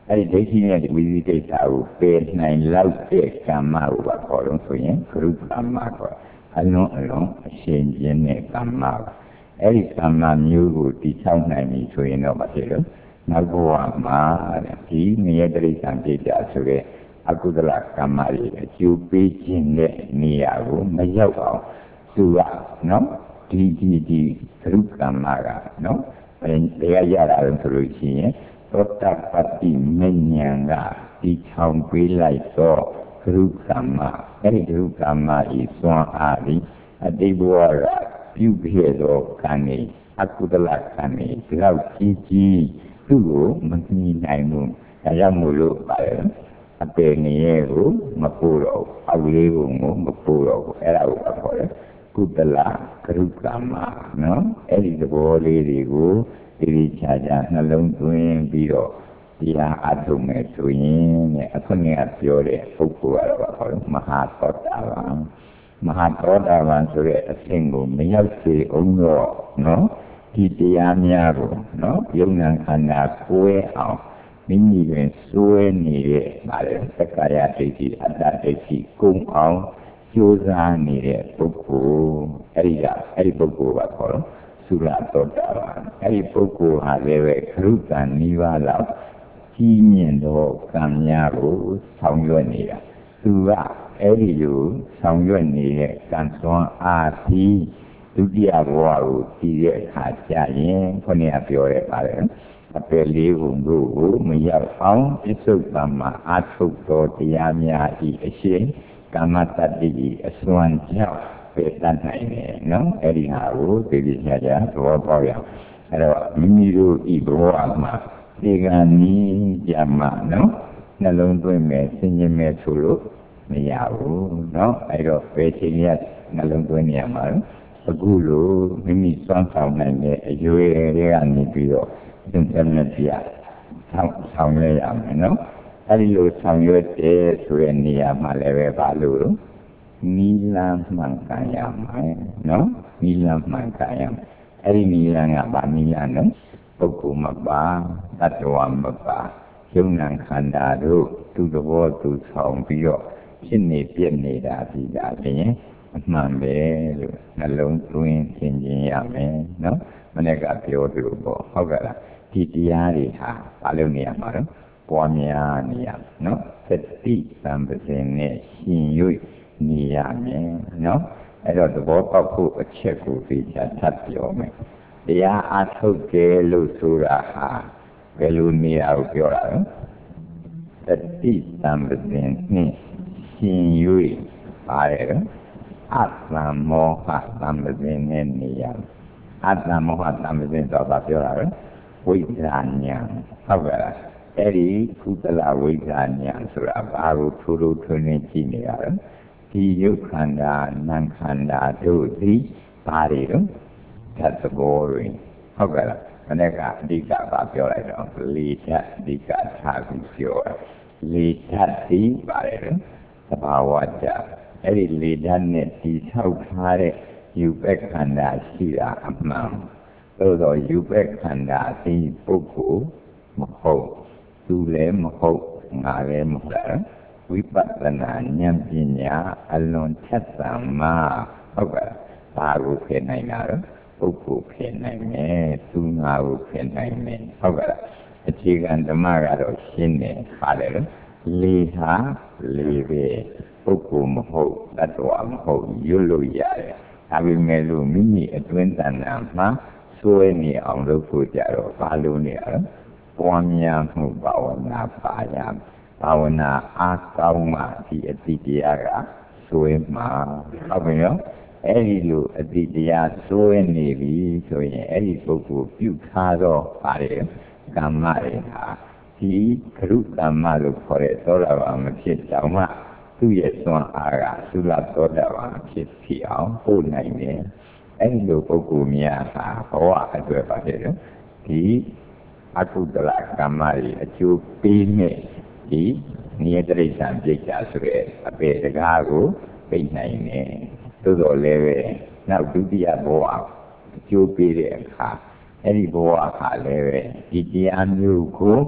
အဲ့ဒီဒိဋ္ဌိနဲ့ဝိသိကိစ္စကိုပယ်နိုင်လောက်တဲ့ကမ္မကိုပါခေါ်လို့ဆိုရင်ကရုကမ္မခေါ်အလုံးအလုံးအရှင်ကျင်းတဲ့ကမ္မပါအဲ့ဒီကမ္မမျိုးကိုတည်ဆောက်နိုင်ပြီဆိုရင်တော့မဖြစ်လို့နောက်ဘဝမှာဒီငရဲတိရစ္ဆာန်ပြည့်ကြဆိုတဲ့အကုသလကမ္မတွေအကျိုးပေးခြင်းတဲ့နေရာကိုမရောက်အောင်သူကနော်ဒီဒီဒီကရုကမ္မကနော်တရားရတာလို့ဆိုလို့ရှိရင်သောတပတ္တိမဉ္ဇဉ်ကဒီချောင်ပေးလိုက်တော့ကရုကမ္မအဲ့ဒီကရုကမ္မဤစွမ်းအားဒီအတိတ်ဘဝကပြုခဲ့သောကံဤအကုသလကံဤဒီလောက်ကြီးကြီးသူ့ကိုမနှီးနိုင်ဘူးဒါကြောင့်မို့လို့ပါတယ်အပေငရဲကိုမပို့တော့အဝေးကိုမပို့တော့အဲ့ဒါကိုခေါ်တယ်ကုသလကရုကမ္မနော်အဲ့ဒီသဘောလေးတွေကိုဒီဒီချာချာနှလုံးသွင်းပြီးတော့တရားအထုံးမဲ့ဆိုရင်အခုနကပြောတဲ့ပုဂ္ဂိုလ်ကတော့ခေါ်တယ်မဟာသောတာပန်မဟာသောတာပန်ဆိုတဲ့အဆင့်ကိုမရောက်စေအောင်တော့နော်ဒီတရားများကိုနော်ယုံနာခန္ဓာကိုယ်အောင်မိမိတွင်စွဲနေတဲ့ဗါလေသက္ကာယဒိဋ္ဌိအတ္တဒိဋ္ဌိကုန်အောင်ကြိုးစားနေတဲ့ပုဂ္ဂိုလ်အဲ့ဒီကအဲ့ဒီပုဂ္ဂိုလ်ကခေါ်တော့သုရသောတာပန်အဲ့ဒီပုဂ္ဂိုလ်ဟာလည်းပဲခရုကံနိဗ္ဗာန်လောက်ကြီးမြင့်သောကံများကိုဆောင်ရွက်နေတာသူကအဲ့ဒီလိုဆောင်ရွက်နေတဲ့ကံစွမ်းအားပြီးဒုတိယဘဝကိုတည်တဲ့အခါကျရင်ခေါင်းကပြောရဲပါတယ်အပယ်လေးခုတို့ကိုမရောက်အောင်ပြစ္ဆုတ်ပံမှာအာထုတ်သောတရားများဤအရှိကာမတတ္တိအစွမ်းကြောင့်ပဲတတ်နိုင်တယ်နော်အဲ့ဒီဟာကိုသိသိချာချာသဘောပေါက်ရအောင်အဲ့တော့မိမိတို့ဤဘဝမှာဒီကံဤကြမှာနော်နှလုံးသွင်းမယ်ဆင်ခြင်မယ်ဆိုလို့မရဘူးနော်အဲ့တော့ဘယ်ချိန်ရနှလုံးသွင်းနေရမှာလဲအခုလိုမိမိစွမ်းဆောင်နိုင်တဲ့အရွယ်တွေကနေပြီးတော့သင်္ကြန်နဲ့ပြဆောင်ဆောင်ရရမယ်နော်အဲ့ဒီလိုဆောင်ရွက်တဲ့ဆိုတဲ့နေရာမှာလည်းပဲဘာလို့နီလာမှန်ကန်ရမယ်နော်နီလာမှန်ကန်ရမယ်အဲ့ဒီနီလာကဗာနီလာနော်ပုဂ္ဂိုလ်မပါတတ္တဝါမပါယုံနာခန္ဓာတို့သူ့သဘောသူဆောင်ပြီးတော့ဖြစ်နေပြည့်နေတာဒီဒါပြင်အမှန်ပဲလို့နှလုံးသွင်းသင်ခြင်းရမယ်နော်မနေ့ကပြောသလိုပေါ့ဟုတ်ကဲ့လားဒီတရားတွေဟာဘာလို့နေရမှာလဲပွားများနေရနော်သတိသံပစင်နဲ့ရှင်၍နေရမယ်နော်အဲ့တော့သဘောပေါက်ဖို့အချက်ကိုသိချာထပ်ပြောမယ်တရားအားထုတ်တယ်လို့ဆိုတာဟာဘယ်လိုနေရာကိုပြောတာလဲသတိသံပစင်နဲ့ရှင်၍ပါတယ်အတ္တမောဟသံပစင်နဲ့နေရအတ္တမောဟသံပစင်ဆိုတာပြောတာလေဝိဇ္ဇာဉာဏ်ဟုတ်ကဲ့လားအဲ့ဒီကုသလဝိဇ္ဇာဉာဏ်ဆိုတာဘာကိုထိုးထိုးထွင်းထွင်းကြည့်နေရလဲဒီယုတ်ခန္ဓာနာမ်ခန္ဓာတို့ဒီဘာတွေတော့သတ်သဘောတွေဟုတ်ကဲ့လားမနေ့ကအဓိကပါပြောလိုက်တော့လေဓာတ်အဓိကထားပြီးပြောတာလေဓာတ်ဒီပါတယ်လေသဘာဝဓာတ်အဲ့ဒီလေဓာတ်နဲ့ဒီဆောက်ထားတဲ့ယူပက်ခန္ဓာရှိတာအမှန်သို့တော့ယူပက်ခန္ဓာဒီပုဂ္ဂိုလ်မဟုတ်သူလည်းမဟုတ်ငါလည်းမဟုတ်ဝိပဿနာဉာဏ်ပညာအလွန်ထက်သန်မှဟုတ်ကဲ့ဘာကိုဖြစ်နိုင်တာလဲပုဂ္ဂိုလ်ဖြစ်နိုင်မယ်သူငါကိုဖြစ်နိုင်မယ်ဟုတ်ကဲ့အခြေခံဓမ္မကတော့ရှင်းတယ်ပါတယ်လေဟာလေပဲပုဂ္ဂိုလ်မဟုတ်တ attva မဟုတ်ရွတ်လို့ရတယ်ဒါပေမဲ့လို့မိမိအတွင်းတဏ္ဍာမှာစွဲနေအောင်လုပ်ဖို့ကြတော့ဘာလို့နေရလဲပွားများမှုဘာဝနာပါရဘာဝနာအားကောင်းမှဒီအတိတရားကစွဲမှာဟုတ်ပြီနော်အဲ့ဒီလိုအတိတရားစွဲနေပြီဆိုရင်အဲ့ဒီပုဂ္ဂိုလ်ပြုထားတော့ပါတယ်ကမ္မတွေဟာဒီကရုကမ္မလို့ခေါ်တဲ့သောတာပန်မဖြစ်တော့မှသူ့ရဲ့စွမ်းအားကသုလသောတာပန်ဖြစ်ဖြစ်အောင်ပို့နိုင်တယ်အဲ့ဒီလိုပုဂ္ဂိုလ်များဟာဘဝအတွက်ပါတယ်ဒီအကုသလကမ္မတွေအကျိုးပေးနဲ့ဒီနိယတိရစ္ဆာန်ပြိတ္တာဆိုတဲ့အပေတကားကိုပြိနိုင်တယ်သို့တော်လည်းပဲနောက်ဒုတိယဘဝအကျိုးပေးတဲ့အခါအဲ့ဒီဘဝဟာလည်းပဲဒီတရားမျိုးကို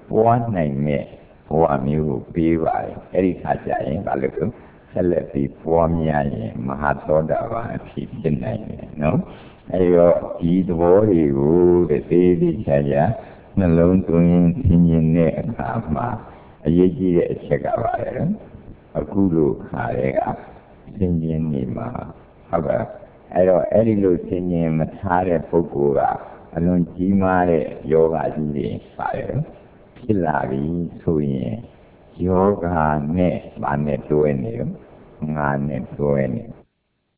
ပွားနိုင်တဲ့ဘဝမျိုးကိုပေးပါတယ်အဲ့ဒီခါကျရင်ဘာလို့လဲဆက်လက်ပြီးပွားများရင်မဟာသောတာပန်အဖြစ်ဖြစ်နိုင်တယ်နော်အဲ့တော့ဒီသဘောတွေကိုတဲ့သေးသေးချာချာနှလုံးသွင်းသင်ញင်တဲ့အခါမှာအရေးကြီးတဲ့အချက်ကပါလေအခုလိုခါတွေကသင်ញင်နေမှာဟုတ်ကဲ့အဲ့တော့အဲ့ဒီလိုသင်ញင်မထားတဲ့ပုဂ္ဂိုလ်ကအလွန်ကြီးမားတဲ့ယောဂကြီးတွေပါတယ်ဖြစ်လာပြီဆိုရင်ယောဂနဲ့ဘာနဲ့တွဲနေရောငါနဲ့တွဲနေ